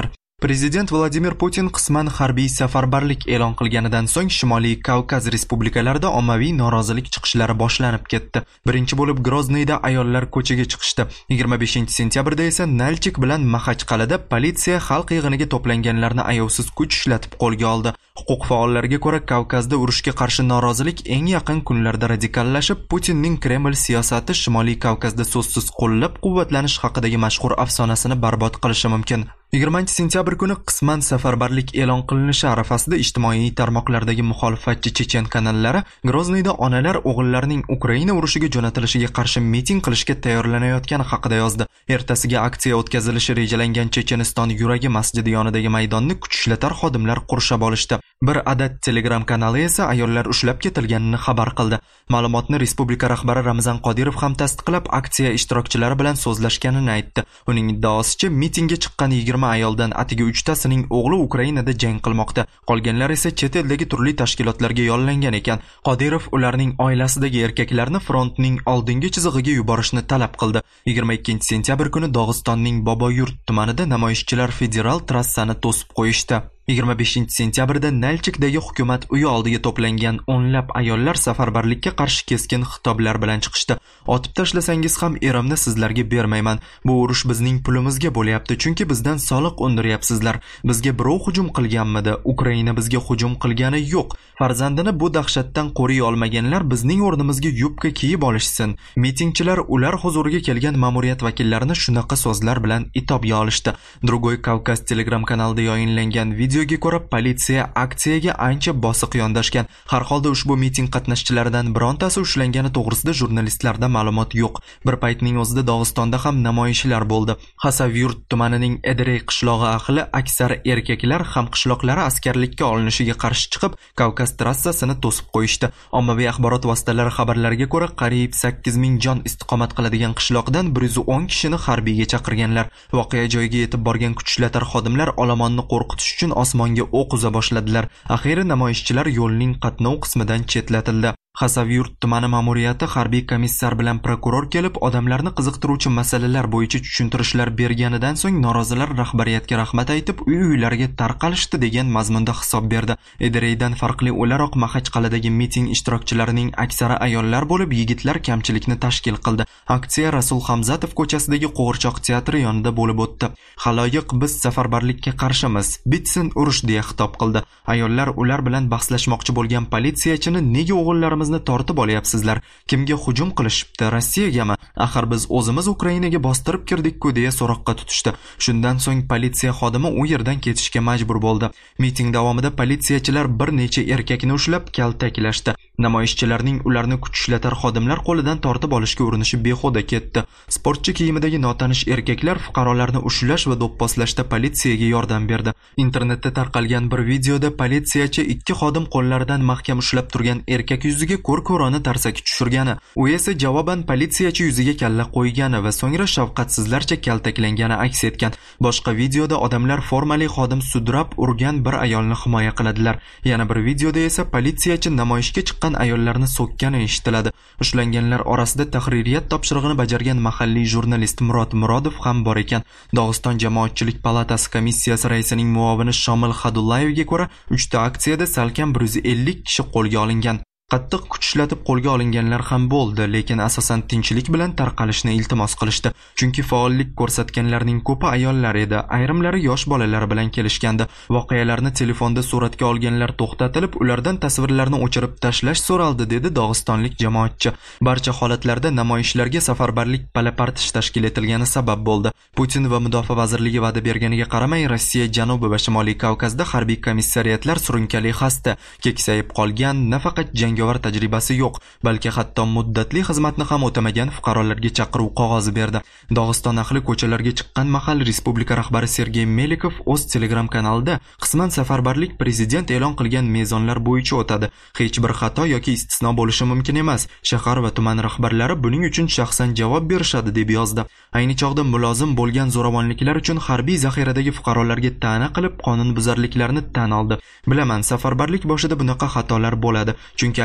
Prezident Vladimir Putin qisman harbiy safarbarlik e'lon qilganidan so'ng Shimoliy Kavkaz respublikalarida ommaviy norozilik chiqishlari boshlanib ketdi. Birinchi bo'lib Grozniyda ayollar ko'chaga chiqishdi. yigirma beshinchi sentyabrda esa Nalchik bilan Maxachqal'ada politsiya xalq yig'iniga to'planganlarni ayovsiz kuch ishlatib qo'lga oldi. Huquq faollariga ko'ra, Kavkazda urushga qarshi norozilik eng yaqin kunlarda radikallashib, Putinning Kreml siyosati Shimoliy Kavkazda so'zsiz qo'llab-quvvatlanish haqidagi mashhur afsonasini barbod qilishi mumkin. yigirmanchi sentyabr kuni qisman safarbarlik e'lon qilinishi arafasida ijtimoiy tarmoqlardagi muxolifatchi chechen kanallari Grozniyda onalar o'g'illarining Ukraina urushiga jo'natilishiga qarshi miting qilishga tayyorlanayotgani haqida yozdi. Ertasiga aksiya o'tkazilishi rejalangan Checheniston yuragi masjidi yonidagi maydonni kuch ishlatar xodimlar qurshab olishdi. Bir adad Telegram kanali esa ayollar ushlab ketilganini xabar qildi. Ma'lumotni respublika rahbari Ramzan Qodirov ham tasdiqlab, aksiya ishtirokchilari bilan so'zlashganini aytdi. Uning iddaosicha, mitingga chiqqan yigirma ayoldan atigi uchtasining o'g'li Ukrainada jang qilmoqda. Qolganlar esa chet eldagi turli tashkilotlarga yollangan ekan. Qodirov ularning oilasidagi erkaklarni frontning oldingi chizig'iga yuborishni talab qildi. yigirma ikkinchi sentyabr kuni Dog'istonning Boboyurt tumanida namoyishchilar federal trassani to'sib qo'yishdi. yigirma beshinchi sentyabrda Nalchikdagi hukumat uyi oldiga to'plangan o'nlab ayollar safarbarlikka qarshi keskin xitoblar bilan chiqishdi. Otib tashlasangiz ham erimni sizlarga bermayman. Bu urush bizning pulimizga bo'lyapti, chunki bizdan soliq undiryapsizlar. Bizga birov hujum qilganmidi? Ukraina bizga hujum qilgani yo'q. Farzandini bu dahshatdan qo'riy olmaganlar bizning o'rnimizga yubka kiyib olishsin. Mitingchilar ular huzuriga kelgan ma'muriyat vakillarini shunaqa so'zlar bilan itobga olishdi. Drugoy Kavkaz Telegram kanalida yayinlangan videoga ko'ra, politsiya aksiyaga ancha bosiq yondashgan. Har holda ushbu miting qatnashchilaridan birontasi ushlangani to'g'risida jurnalistlarda ma'lumot yo'q. Bir paytning o'zida Dog'istonda ham namoyishlar bo'ldi. Xasavyurt tumanining Edirey qishlog'i ahli aksar erkaklar ham qishloqlari askarlikka olinishiga qarshi chiqib, Kavkaz trassasini to'sib qo'yishdi. Ommaviy axborot vositalari xabarlariga ko'ra, qariyb sakkiz ming jon istiqomat qiladigan qishloqdan bir yuz o'n kishini harbiyga chaqirganlar. Voqea joyiga yetib borgan kuch ishlatar xodimlar olomonni qo'rqitish uchun osmonga o'q uza boshladilar. Axiri namoyishchilar yo'lning qatnov qismidan chetlatildi. Xasavyurt tumani ma'muriyati harbiy komissar bilan prokuror kelib, odamlarni qiziqtiruvchi masalalar bo'yicha tushuntirishlar berganidan so'ng norozilar rahbariyatga rahmat aytib, uy-uylariga tarqalishdi degan mazmunda hisob berdi. Edireydan farqli o'laroq Maxachqal'adagi miting ishtirokchilarining aksari ayollar bo'lib, yigitlar kamchilikni tashkil qildi. Aksiya Rasul Hamzatov ko'chasidagi Qo'g'irchoq teatri yonida bo'lib o'tdi. Xaloyiq biz safarbarlikka qarshimiz, bitsin urush deya xitob qildi. Ayollar ular bilan bahslashmoqchi bo'lgan politsiyachini nega o'g'illarimiz tortib olyapsizlar? Kimga hujum qilishibdi? Rossiyagami? Axir biz o'zimiz Ukrainaga bostirib kirdik-ku deya so'roqqa tutishdi. Shundan so'ng politsiya xodimi u yerdan ketishga majbur bo'ldi. Miting davomida politsiyachilar bir necha erkakni ushlab kaltaklashdi. Namoyishchilarning ularni kuch ishlatar xodimlar qo'lidan tortib olishga urinishi behuda ketdi. Sportchi kiyimidagi notanish erkaklar fuqarolarni ushlash va do'pposlashda politsiyaga yordam berdi. Internetda tarqalgan bir videoda politsiyachi ikki xodim qo'llaridan mahkam ushlab turgan erkak yuziga ko'r-ko'rona tarsaki tushirgani, u esa javoban politsiyachi yuziga kalla qo'ygani va so'ngra shafqatsizlarcha kaltaklangani aks etgan. Boshqa videoda odamlar formali xodim sudrab urgan bir ayolni himoya qiladilar. Yana bir videoda esa politsiyachi namoyishga chiqqan ayollarni so'kkani eshitiladi. Ushlanganlar orasida tahririyat topshirig'ini bajargan mahalliy jurnalist Murod Murodov ham bor ekan. Dog'iston jamoatchilik palatasi komissiyasi raisining muovini Shomil Xadullayevga ko'ra, uchta aksiyada salkam bir yuz ellik kishi qo'lga olingan. Qattiq kuch ishlatib qo'lga olinganlar ham bo'ldi, lekin asosan tinchlik bilan tarqalishni iltimos qilishdi. Chunki faollik ko'rsatganlarning ko'pi ayollar edi, ayrimlari yosh bolalar bilan kelishgandi. Voqealarni telefonda suratga olganlar to'xtatilib, ulardan tasvirlarni o'chirib tashlash so'raldi, dedi dog'istonlik jamoatchi. Barcha holatlarda namoyishlarga safarbarlik palapartish tashkil etilgani sabab bo'ldi. Putin va Mudofaa vazirligi va'da berganiga qaramay, Rossiya janubi va Shimoliy Kavkazda harbiy komissariyatlar surunkali xasta, keksayib qolgan, nafaqat jangovar tajribasi yo'q, balki hatto muddatli xizmatni ham o'tamagan fuqarolarga chaqiruv qog'ozi berdi. Dog'iston ahli ko'chalarga chiqqan mahal respublika rahbari Sergey Melikov o'z Telegram kanalida qisman safarbarlik prezident e'lon qilgan mezonlar bo'yicha o'tadi. Hech bir xato yoki istisno bo'lishi mumkin emas. Shahar va tuman rahbarlari buning uchun shaxsan javob berishadi, deb yozdi. Ayni chog'da mulozim bo'lgan zo'ravonliklar uchun harbiy zaxiradagi fuqarolarga ta'na qilib qonunbuzarliklarni tan oldi. Bilaman, safarbarlik boshida bunaqa xatolar bo'ladi, chunki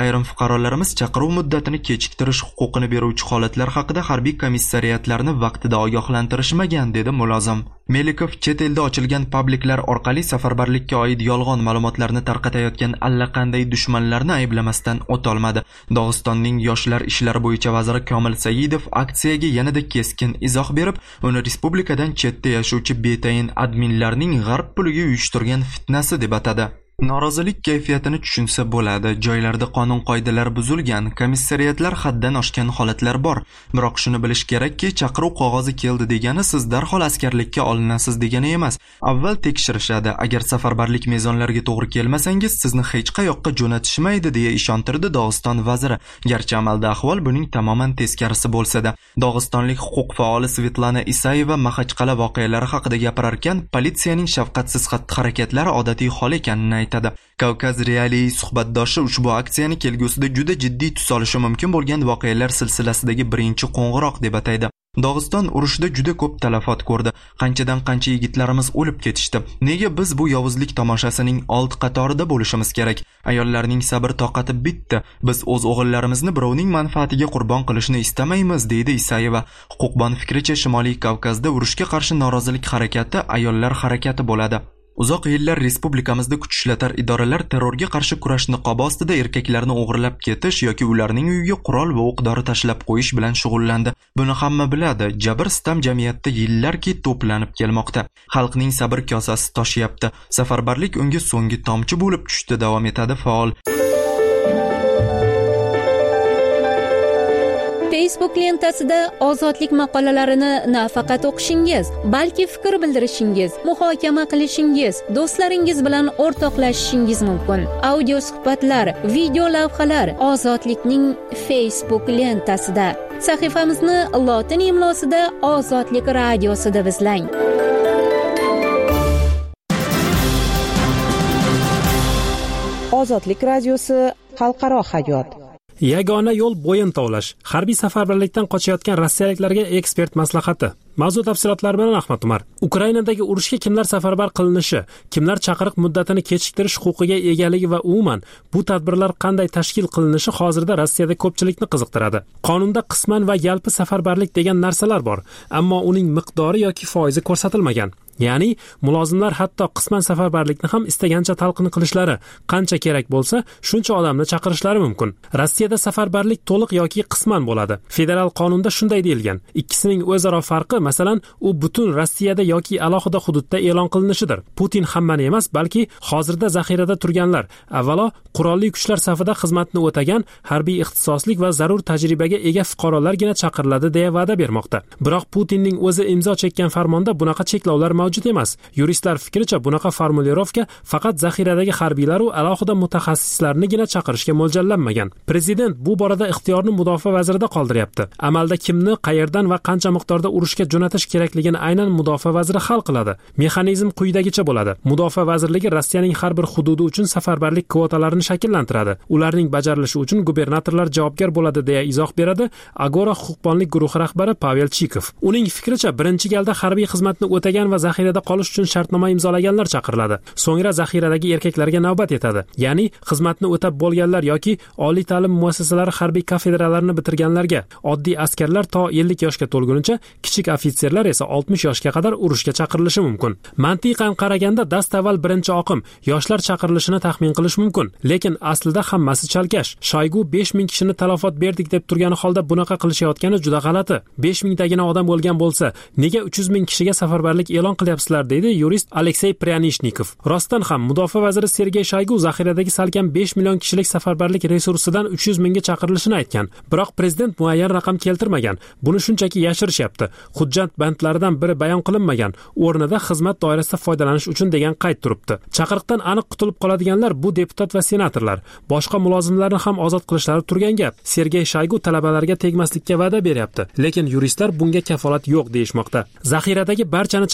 ayrim fuqarolarimiz chaqiruv muddatini kechiktirish huquqini beruvchi holatlar haqida harbiy komissariyatlarni vaqtida ogohlantirishmagan, dedi mulozim. Melikov chet elda ochilgan publiklar orqali safarbarlikka oid yolg'on ma'lumotlarni tarqatayotgan allaqanday dushmanlarni ayblamasdan o'tolmadi. Dog'istonning yoshlar ishlari bo'yicha vaziri Komil Saidov aksiyaga yanada keskin izoh berib, uni respublikadan chetda yashovchi betayin adminlarning g'arb puliga uyushtirgan fitnasi deb atadi. Norozilik kayfiyatini tushunsa bo'ladi. Joylarda qonun qoidalar buzilgan, komissariyatlar haddan oshgan holatlar bor. Biroq shuni bilish kerakki, chaqiruv qog'ozi keldi degani siz darhol askarlikka olinasiz degani emas. Avval tekshirishadi. Agar safarbarlik mezonlariga to'g'ri kelmasangiz, sizni hech qayoqqa jo'natishmaydi, deya ishontirdi Dog'iston vaziri. Garchi amalda ahvol buning tamoman teskarisi bo'lsa-da. Dog'istonlik huquq faoli Svetlana Isayeva Maxachqala voqealari haqida gapirar ekan, politsiyaning shafqatsiz xatti-harakatlari odatiy hol ekanini aytadi. Kavkaz Realiy suhbatdoshi ushbu aksiyani kelgusida juda jiddiy tus olishi mumkin bo'lgan voqealar silsilasidagi birinchi qo'ng'iroq deb ataydi. Dog'iston urushda juda ko'p talafot ko'rdi. Qanchadan qancha yigitlarimiz o'lib ketishdi. Nega biz bu yovuzlik tomoshasining old qatorida bo'lishimiz kerak? Ayollarning sabr toqati bitdi. Biz o'z o'g'illarimizni birovning manfaatiga qurbon qilishni istamaymiz, deydi Isayeva. Huquqbon fikricha Shimoliy Kavkazda urushga qarshi norozilik harakati ayollar harakati bo'ladi. Uzoq yillar respublikamizda kuch ishlatar idoralar terrorga qarshi kurash niqobi ostida erkaklarni o'g'irlab ketish yoki ularning uyiga qurol va o'q-dori tashlab qo'yish bilan shug'ullandi. Buni hamma biladi. Jabr sitam jamiyatda yillarki to'planib kelmoqda. Xalqning sabr kosasi toshyapti. Safarbarlik unga so'nggi tomchi bo'lib tushdi, davom etadi faol. Facebook lentasida ozodlik maqolalarini nafaqat o'qishingiz, balki fikr bildirishingiz, muhokama qilishingiz, do'stlaringiz bilan o'rtoqlashishingiz mumkin. Audio suhbatlar, video lavhalar Ozodlikning Facebook lentasida. Sahifamizni lotin imlosida Ozodlik radiosida izlang. Ozodlik radiosi xalqaro hayot. Yagona yo'l bo'yin tovlash. Harbiy safarbarlikdan qochayotgan rossiyaliklarga ekspert maslahati. Mavzu tafsilotlari bilan Ahmad Umar. Ukrainadagi urushga kimlar safarbar qilinishi, kimlar chaqiriq muddatini kechiktirish huquqiga egaligi va umuman bu tadbirlar qanday tashkil qilinishi hozirda Rossiyada ko'pchilikni qiziqtiradi. Qonunda qisman va yalpi safarbarlik degan narsalar bor, ammo uning miqdori yoki foizi ko'rsatilmagan. Ya'ni mulozimlar hatto qisman safarbarlikni ham istagancha talqin qilishlari, qancha kerak bo'lsa, shuncha odamni chaqirishlari mumkin. Rossiyada safarbarlik to'liq yoki qisman bo'ladi. Federal qonunda shunday deyilgan. Ikkisining o'zaro farqi, masalan, u butun Rossiyada yoki alohida hududda e'lon qilinishidir. Putin hammani emas, balki hozirda zaxirada turganlar, avvalo qurolli kuchlar safida xizmatni o'tagan, harbiy ixtisoslik va zarur tajribaga ega fuqarolargina chaqiriladi deya va'da bermoqda. Biroq Putinning o'zi imzo chekkan farmonda bunaqa cheklovlar mavjud emas. Yuristlar fikricha bunaqa formulirovka faqat zaxiradagi harbiylar va alohida mutaxassislarnigina chaqirishga mo'ljallanmagan. Prezident bu borada ixtiyorni mudofaa vazirida qoldiryapti. Amalda kimni, qayerdan va qancha miqdorda urushga jo'natish kerakligini aynan mudofaa vaziri hal qiladi. Mexanizm quyidagicha bo'ladi. Mudofaa vazirligi Rossiyaning har bir hududi uchun safarbarlik kvotalarini shakllantiradi. Ularning bajarilishi uchun gubernatorlar javobgar bo'ladi deya izoh beradi Agora huquqbonlik guruhi rahbari Pavel Chikov. Uning fikricha birinchi galda harbiy xizmatni o'tagan va zaxirada qolish uchun shartnoma imzolaganlar chaqiriladi. So'ngra zaxiradagi erkaklarga navbat yetadi. Ya'ni xizmatni o'tab bo'lganlar yoki oliy ta'lim muassasalari harbiy kafedralarini bitirganlarga, oddiy askarlar to ellik yoshga to'lgunicha, kichik ofitserlar esa oltmish yoshga qadar urushga chaqirilishi mumkin. Mantiqan qaraganda dastavval birinchi oqim yoshlar chaqirilishini taxmin qilish mumkin, lekin aslida hammasi chalkash. Shoygu besh ming kishini talafot berdik deb turgani holda bunaqa qilishayotgani juda g'alati. besh ming tagina odam o'lgan bo'lsa, nega uch yuz ming kishiga safarbarlik e'lon qilyapsizlar, deydi yurist Aleksey Pryanishnikov. Rostdan ham mudofaa vaziri Sergey Shoygu zaxiradagi salkam besh million kishilik safarbarlik resursidan uch yuz mingga chaqirilishini aytgan. Biroq prezident muayyan raqam keltirmagan. Buni shunchaki yashirishyapti. Hujjat bandlaridan biri bayon qilinmagan. O'rnida xizmat doirasida foydalanish uchun degan qayd turibdi. Chaqiriqdan aniq qutulib qoladiganlar bu deputat va senatorlar. Boshqa mulozimlarni ham ozod qilishlari turgan gap. Sergey Shoygu talabalarga tegmaslikka va'da beryapti, lekin yuristlar bunga kafolat yo'q deyishmoqda. Zaxiradagi barchani chaqirishlari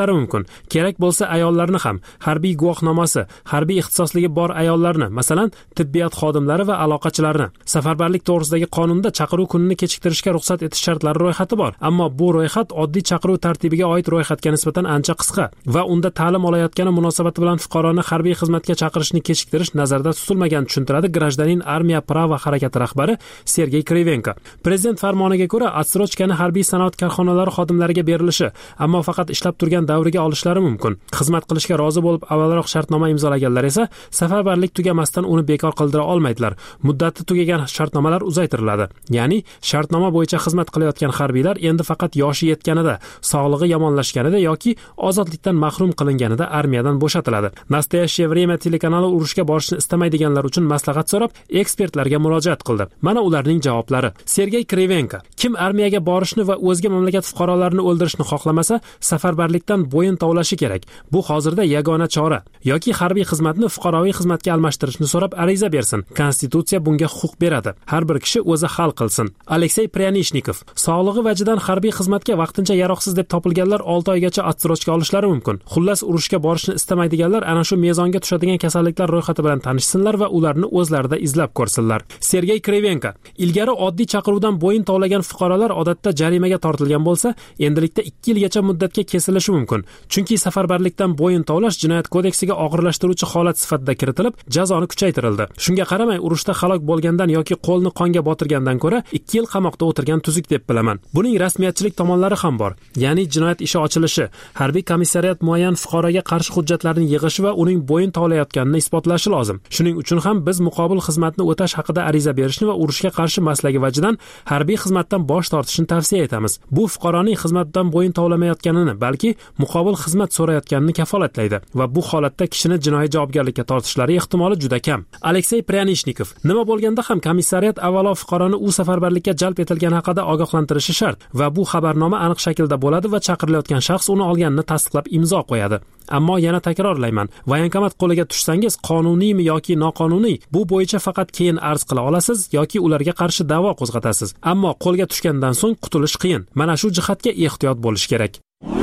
bo'lishlari mumkin. Kerak bo'lsa ayollarni ham, harbiy guvohnomasi, harbiy ixtisosligi bor ayollarni, masalan, tibbiyot xodimlari va aloqachilarni. Safarbarlik to'g'risidagi qonunda chaqiruv kunini kechiktirishga ruxsat etish shartlari ro'yxati bor, ammo bu ro'yxat oddiy chaqiruv tartibiga oid ro'yxatga nisbatan ancha qisqa va unda ta'lim olayotgani munosabati bilan fuqaroni harbiy xizmatga chaqirishni kechiktirish nazarda tutilmagan, tushuntiradi Grajdanin Armiya Prava harakati rahbari Sergey Krivenko. Prezident farmoniga ko'ra, отсрочкani harbiy sanoat korxonalari xodimlariga berilishi, ammo faqat ishlab turgan davriga olishlari mumkin. Xizmat qilishga rozi bo'lib avvalroq shartnoma imzolaganlar esa safarbarlik tugamasdan uni bekor qildira olmaydilar. Muddati tugagan shartnomalar uzaytiriladi. Ya'ni shartnoma bo'yicha xizmat qilayotgan harbiylar endi faqat yoshi yetganida, sog'lig'i yomonlashganida yoki ozodlikdan mahrum qilinganida armiyadan bo'shatiladi. Nastoящее время telekanali urushga borishni istamaydiganlar uchun maslahat so'rab, ekspertlarga murojaat qildi. Mana ularning javoblari. Sergey Krivenko: kim armiyaga borishni va o'zga mamlakat fuqarolarini o'ldirishni xohlamasa, safarbarlikdan bo'yin tovlashi kerak. Bu hozirda yagona chora. Yoki harbiy xizmatni fuqaroviy xizmatga almashtirishni so'rab ariza bersin. Konstitutsiya bunga huquq beradi. Har bir kishi o'zi hal qilsin. Aleksey Pryanishnikov: sog'lig'i vajidan harbiy xizmatga vaqtincha yaroqsiz deb topilganlar olti oygacha отсрочка olishlari mumkin. Xullas, urushga borishni istamaydiganlar ana shu mezonga tushadigan kasalliklar ro'yxati bilan tanishsinlar va ularni o'zlarida izlab ko'rsinlar. Sergey Krivenko: ilgari oddiy chaqiruvdan bo'yin tovlagan fuqarolar odatda jarimaga tortilgan bo'lsa, endilikda ikki yilgacha muddatga kesilishi mumkin. Chunki safarbarlikdan bo'yin tovlash jinoyat kodeksiga og'irlashtiruvchi holat sifatida kiritilib, jazoni kuchaytirildi. Shunga qaramay, urushda halok bo'lgandan yoki qo'lni qonga botirgandan ko'ra ikki yil qamoqda o'tirgan tuzuk deb bilaman. Buning rasmiyatchilik tomonlari ham bor. Ya'ni jinoyat ishi ochilishi, harbiy komissariyat muayyan fuqaroga qarshi hujjatlarni yig'ishi va uning bo'yin tovlayotganini isbotlashi lozim. Shuning uchun ham biz muqobil xizmatni o'tash haqida ariza berishni va urushga qarshi maslagi vajidan harbiy xizmatdan bosh tortishni tavsiya etamiz. Bu fuqaroning xizmatdan bo'yin tovlamayotganini, balki muqobil xizmat so'rayotganini kafolatlaydi va bu holatda kishini jinoiy javobgarlikka tortishlari ehtimoli juda kam. Aleksey Pryanishnikov: nima bo'lganda ham komissariyat avvalo fuqaroni u safarbarlikka jalb etilgani haqida ogohlantirishi shart va bu xabarnoma aniq shaklda bo'ladi va chaqirilayotgan shaxs uni olganini tasdiqlab imzo qo'yadi. Ammo yana takrorlayman, voyankomat qo'liga tushsangiz, qonuniymi yoki noqonuniy, bu bo'yicha faqat keyin arz qila olasiz yoki ularga qarshi da'vo qo'zg'atasiz. Ammo qo'lga tushgandan so'ng qutulish qiyin. Mana shu jihatga ehtiyot bo'lish kerak.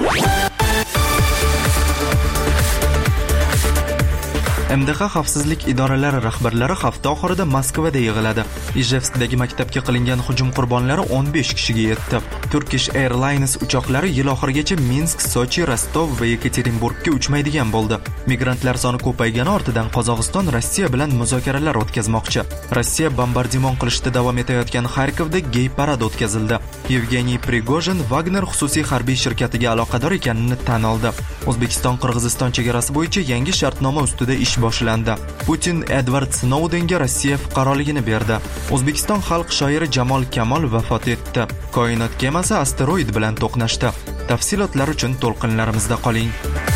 M D H xavfsizlik idoralari rahbarlari hafta oxirida Moskvada yig'iladi. Ijevskdagi maktabga qilingan hujum qurbonlari o'n besh kishiga yetdi. Turkish Airlines uchoqlari yil oxirigacha Minsk, Sochi, Rostov va Yekaterinburgga uchmaydigan bo'ldi. Migrantlar soni ko'paygani ortidan Qozog'iston Rossiya bilan muzokaralar o'tkazmoqchi. Rossiya bombardimon qilishda davom etayotgan Xarkovda gey parad o'tkazildi. Yevgeniy Prigojin Wagner xususiy harbiy shirkatiga aloqador ekanini tan oldi. O'zbekiston-Qirg'iziston chegarasi bo'yicha yangi shartnoma ustida ish boshlandi. Putin Edward Snowdenga Rossiya fuqaroligini berdi. O'zbekiston xalq shoiri Jamol Kamol vafot etdi. Koinot kemasi asteroid bilan to'qnashdi. Tafsilotlar uchun to'lqinlarimizda qoling.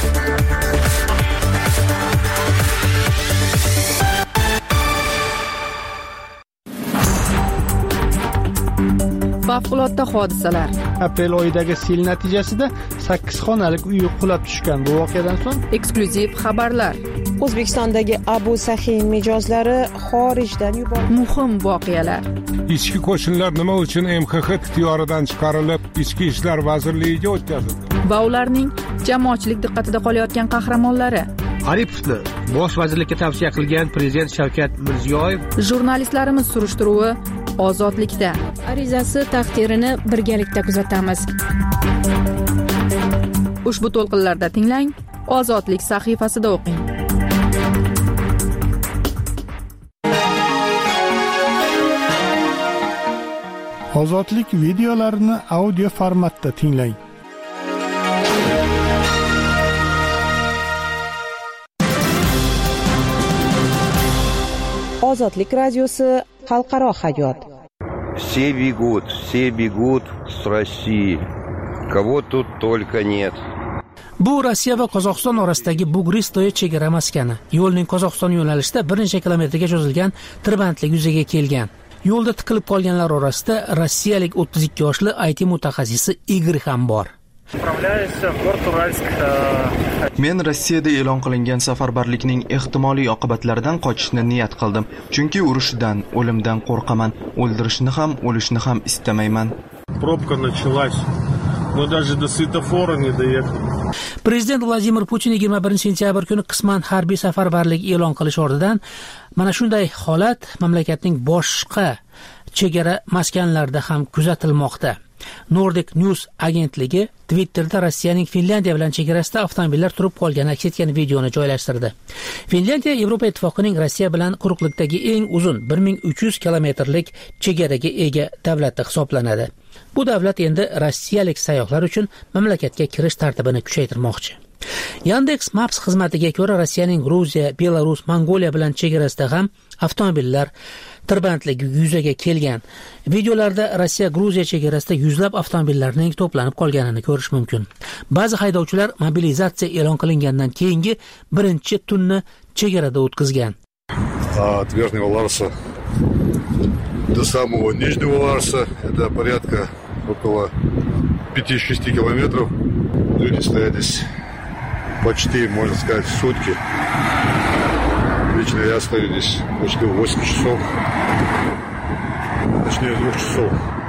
Favqulodda hodisalar. Aprel oyidagi sel natijasida sakkiz xonalik uy qulab tushgan. Bu voqeadan so'ng eksklyuziv xabarlar. O'zbekistondagi Abu Sahiy mijozlari xorijdan yuborildi. Muhim voqealar. Ichki qo'shinlar nima uchun M X X ixtiyoridan chiqarilib, Ichki ishlar vazirligiga o'tkazildi? Va ularning jamoatchilik diqqatida qolayotgan qahramonlari. Aripovni bosh vazirlikka tavsiya qilgan prezident Shavkat Mirziyoyev. Jurnalistlarimiz surishtiruvi ozodlikda. Arizasi taqdirini birgalikda kuzatamiz. Ushbu to'lqinlarda tinglang, Ozodlik sahifasida o'qing. Ozodlik videolarini audio formatda tinglang. Ozodlik radiosi xalqaro hayot. Все бегут, все бегут с России. Кого тут только нет. Bu Rossiya va Qozog'iston orasidagi Bugristoye chegara maskani. Yo'lning Qozog'iston yo'nalishida bir necha kilometrga cho'zilgan tirbandlik yuzaga kelgan. Yo'lda tiqilib qolganlar orasida rossiyalik o'ttiz ikki yoshli I T mutaxassisi Igor ham bor. Men Rossiyada e'lon qilingan safarbarlikning ehtimoliy oqibatlaridan qochishni niyat qildim. Chunki urushdan, o'limdan qo'rqaman. O'ldirishni ham, o'lishni ham istamayman. Пробка началась. Мы даже до светофора не доехали. Prezident Vladimir Putin yigirma birinchi sentyabr kuni qisman harbiy safarbarlik e'lon qilish ortidan mana shunday holat mamlakatning boshqa chegara maskanlarida ham kuzatilmoqda. Nordic News agentligi Twitterda Rossiyaning Finlyandiya bilan chegarasida avtomobillar turib qolgani aks etgan videoni joylashtirdi. Finlyandiya Yevropa ittifoqining Rossiya bilan quruqlikdagi eng uzun bir ming uch yuz kilometrlik chegaraga ega davlati hisoblanadi. Bu davlat endi rossiyalik sayyohlar uchun mamlakatga kirish tartibini kuchaytirmoqchi. Yandex Maps xizmatiga ko'ra Rossiyaning Gruziya, Belarus, Mongoliya bilan chegarasida ham avtomobillar tirbandligi yuzaga kelgan. Videolarda Rossiya Gruziya chegarasida yuzlab avtomobillarning to'planib qolganini ko'rish mumkin. Ba'zi haydovchilar mobilizatsiya e'lon qilingandan keyingi birinchi tunni chegarada o'tkazgan. От Верхнего Ларса до самого Нижнего Ларса это порядка около пяти-шести километров. Люди стоят здесь почти, можно сказать, сутки. Лично я стою здесь почти восемь часов. Точнее, двух часов.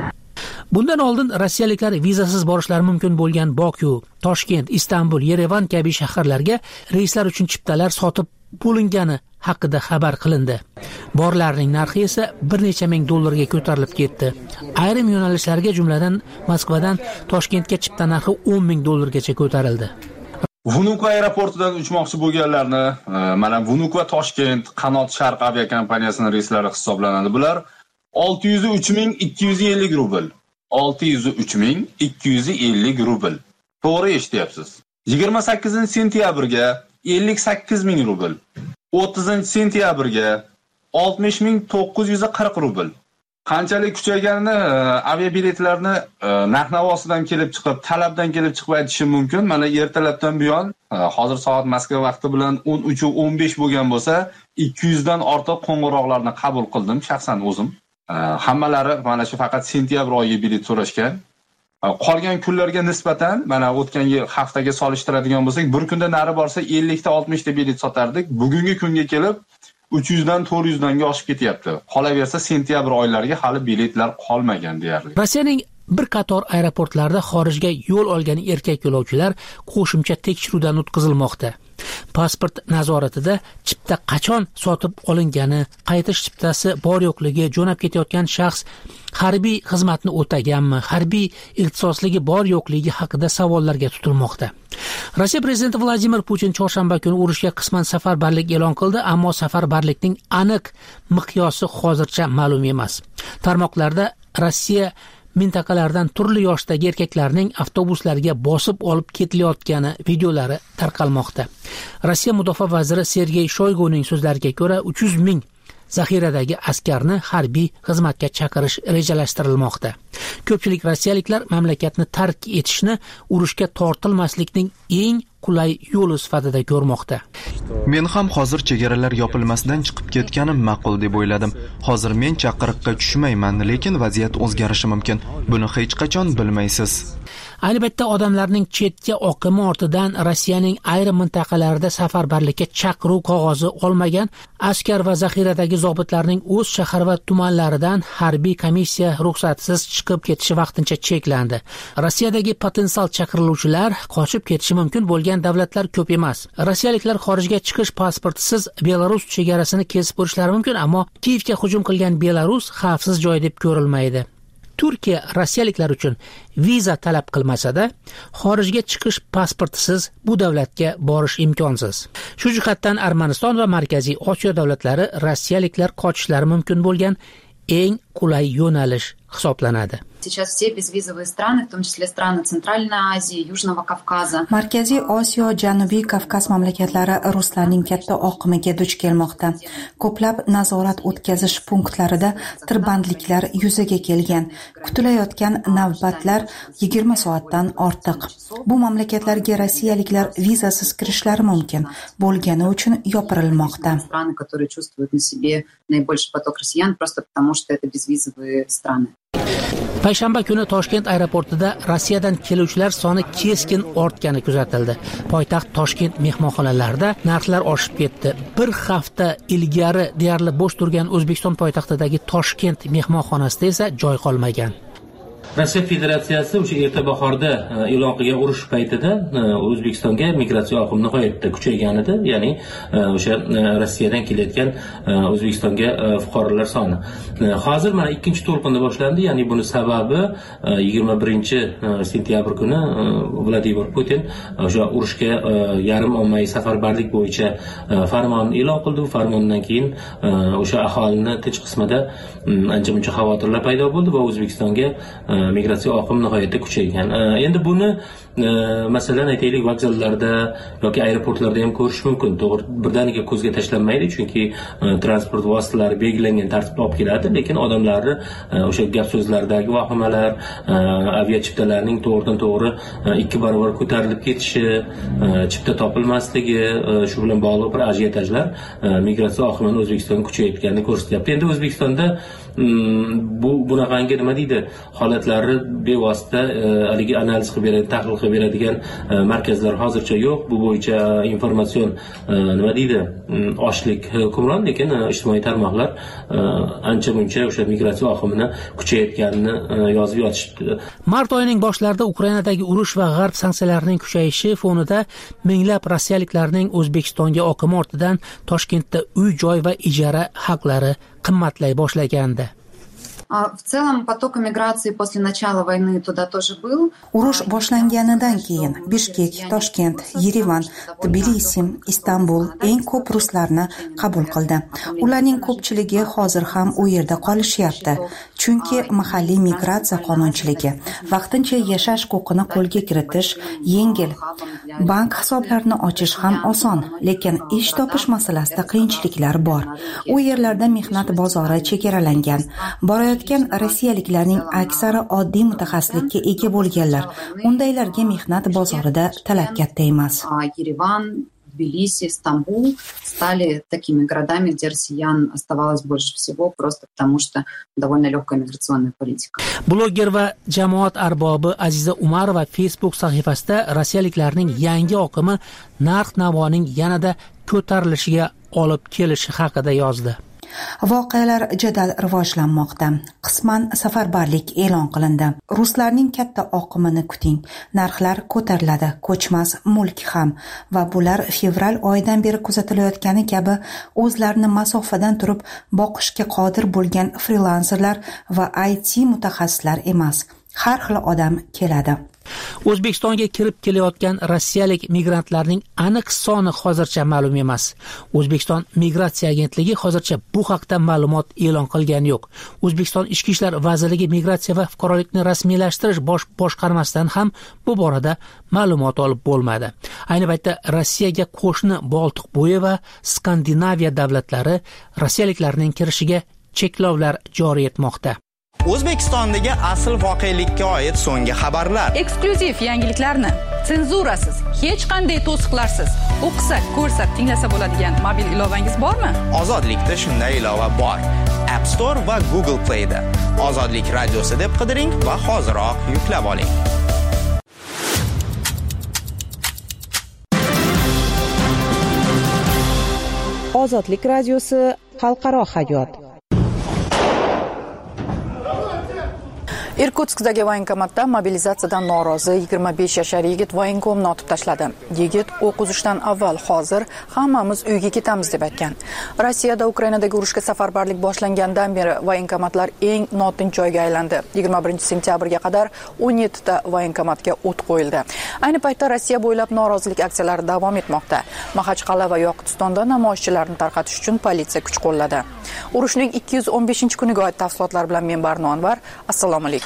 Bundan oldin rossiyaliklar vizasiz borishlari mumkin bo'lgan Boku, Toshkent, Istanbul, Yerevan kabi shaharlarga reyslar uchun chiptalar sotib bo'lingani haqida xabar qilindi. Borlarning narxi esa bir necha ming dollarga ko'tarilib ketdi. Ayrim yo'nalishlarga, jumladan Moskvadan Toshkentga chipta narxi o'n ming dollargacha ko'tarildi. Vnukovo aeroportidan uchmoqchi bo'lganlarni, mana Vnukovo va Toshkent qanot Sharq aviakompaniyasining reyslari hisoblanadi. Bular olti yuz uch ming ikki yuz ellik rubl. olti yuz uch ming ikki yuz ellik rubl. To'g'ri eshityapsiz. yigirma sakkizinchi sentyabrga ellik sakkiz ming rubl. o'ttizinchi sentyabrga oltmish ming to'qqiz yuz qirq rubl. Qanchalik kuchayganini aviabiletlarni narx-navosidan kelib chiqib, talabdan kelib chiqib aytishim mumkin. Mana ertalabdan buyon, hozir soat Moskva vaqti bilan o'n uch o'n besh bo'lgan bo'lsa, ikki yuz dan ortiq qo'ng'iroqlarni qabul qildim shaxsan o'zim. Hammalari mana shu faqat sentyabr oyi bilet so'rashgan. Qolgan kunlarga nisbatan mana o'tgan yil haftaga solishtiradigan bo'lsak, bir kunda nari borsa ellik ta oltmish ta bilet sotardik. Bugungi kunga kelib uch yuz dan to'rt yuz danga oshib ketyapti. Qolaversa sentyabr oylariga hali biletlar qolmagan deyarli. Rossiyaning bir qator aeroportlarda xorijga yo'l olgan erkak yo'lovchilar qo'shimcha tekshiruvdan o'tkazilmoqda. Pasport nazoratida chipta qachon sotib olingani, qaytish chiptasi bor yo'qligi, jo'nab ketayotgan shaxs harbiy xizmatni o'taganmi, harbiy ixtisosligi bor yo'qligi haqida savollarga tutilmoqda. Rossiya prezidenti Vladimir Putin chorshanba kuni urushga qisman safarbarlik e'lon qildi, ammo safarbarlikning aniq miqyosi hozircha ma'lum emas. Tarmoqlarda Rossiya mintaqalardan turli yoshdagi erkaklarning avtobuslarga bosib olib ketilayotgani videolari tarqalmoqda. Rossiya mudofaa vaziri Sergey Shoyguning so'zlariga ko'ra uch yuz ming zaxiradagi askarni harbiy xizmatga chaqirish rejalashtirilmoqda. Ko'pchilik rossiyaliklar mamlakatni tark etishni urushga tortilmaslikning eng qulay yo'li sifatida ko'rmoqda. Men ham hozir chegaralar yopilmasdan chiqib ketganim ma'qul deb o'yladim. Hozir men chaqiriqqa tushmayman, lekin vaziyat o'zgarishi mumkin. Buni hech qachon bilmaysiz. Ayni paytda odamlarning chetga oqimi ortidan Rossiyaning ayrim mintaqalarida safarbarlikka chaqiruv qog'ozi olmagan askar va zaxiradagi zobitlarning o'z shahar va tumanlaridan harbiy komissiya ruxsatsiz chiqib ketishi vaqtincha cheklandi. Rossiyadagi potensial chaqiriluvchilar qochib ketishi mumkin bo'lgan davlatlar ko'p emas. Rossiyaliklar xorijga chiqish pasportisiz Belarus chegarasini kesib o'tishlari mumkin, ammo Kiyevga hujum qilgan Belarus xavfsiz joy deb ko'rilmaydi. Turkiya rossiyaliklar uchun viza talab qilmasa-da, xorijga chiqish pasportisiz bu davlatga borish imkonsiz. Shu jihatdan Armaniston va Markaziy Osiyo davlatlari rossiyaliklar qochishlari mumkin bo'lgan eng qulay yo'nalish hisoblanadi. Сейчас все безвизовые страны, в том числе страны Центральной Азии, Южного Кавказа. Markaziy Osiyo, Janubiy Kavkaz mamlakatlari ruslarning katta oqimiga duch kelmoqda. Ko'plab nazorat o'tkazish punktlarida tirbandliklar yuzaga kelgan. Kutilayotgan navbatlar yigirma soatdan ortiq. Bu mamlakatlarga rossiyaliklar vizasiz kirishlari mumkin bo'lgani uchun yopirilmoqda. Страны, которые чувствуют на себе наибольший поток россиян, просто потому что это безвизовые страны. Payshanba kuni Toshkent aeroportida Rossiyadan keluvchilar soni keskin ortgani kuzatildi. Poytaxt Toshkent mehmonxonalarida narxlar oshib ketdi. Bir hafta ilgari deyarli bo'sh turgan O'zbekiston poytaxtidagi Toshkent mehmonxonasida esa joy qolmagan. Rossiya Federatsiyasi o'sha erta bahorda e'lon qilgan urush paytida O'zbekistonga migratsiya oqimi nihoyatda kuchaygan edi, ya'ni o'sha Rossiyadan kelayotgan O'zbekistonga fuqarolar soni. Hozir mana ikkinchi to'lqinda boshlandi, ya'ni buni sababi yigirma birinchi sentyabr kuni Vladimir Putin o'sha urushga yarim ommaviy safarbarlik bo'yicha farmon e'lon qildi. Farmondan keyin o'sha aholini tinch qismida ancha-muncha xavotirlar paydo bo'ldi va O'zbekistonga migratsiya oqimi nihoyatda kuchaygan. Endi buni masalan aytaylik vokzallarda yoki aeroportlarda ham ko'rish mumkin. To'g'ri, birdaniga ko'zga tashlanmaydi, chunki transport vositalari belgilangan tartibda olib keladi, lekin odamlarni o'sha gap so'zlardagi vahimalar, aviachiptalarning to'g'ridan to'g'ri ikki barobar ko'tarilib ketishi, chipta topilmasligi, shu bilan bog'liq bir ajiotajlar migratsiya oqimini O'zbekistonga kuchayotganini ko'rsatyapti. Endi O'zbekistonda bu bunaqangi nima deydi holatlarni bevosita haligi analiz qilib beradi, tahlil qilib beradigan markazlar hozircha yo'q. Bu bo'yicha informatsion nima deydi ochlik hukmron, lekin ijtimoiy tarmoqlar ancha muncha o'sha migratsiya oqimini kuchayotganini yozib yotishibdi. Mart oyining boshlarida Ukrainadagi urush va g'arb sanksiyalarining kuchayishi fonida minglab rossiyaliklarning O'zbekistonga oqimi ortidan Toshkentda uy-joy va ijara haqlari qimmatlay boshlagandi. В целом поток миграции после начала войны туда тоже был. Urush boshlanganidan keyin Bishkek, Toshkent, Yerevan, Tbilisi, Istanbul eng ko'p ruslarni qabul qildi. Ularning ko'pchiligi hozir ham u yerda qolishyapti, chunki mahalliy migratsiya qonunchiligi vaqtincha yashash huquqini qo'lga kiritish yengil. Bank hisoblarini ochish ham oson, lekin ish topish masalasida qiyinchiliklar bor. U yerlarda mehnat bozori chegaralangan. Borayotgan rossiyaliklarning aksari oddiy mutaxassislikka ega bo'lganlar. Undaylarga mehnat bozorida talab katta emas. Yerevan, Тбилиси, Стамбул стали такими городами, где россиян оставалось больше всего, просто потому что довольно легкая миграционная политика. Blogger va jamoat arbobi Aziza Umarova Facebook sahifasida rossiyaliklarning yangi oqimi narx-navoning yanada ko'tarilishiga olib kelishi haqida yozdi. Voqealar jadal rivojlanmoqda. Qisman safarbarlik e'lon qilindi. Ruslarning katta oqimini kuting. Narxlar ko'tariladi, ko'chmas mulk ham va bular fevral oyidan beri kuzatilayotgani kabi o'zlarini masofadan turib boqishga qodir bo'lgan frilanserlar va I T mutaxassislar emas. Har xil odam keladi. O'zbekistonga kirib kelayotgan rossiyalik migrantlarning aniq soni hozircha ma'lum emas. O'zbekiston migratsiya agentligi hozircha bu haqda ma'lumot e'lon qilgani yo'q. O'zbekiston Ichki ishlar vazirligi migratsiya va fuqarolikni rasmiylashtirish bosh boshqarmasidan ham bu borada ma'lumot olib bo'lmadi. Ayni paytda Rossiyaga qo'shni Boltiqbo'yi va Skandinaviya davlatlari rossiyaliklarning kirishiga cheklovlar joriy etmoqda. O'zbekistondagi asl voqelikka oid so'nggi xabarlar, eksklyuziv yangiliklarni senzurasiz, hech qanday to'siqlarsiz o'qisa, ko'rsa, tinglasa bo'ladigan mobil ilovangiz bormi? Ozodlikda shunday ilova bor. App Store va Google Play da Ozodlik radiosi deb qidiring va hoziroq yuklab oling. Ozodlik radiosi xalqaro hayot. Irkutskdagi voyinkomatda mobilizatsiyadan norozi yigirma besh yashar yigit voyinkomni otib tashladi. Yigit o'q uzishdan avval hozir hammamiz uyga ketamiz deb aytgan. Rossiyada Ukrainadagi urushga safarbarlik boshlangandan beri voyinkomatlar eng notinch joyga aylandi. yigirma birinchi sentyabrga qadar o'n yettita voyinkomatga o't qo'yildi. Ayni paytda Rossiya bo'ylab norozilik aksiyalari davom etmoqda. Maxachqal'a va Yoqutistonda namoyishchilarni tarqatish uchun politsiya kuch qo'lladi. Urushning ikki yuz o'n beshinchi kuniga oid tafsilotlar bilan men Barno Anvar. Assalomu alaykum.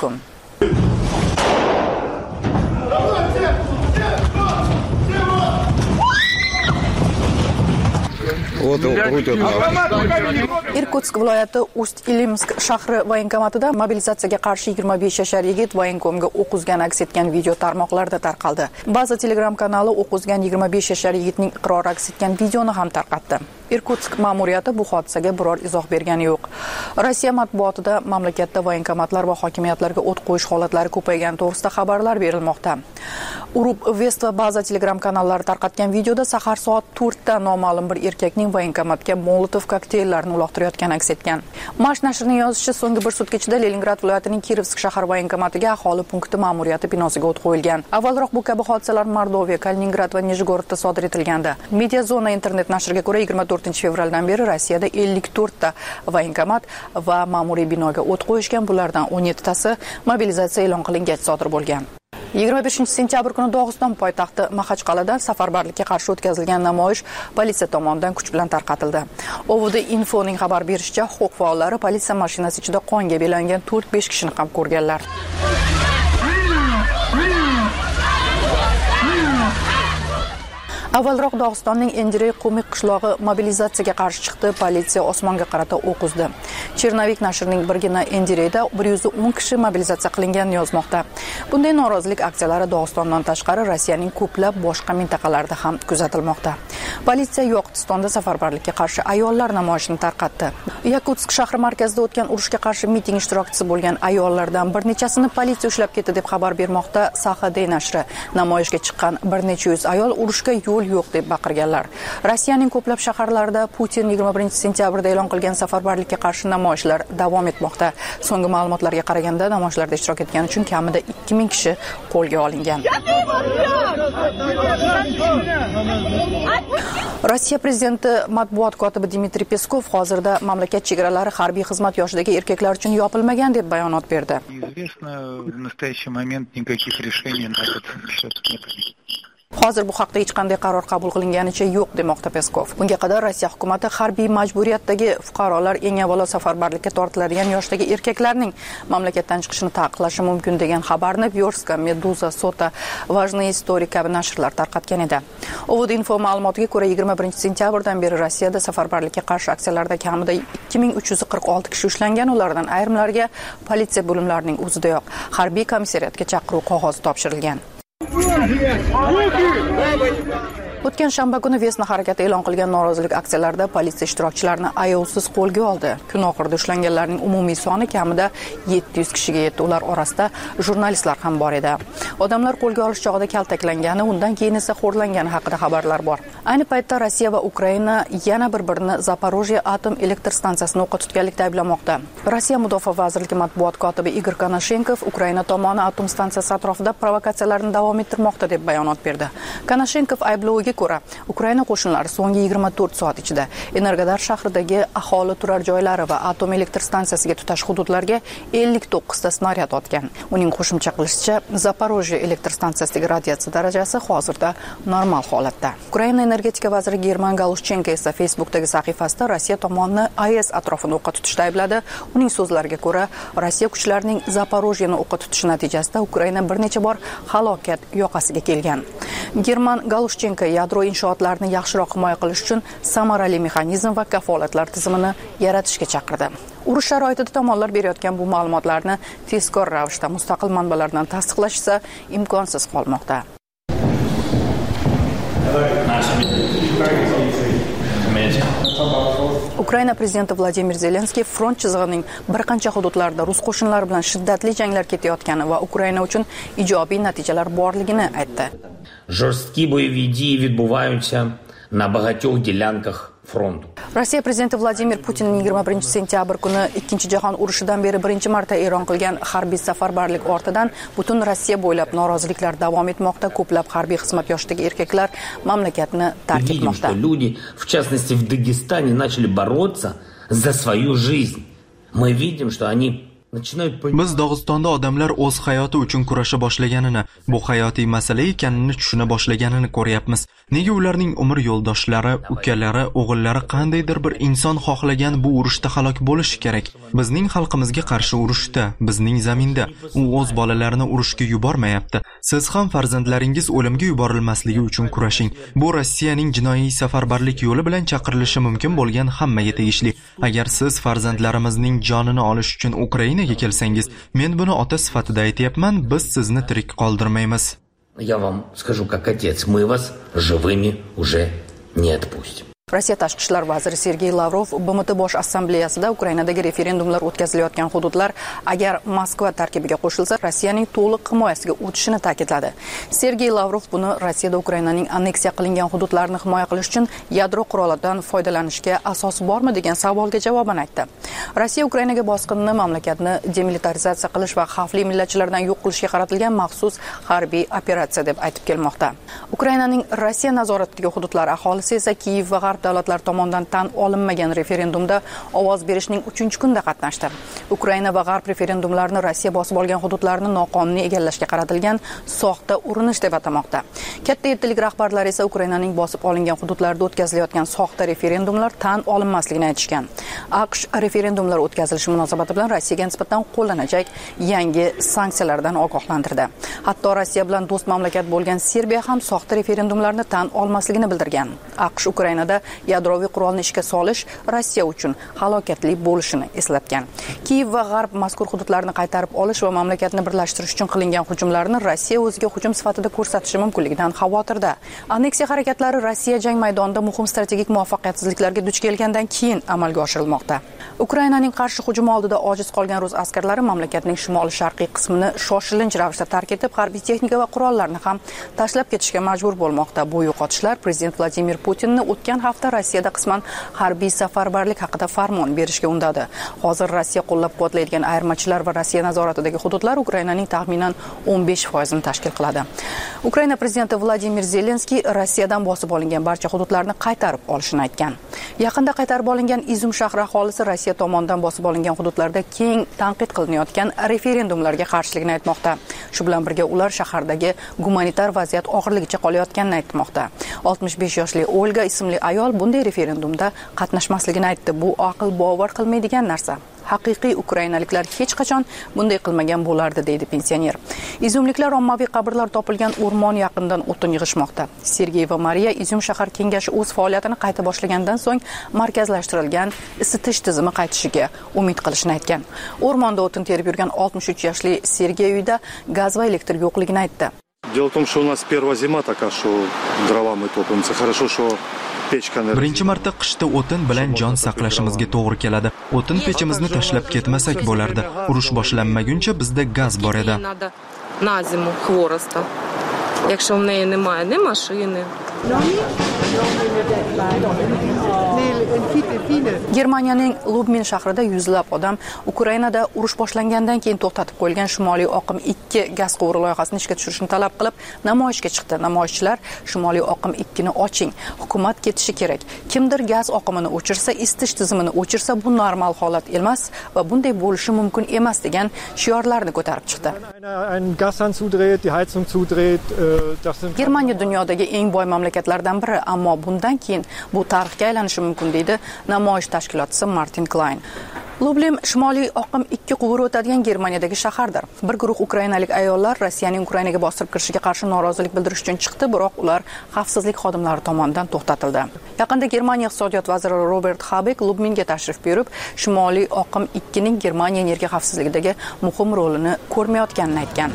Irkutsk viloyati Ust-Ilimsk shahri voyinkomatida mobilizatsiyaga qarshi yigirma besh yashar yigit voyinkomga o'q uzgan aks etgan video tarmoqlarda tarqaldi. Ba'zi Telegram kanali o'q uzgan yigirma besh yashar yigitning iqrori aks etgan videoni ham tarqatdi. Irkutsk ma'muriyati bu hodisaga biror izoh bergani yo'q. Rossiya matbuotida mamlakatda voyenkomatlar va hokimiyatlarga o't qo'yish holatlari ko'paygani to'g'risida xabarlar berilmoqda. Urub West va ba'zi Telegram kanallari tarqatgan videoda sahar soat to'rtda noma'lum bir erkakning voyenkomatga Molotov kokteyllarini uloqtirayotgani aks etgan. Mash nashrining yozishicha, so'nggi bir sutka ichida Leningrad viloyatining Kirovsk shahar voyenkomatiga aholi punkti ma'muriyati binosiga o't qo'yilgan. Avvalroq bu kabi hodisalar Mordoviya, Kaliningrad va Nijgorodda sodir etilgandi. Mediazona internet nashriga ko'ra yigirma to'rtinchi fevraldan beri Rossiyada ellik to'rtta voyenkomat va ma'muriy binoga o't qo'yishgan. Bulardan o'n yettitasi mobilizatsiya e'lon qilingach sodir bo'lgan. yigirma beshinchi sentyabr kuni Dog'iston poytaxti Maxachqal'ada safarbarlikka qarshi o'tkazilgan namoyish politsiya tomonidan kuch bilan tarqatildi. Ovoda Infoning xabar berishicha, huquq faollari politsiya mashinasi ichida qonga belangan to'rt besh kishini ham ko'rganlar. Avvalroq Dog'istonning Endirey Qo'miq qishlog'i mobilizatsiyaga qarshi chiqdi, politsiya osmonga qarata o'q uzdi. Chernavik nashrining birgina Endireyda bir yuz o'n kishi mobilizatsiya qilinganini yozmoqda. Bunday norozilik aksiyalari Dog'istondan tashqari Rossiyaning ko'plab boshqa mintaqalarida ham kuzatilmoqda. Politsiya Yoqutistonda safarbarlikka qarshi ayollar namoyishini tarqatdi. Yakutsk shahri markazida o'tgan urushga qarshi miting ishtirokchisi bo'lgan ayollardan bir nechasini politsiya ushlab ketdi deb xabar bermoqda Sahaday nashri. Namoyishga chiqqan bir necha yuz ayol urushga yo'l yo'q deb baqirganlar. Rossiyaning ko'plab shaharlarida Putin yigirma birinchi sentyabrda e'lon qilgan safarbarlikka qarshi namoyishlar davom etmoqda. So'nggi ma'lumotlarga qaraganda namoyishlarda ishtirok etgani uchun kamida ikki ming kishi qo'lga olingan. Rossiya prezidenti matbuot kotibi Dmitriy Peskov hozirda mamlakat chegaralari harbiy xizmat yoshidagi erkaklar uchun yopilmagan deb bayonot berdi. Hozir bu haqda hech qanday qaror qabul qilinganicha yo'q demoqda Peskov. Bunga qadar Rossiya hukumatı harbiy majburiyatdagi fuqarolar eng avvalo safarbarlikka tortiladigan yoshdagi erkaklarning mamlakatdan chiqishini taqiqlashi mumkin degan xabarni Vyorska, Meduza, Sota, Важные истории kabi nashrlar tarqatgan edi. Ovod Info ma'lumotiga ko'ra yigirma birinchi sentyabrdan beri Rossiyada safarbarlikka qarshi aksiyalarda kamida ikki ming uch yuz qirq olti kishi ushlangan, ulardan ayrimlarga politsiya bo'limlarining o'zidayoq harbiy komissariyatga chaqiruv qog'ozi topshirilgan. O'tgan shanba kuni Vesna harakati e'lon qilgan norozilik aksiyalarida politsiya ishtirokchilarini ayovsiz qo'lga oldi. Kun oxirida ushlanganlarning umumiy soni kamida yetti yuz kishiga yetdi. Ular orasida jurnalistlar ham bor edi. Odamlar qo'lga olish chog'ida kaltaklangani, undan keyin esa xo'rlangani haqida xabarlar bor. Ayni paytda Rossiya va Ukraina yana bir-birini Zaporojye atom elektr stansiyasini o'qqa tutganlikda ayblamoqda. Rossiya Mudofaa vazirligi matbuot kotibi Igor Konashenkov Ukraina tomoni atom stansiyasi atrofida provokatsiyalarni davom ettirmoqda deb bayonot berdi. Konashenkov aybloviga ko'ra, Ukraina qo'shinlari so'nggi yigirma to'rt soat ichida Energodar shahridagi aholi turar joylari va atom elektr stansiyasiga tutash hududlarga ellik to'qqiz ta snaryad otgan. Uning qo'shimcha qilishicha, Zaporojye elektr stansiyasidagi radiatsiya darajasi hozirda normal holatda. Ukraina energetika vaziri German Galushchenko esa Facebookdagi sahifasida Rossiya tomonini A E S atrofini o'qqa tutishda aybladi. Uning so'zlariga ko'ra, Rossiya kuchlarining Zaporojyeni o'qqa tutishi natijasida Ukraina bir necha bor halokat yoqasiga kelgan. German Galushchenko yadro inshootlarini yaxshiroq himoya qilish uchun samarali mexanizm va kafolatlar tizimini yaratishga chaqirdi. Urush sharoitida tomonlar berayotgan bu ma'lumotlarni tezkor ravishda mustaqil manbalardan tasdiqlash esa imkonsiz qolmoqda. Ukraina prezidenti Vladimir Zelenskiy front chizig'ining bir qancha hududlarida rus qo'shinlari bilan shiddatli janglar ketayotgani va Ukraina uchun ijobiy natijalar borligini aytdi. Жорсткі бойові дії відбуваються на багатьох ділянках frontu. Rossiya prezidenti Vladimir Putin yigirma birinchi sentyabr kuni ikkinchi jahon urushidan beri birinchi marta e'lon qilgan harbiy safarbarlik ortidan butun Rossiya bo'ylab noroziliklar davom etmoqda. Ko'plab harbiy xizmat yoshidagi erkaklar mamlakatni tark etmoqda. Люди, в частности в Дагестане, начали бороться за свою жизнь. Мы видим, что они Biz Dog'istonda odamlar o'z hayoti uchun kurasha boshlaganini, bu hayotiy masala ekanini tushuna boshlaganini ko'ryapmiz. Nega ularning umr yo'ldoshlari, ukalari, o'g'illari qandaydir bir inson xohlagan bu urushda halok bo'lishi kerak? Bizning xalqimizga qarshi urushda, bizning zaminda u o'z bolalarini urushga yubormayapti. Siz ham farzandlaringiz o'limga yuborilmasligi uchun kurashing. Bu Rossiyaning jinoiy safarbarlik yo'li bilan chaqirilishi mumkin bo'lgan hammaga tegishli. Agar siz farzandlarimizning jonini olish uchun Ukraina kelsangiz, men buni ota sifatida aytayapman, biz sizni tirik qoldirmaymiz. Я вам скажу как отец, мы вас живыми уже не отпустим. Rossiya tashqi ishlar vaziri Sergey Lavrov B M T bosh assambleyasida Ukrainadagi referendumlar o'tkazilayotgan hududlar agar Moskva tarkibiga qo'shilsa, Rossiyaning to'liq himoyasiga o'tishini ta'kidladi. Sergey Lavrov buni Rossiyada Ukrainaning anneksiya qilingan hududlarini himoya qilish uchun yadro qurollaridan foydalanishga asos bormi degan savolga javoban aytdi. Rossiya Ukrainaga bosqinni mamlakatni demilitarizatsiya qilish va xavfli millatchilardan yo'q qilishga qaratilgan maxsus harbiy operatsiya deb aytib kelmoqda. Ukrainaning Rossiya nazoratidagi hududlari aholisi esa Kiyev va davlatlar tomonidan tan olinmagan referendumda ovoz berishning uchinchi kunida qatnashdi. Ukraina va G'arb referendumlarini Rossiya bosib olgan hududlarni noqonuniy egallashga qaratilgan soxta urinish deb atamoqda. Katta yettilik rahbarlari esa Ukrainaning bosib olingan hududlarda o'tkazilayotgan soxta referendumlar tan olinmasligini aytishgan. AQSh referendumlar o'tkazilishi munosabati bilan Rossiyaga nisbatan qo'llanajak yangi sanksiyalardan ogohlantirdi. Hatto Rossiya bilan do'st mamlakat bo'lgan Serbiya ham soxta referendumlarni tan olmasligini bildirgan. AQSh Ukrainada yadroviy qurolni ishga solish Rossiya uchun halokatli bo'lishini eslatgan. Kiyev va G'arb mazkur hududlarni qaytarib olish va mamlakatni birlashtirish uchun qilingan hujumlarni Rossiya o'ziga hujum sifatida ko'rsatishi mumkinligidan xavotirda. Anneksiya harakatlari Rossiya jang maydonida muhim strategik muvaffaqiyatsizliklarga duch kelgandan keyin amalga oshirilmoqda. Ukrainaning qarshi hujumi oldida ojiz qolgan rus askarlari mamlakatning shimoli-sharqiy qismini shoshilinch ravishda tark etib, harbiy texnika va qurollarni ham tashlab ketishga majbur bo'lmoqda. Bu yo'qotishlar prezident Vladimir Putinni o'tgan hafta Rossiyada qisman harbiy safarbarlik haqida farmon berishga undadi. Hozir Rossiya qo'llab-quvvatlaydigan ayirmachilar va Rossiya nazoratidagi hududlar Ukrainaning taxminan o'n besh foizini tashkil qiladi. Ukraina prezidenti Vladimir Zelenskiy Rossiyadan bosib olingan barcha hududlarni qaytarib olishini aytgan. Yaqinda qaytarib olingan Izum shahri aholisi Rossiya tomonidan bosib olingan hududlarda keng tanqid qilinayotgan referendumlarga qarshiligini aytmoqda. Shu bilan birga ular shahardagi gumanitar vaziyat og'irligicha qolayotganini aytmoqda. oltmish besh yoshli Olga ismli ayol bunday referendumda qatnashmasligini aytdi. Bu aql bovar qilmaydigan narsa. Haqiqiy ukrainaliklar hech qachon bunday qilmagan bo'lardi, deydi pensioner. Izumliklar ommaviy qabrlar topilgan o'rmon yaqinidan o'tin yig'ishmoqda. Sergey va Mariya Izum shahar kengashi o'z faoliyatini qayta boshlagandan so'ng markazlashtirilgan isitish tizimi qaytishiga umid qilishini aytgan. O'rmonda o'tin terib yurgan oltmish uch yoshli Sergey uyda gaz va elektr yo'qligini aytdi. Дело в том, что у нас первая зима такая, что дрова мы топим. Хорошо, что Birinchi marta qishda o'tin bilan jon saqlashimizga to'g'ri keladi. O'tin pechimizni tashlab ketmasak bo'lardi. Urush boshlanmaguncha bizda gaz bor edi. На зиму хвороста. Якщо в неї немає ні машини. Germaniyaning Lubmin shahrida yuzlab odam Ukrainada urush boshlangandan keyin to'xtatib qo'yilgan Shimoliy oqim ikki gaz quvuri loyihasini ishga tushirishni talab qilib namoyishga chiqdi. Namoyishchilar Shimoliy oqim ikki ni oching, hukumat ketishi kerak. Kimdir gaz oqimini o'chirsa, isitish tizimini o'chirsa, bu normal holat emas va bunday bo'lishi mumkin emas degan shiorlarni ko'tarib chiqdi. Germaniya dunyodagi eng boy mamlakatlardan biri, ammo bundan keyin bu tarixga aylanishi mumkin deydi namoyish tashkilotchisi Martin Klein. Lublin Shimoliy oqim ikki quvur o'tadigan Germaniyadagi shahardir. Bir guruh ukrainalik ayollar Rossiyaning Ukrainaga bostirib kirishiga qarshi norozilik bildirish uchun chiqdi, biroq ular xavfsizlik xodimlari tomonidan to'xtatildi. Yaqinda Germaniya iqtisodiyot vaziri Robert Habeck Lubminga tashrif buyurib, Shimoliy oqim ikki ning Germaniya energiya xavfsizligidagi muhim rolini ko'rmayotganini aytgan.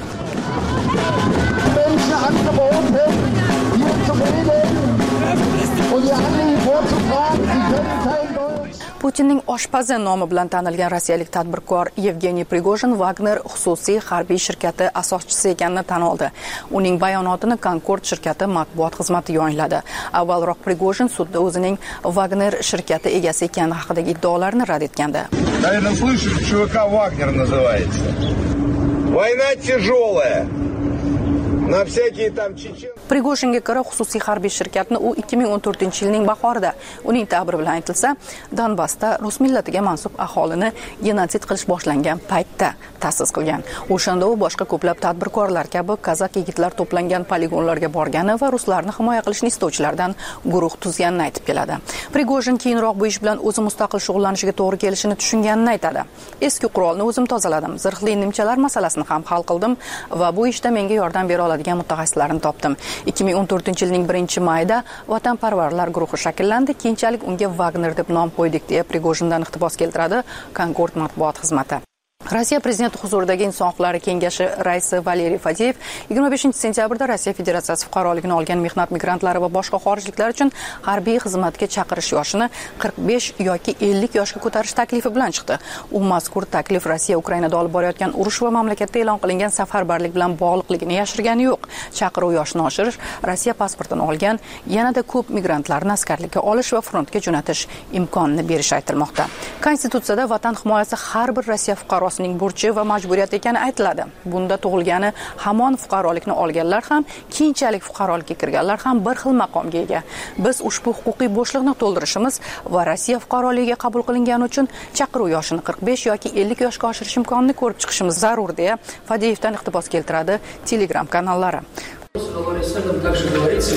Putinning oshpazi nomi bilan tanilgan rossiyalik tadbirkor Yevgeniy Prigozhin Wagner xususiy harbiy shirkati asoschisi ekanini tan oldi. Uning bayonotini Concord shirkati matbuot xizmati yonladi. Avvalroq Prigozhin sudda o'zining Wagner shirkati egasi ekani haqidagi iddaolarni rad etgandi. Наверное, слышишь, чувака Вагнер называется. Война тяжелая. На всякие там чечен. Prigozhinga ko'ra xususiy harbiy shirkatni u ikki ming o'n to'rtinchi yilning bahorida, uning ta'biri bilan aytilsa, Donbassda rus millatiga mansub aholini genotsid qilish boshlangan paytda ta'sis qilgan. O'shanda u boshqa ko'plab tadbirkorlar kabi kazak yigitlar to'plangan poligonlarga borgani va ruslarni himoya qilishni istovchilardan guruh tuzganini aytib keladi. Prigozhin keyinroq bu ish bilan o'zi mustaqil shug'ullanishiga to'g'ri kelishini tushunganini aytadi. Eski qurolni o'zim tozaladim, zirhli nimchalar masalasini ham hal qildim va bu ishda menga yordam bera oladigan mutaxassislarni topdim. ikki ming o'n to'rtinchi yilning birinchi mayida vatanparvarlar guruhi shakllandi. Keyinchalik unga Wagner deb nom qo'ydik deya Prigozhindan iqtibos keltiradi Concord matbuot xizmati. Rossiya prezidenti huzuridagi Inson huquqlari kengashi raisi Valeriy Fadeyev yigirma beshinchi sentyabrda Rossiya Federatsiyasi fuqaroligini olgan mehnat migrantlari va boshqa xorijliklar uchun harbiy xizmatga chaqirish yoshini qirq besh yoki ellik yoshga ko'tarish taklifi bilan chiqdi. U mazkur taklif Rossiya Ukrainada olib borayotgan urush va mamlakatda e'lon qilingan safarbarlik bilan bog'liqligini yashirgani yo'q. Chaqiruv yoshini oshirish, Rossiya pasportini olgan yanada ko'p migrantlarni askarlikka olish va frontga jo'natish imkonini berish aytilmoqda. Konstitutsiyada vatan himoyasi har bir Rossiya fuqarosining burchi va majburiyati ekani aytiladi. Bunda tug'ilgani hamon fuqarolikni olganlar ham, keyinchalik fuqarolikka kirganlar ham bir xil maqomga ega. Biz ushbu huquqiy bo'shliqni to'ldirishimiz va Rossiya fuqaroligiga qabul qilingani uchun chaqiruv yoshini qirq besh yoki ellik yoshga oshirish imkonini ko'rib chiqishimiz zarur deya Fadeyevdan iqtibos keltiradi Telegram kanallari. Также говорится,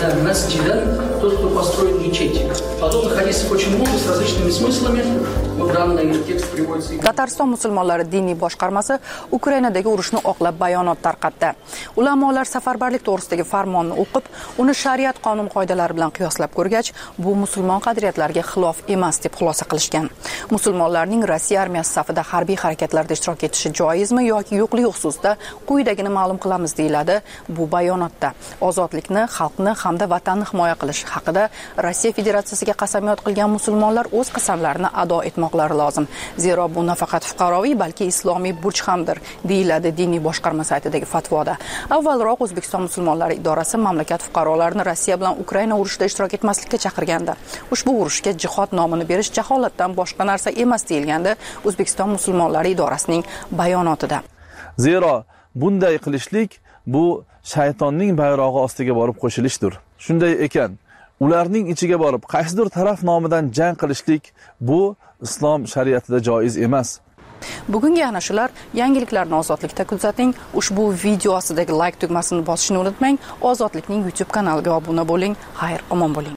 тот, кто построит мечеть. Подобных хадисов очень много с различными смыслами. Данный текст приводится. Tatariston musulmonlari diniy boshqarmasi Ukrainadagi urushni oqlab bayonot tarqatdi. Ulamolar safarbarlik to'g'risidagi farmonni o'qib, uni shariat qonun qoidalari bilan qiyoslab ko'rgach, bu musulmon qadriyatlariga xilof emas deb xulosa qilishgan. Musulmonlarning Rossiya armiyasi safida harbiy harakatlarda ishtirok etishi joizmi yoki yo'qligi xususida quyidagini ma'lum qilamiz deyiladi bu bayonotda. Ozodlikni, xalqni hamda vatanni himoya qilish haqida Rossiya Federatsiyasiga qasamyod qilgan musulmonlar o'z qasamlarini ado etmoqlari lozim. Zero bu nafaqat fuqaroviy, balki islomiy burch hamdir, deyiladi diniy boshqarma saytidagi fatvoda. Avvalroq O'zbekiston musulmonlari idorasi mamlakat fuqarolarini Rossiya bilan Ukraina urushida ishtirok etmaslikka chaqirgandi. Ushbu urushga jihod nomini berish jaholatdan boshqa narsa emas deyilgandi O'zbekiston musulmonlari idorasining bayonotida. Zero bunday qilishlik bu shaytonning bayrog'i ostiga borib qo'shilishdir. Shunday ekan, ularning ichiga borib qaysidir taraf nomidan jang qilishlik bu islom shariatida joiz emas. Bugungi ana shular yangiliklarni Ozodlikda kuzating. Ushbu video ostidagi like tugmasini bosishni unutmang. Ozodlikning YouTube kanaliga obuna bo'ling. Xayr, omon bo'ling.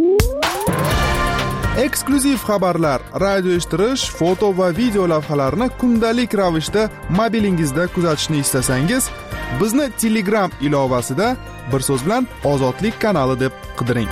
Eksklyuziv xabarlar, radio eshittirish, foto va video lavhalarni kundalik ravishda mobilingizda kuzatishni istasangiz, bizni Telegram ilovasida bir so'z bilan Ozodlik kanali deb qidiring.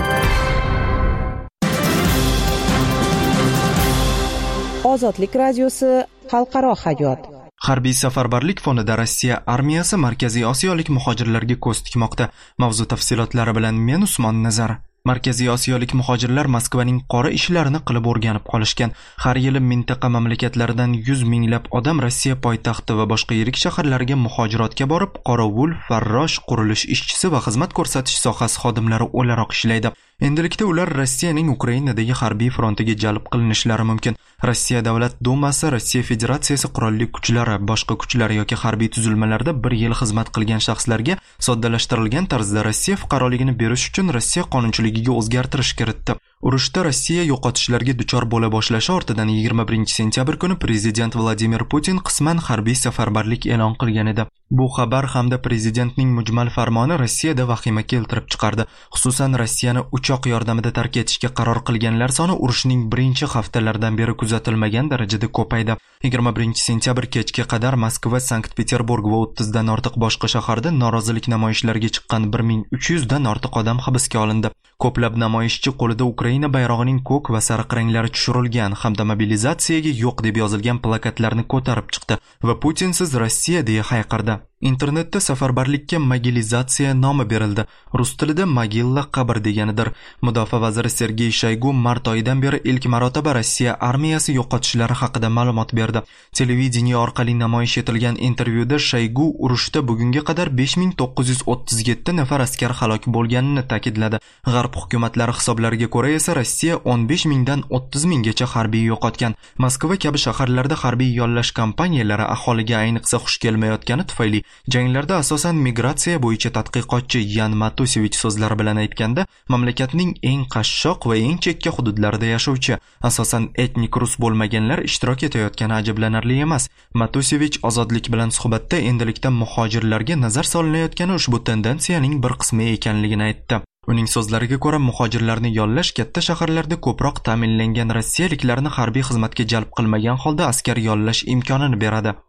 Ozodlik radiosi xalqaro hayot. Harbiy safarbarlik fonida Rossiya armiyasi Markaziy Osiyolik muhojirlarga ko'z tikmoqda. Mavzu tafsilotlari bilan men Usmon Nazar. Markaziy Osiyolik muhojirlar Moskvaning qora ishlarini qilib o'rganib qolishgan. Har yili mintaqa mamlakatlaridan yuz minglab odam Rossiya poytaxti va boshqa yirik shaharlarga muhojirotga borib, qorovul, farrosh, qurilish ishchisi va xizmat ko'rsatish sohasi xodimlari o'laroq ishlaydi. Endilikda ular Rossiyaning Ukrainadagi harbiy frontiga jalb qilinishlari mumkin. Rossiya Davlat Dumasi, Rossiya Federatsiyasi qurolli kuchlari, boshqa kuchlar yoki harbiy tuzilmalarda bir yil xizmat qilgan shaxslarga soddalashtirilgan tarzda Rossiya fuqaroligini berish uchun Rossiya qonunchiligiga o'zgartirish kiritdi. Urushda Rossiya yo'qotishlarga duchor bo'la boshlashi ortidan yigirma birinchi sentyabr kuni prezident Vladimir Putin qisman harbiy safarbarlik e'lon qilgan edi. Bu xabar hamda prezidentning mujmal farmoni Rossiyada vahima keltirib chiqardi. Xususan Rossiyani uchoq yordamida tark etishga qaror qilganlar soni urushning birinchi haftalaridan beri kuzatilmagan darajada ko'paydi. yigirma birinchi sentyabr kechga qadar Moskva, Sankt-Peterburg va o'ttizdan ortiq boshqa shaharda norozilik namoyishlariga chiqqan bir ming uch yuzdan ortiq odam hibsga olindi. Ko'plab namoyishchi qo'lida Ukraina bayrog'ining ko'k va sariq ranglari tushirilgan hamda mobilizatsiyaga yo'q deb yozilgan plakatlarni ko'tarib chiqdi va Putinsiz Rossiya deya hayqirdi. Internetda safarbarlikka mobilizatsiya nomi berildi. Rus tilida mogilla qabr deganidir. Mudofaa vaziri Sergey Shoygu mart oyidan beri ilk marotaba Rossiya armiyasi yo'qotishlari haqida ma'lumot berdi. Televideniye orqali namoyish etilgan intervyuda Shoygu urushda bugunga qadar besh ming to'qqiz yuz o'ttiz yetti nafar askar halok bo'lganini ta'kidladi. G'arb hukumatlari hisoblariga ko'ra esa Rossiya o'n besh mingdan o'ttiz minggacha harbiy yo'qotgan. Moskva kabi shaharlarda harbiy yollash kampaniyalari aholiga ayniqsa xush kelmayotgani tufayli janglarda asosan migratsiya bo'yicha tadqiqotchi Yan Matusevich so'zlari bilan aytganda, mamlakatning eng qashshoq va eng chekka hududlarida yashovchi, asosan etnik rus bo'lmaganlar ishtirok etayotgani ajablanarli emas. Matusevich Ozodlik bilan suhbatda endilikda muhojirlarga nazar solinayotgani ushbu tendensiyaning bir qismi ekanligini aytdi. Uning so'zlariga ko'ra, muhojirlarni yollash katta shaharlarda ko'proq ta'minlangan rossiyaliklarni harbiy xizmatga jalb qilmagan holda askar yollash imkonini beradi.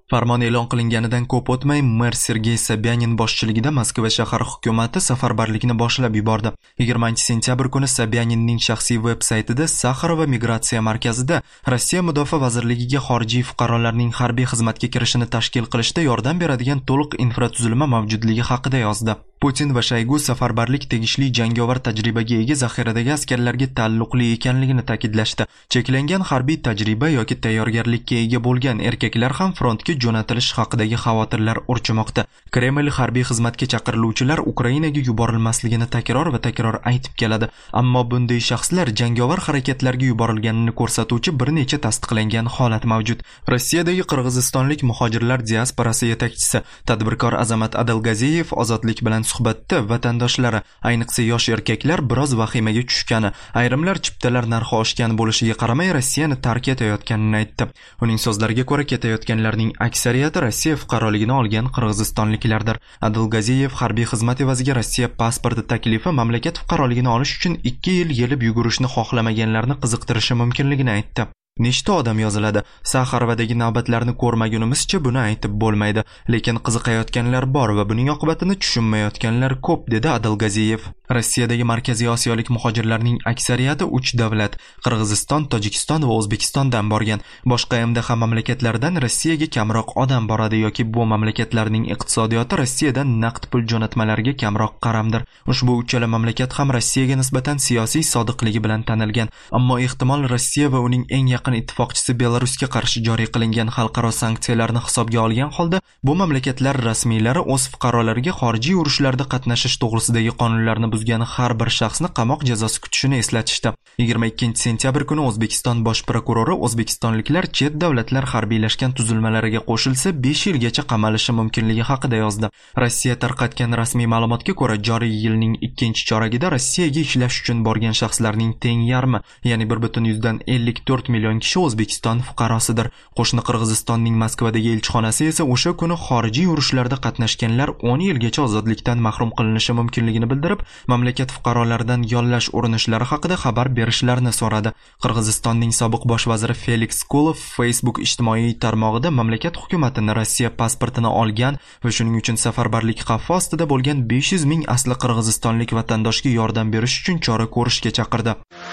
Farmon e'lon qilinganidan ko'p o'tmay mer Sergey Sobyanin boshchiligida Moskva shahar hukumati safarbarlikni boshlab yubordi. yigirmanchi sentyabr kuni Sobyaninning shaxsiy veb-saytida Saxarova migratsiya markazida Rossiya Mudofaa vazirligiga xorijiy fuqarolarning harbiy xizmatga kirishini tashkil qilishda yordam beradigan to'liq infratuzilma mavjudligi haqida yozdi. Putin va Shaygu safarbarlik tegishli jangovar tajribaga ega zaxiradagi askarlarga taalluqli ekanligini ta'kidlashdi. Cheklangan harbiy tajriba yoki tayyorgarlikka ega bo'lgan erkaklar ham frontga jo'natilish haqidagi xavotirlar urchimoqda. Kreml harbiy xizmatga chaqiriluvchilar Ukrainaga yuborilmasligini takror va takror aytib keladi, ammo bunday shaxslar jangovar harakatlarga yuborilganini ko'rsatuvchi bir necha tasdiqlangan holat mavjud. Rossiyadagi qirg'izistonlik muhojirlar diasporasi yetakchisi tadbirkor Azamat Adalgaziyev ozodlik bilan suhbatda vatandoshlari, ayniqsa yosh erkaklar biroz vahimaga tushgani, ayrimlar chiptalar narxi oshgan bo'lishiga qaramay Rossiyani tark etayotganini aytdi. Uning so'zlariga ko'ra ketayotganlarning aksariyati Rossiya fuqaroligini olgan qirg'izistonliklardir. Adalgaziyev harbiy xizmat evaziga Rossiya pasporti taklifi mamlakat fuqaroligini olish uchun ikki yil yelib yugurishni xohlamaganlarni qiziqtirishi mumkinligini aytdi. Nechta odam yoziladi. Saxarovadagi navbatlarni ko'rmagunimizcha buni aytib bo'lmaydi, lekin qiziqayotganlar bor va buning oqibatini tushunmayotganlar ko'p, dedi Adalgaziyev. Rossiyadagi Markaziy Osiyolik muhojirlarning aksariyati uch davlat, Qirg'iziston, Tojikiston va O'zbekistondan borgan. Boshqa M D H mamlakatlardan Rossiyaga kamroq odam boradi yoki bu mamlakatlarning iqtisodiyoti Rossiyadan naqd pul jo'natmalariga kamroq qaramdir. Ushbu uchala mamlakat ham Rossiyaga nisbatan siyosiy sodiqligi bilan tanilgan, ammo ehtimol Rossiya va uning eng yaqin ittifoqchisi Belarusga qarshi joriy qilingan xalqaro sanksiyalarni hisobga olgan holda bu mamlakatlar rasmiylari o'z fuqarolariga xorijiy urushlarda qatnashish to'g'risidagi qonunlarni buzgan har bir shaxsni qamoq jazosi kutishini eslatishdi. yigirma ikkinchi sentyabr kuni O'zbekiston bosh prokurori O'zbekistonliklar chet davlatlar harbiylashgan tuzilmalariga qo'shilsa besh yilgacha qamalishi mumkinligi haqida yozdi. Rossiya tarqatgan rasmiy ma'lumotga ko'ra, joriy yilning ikkinchi choragida Rossiyaga ishlash uchun borgan shaxslarning teng yarmi, ya'ni bir butun yuzdan ellik to'rt million kishi O'zbekiston fuqarosidir. Qo'shni Qirg'izistonning Moskvadagi elchixonasi esa o'sha kuni xorijiy urushlarda qatnashganlar o'n yilgacha ozodlikdan mahrum qilinishi mumkinligini bildirib, mamlakat fuqarolaridan yollash urinishlari haqida xabar berishlarini so'radi. Qirg'izistonning sobiq bosh vaziri Felix Kulov Facebook ijtimoiy tarmog'ida mamlakat hukumatini Rossiya pasportini olgan va shuning uchun safarbarlik xavfi ostida bo'lgan besh yuz ming asli qirg'izistonlik vatandoshga yordam berish uchun chora ko'rishga chaqirdi.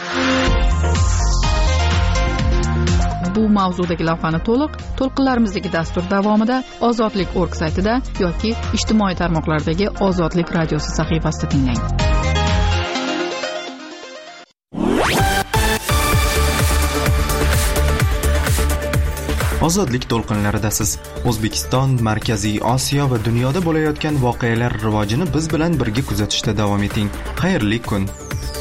Bu mavzudagi lavhani to'liq to'lqinlarimizdagi dastur davomida ozodlik точка org saytida yoki ijtimoiy tarmoqlardagi Ozodlik radiosi sahifasida tinglang. Ozodlik to'lqinlaridasiz. O'zbekiston, Markaziy Osiyo va dunyoda bo'layotgan voqealar rivojini biz bilan birga kuzatishda davom eting. Xayrli kun.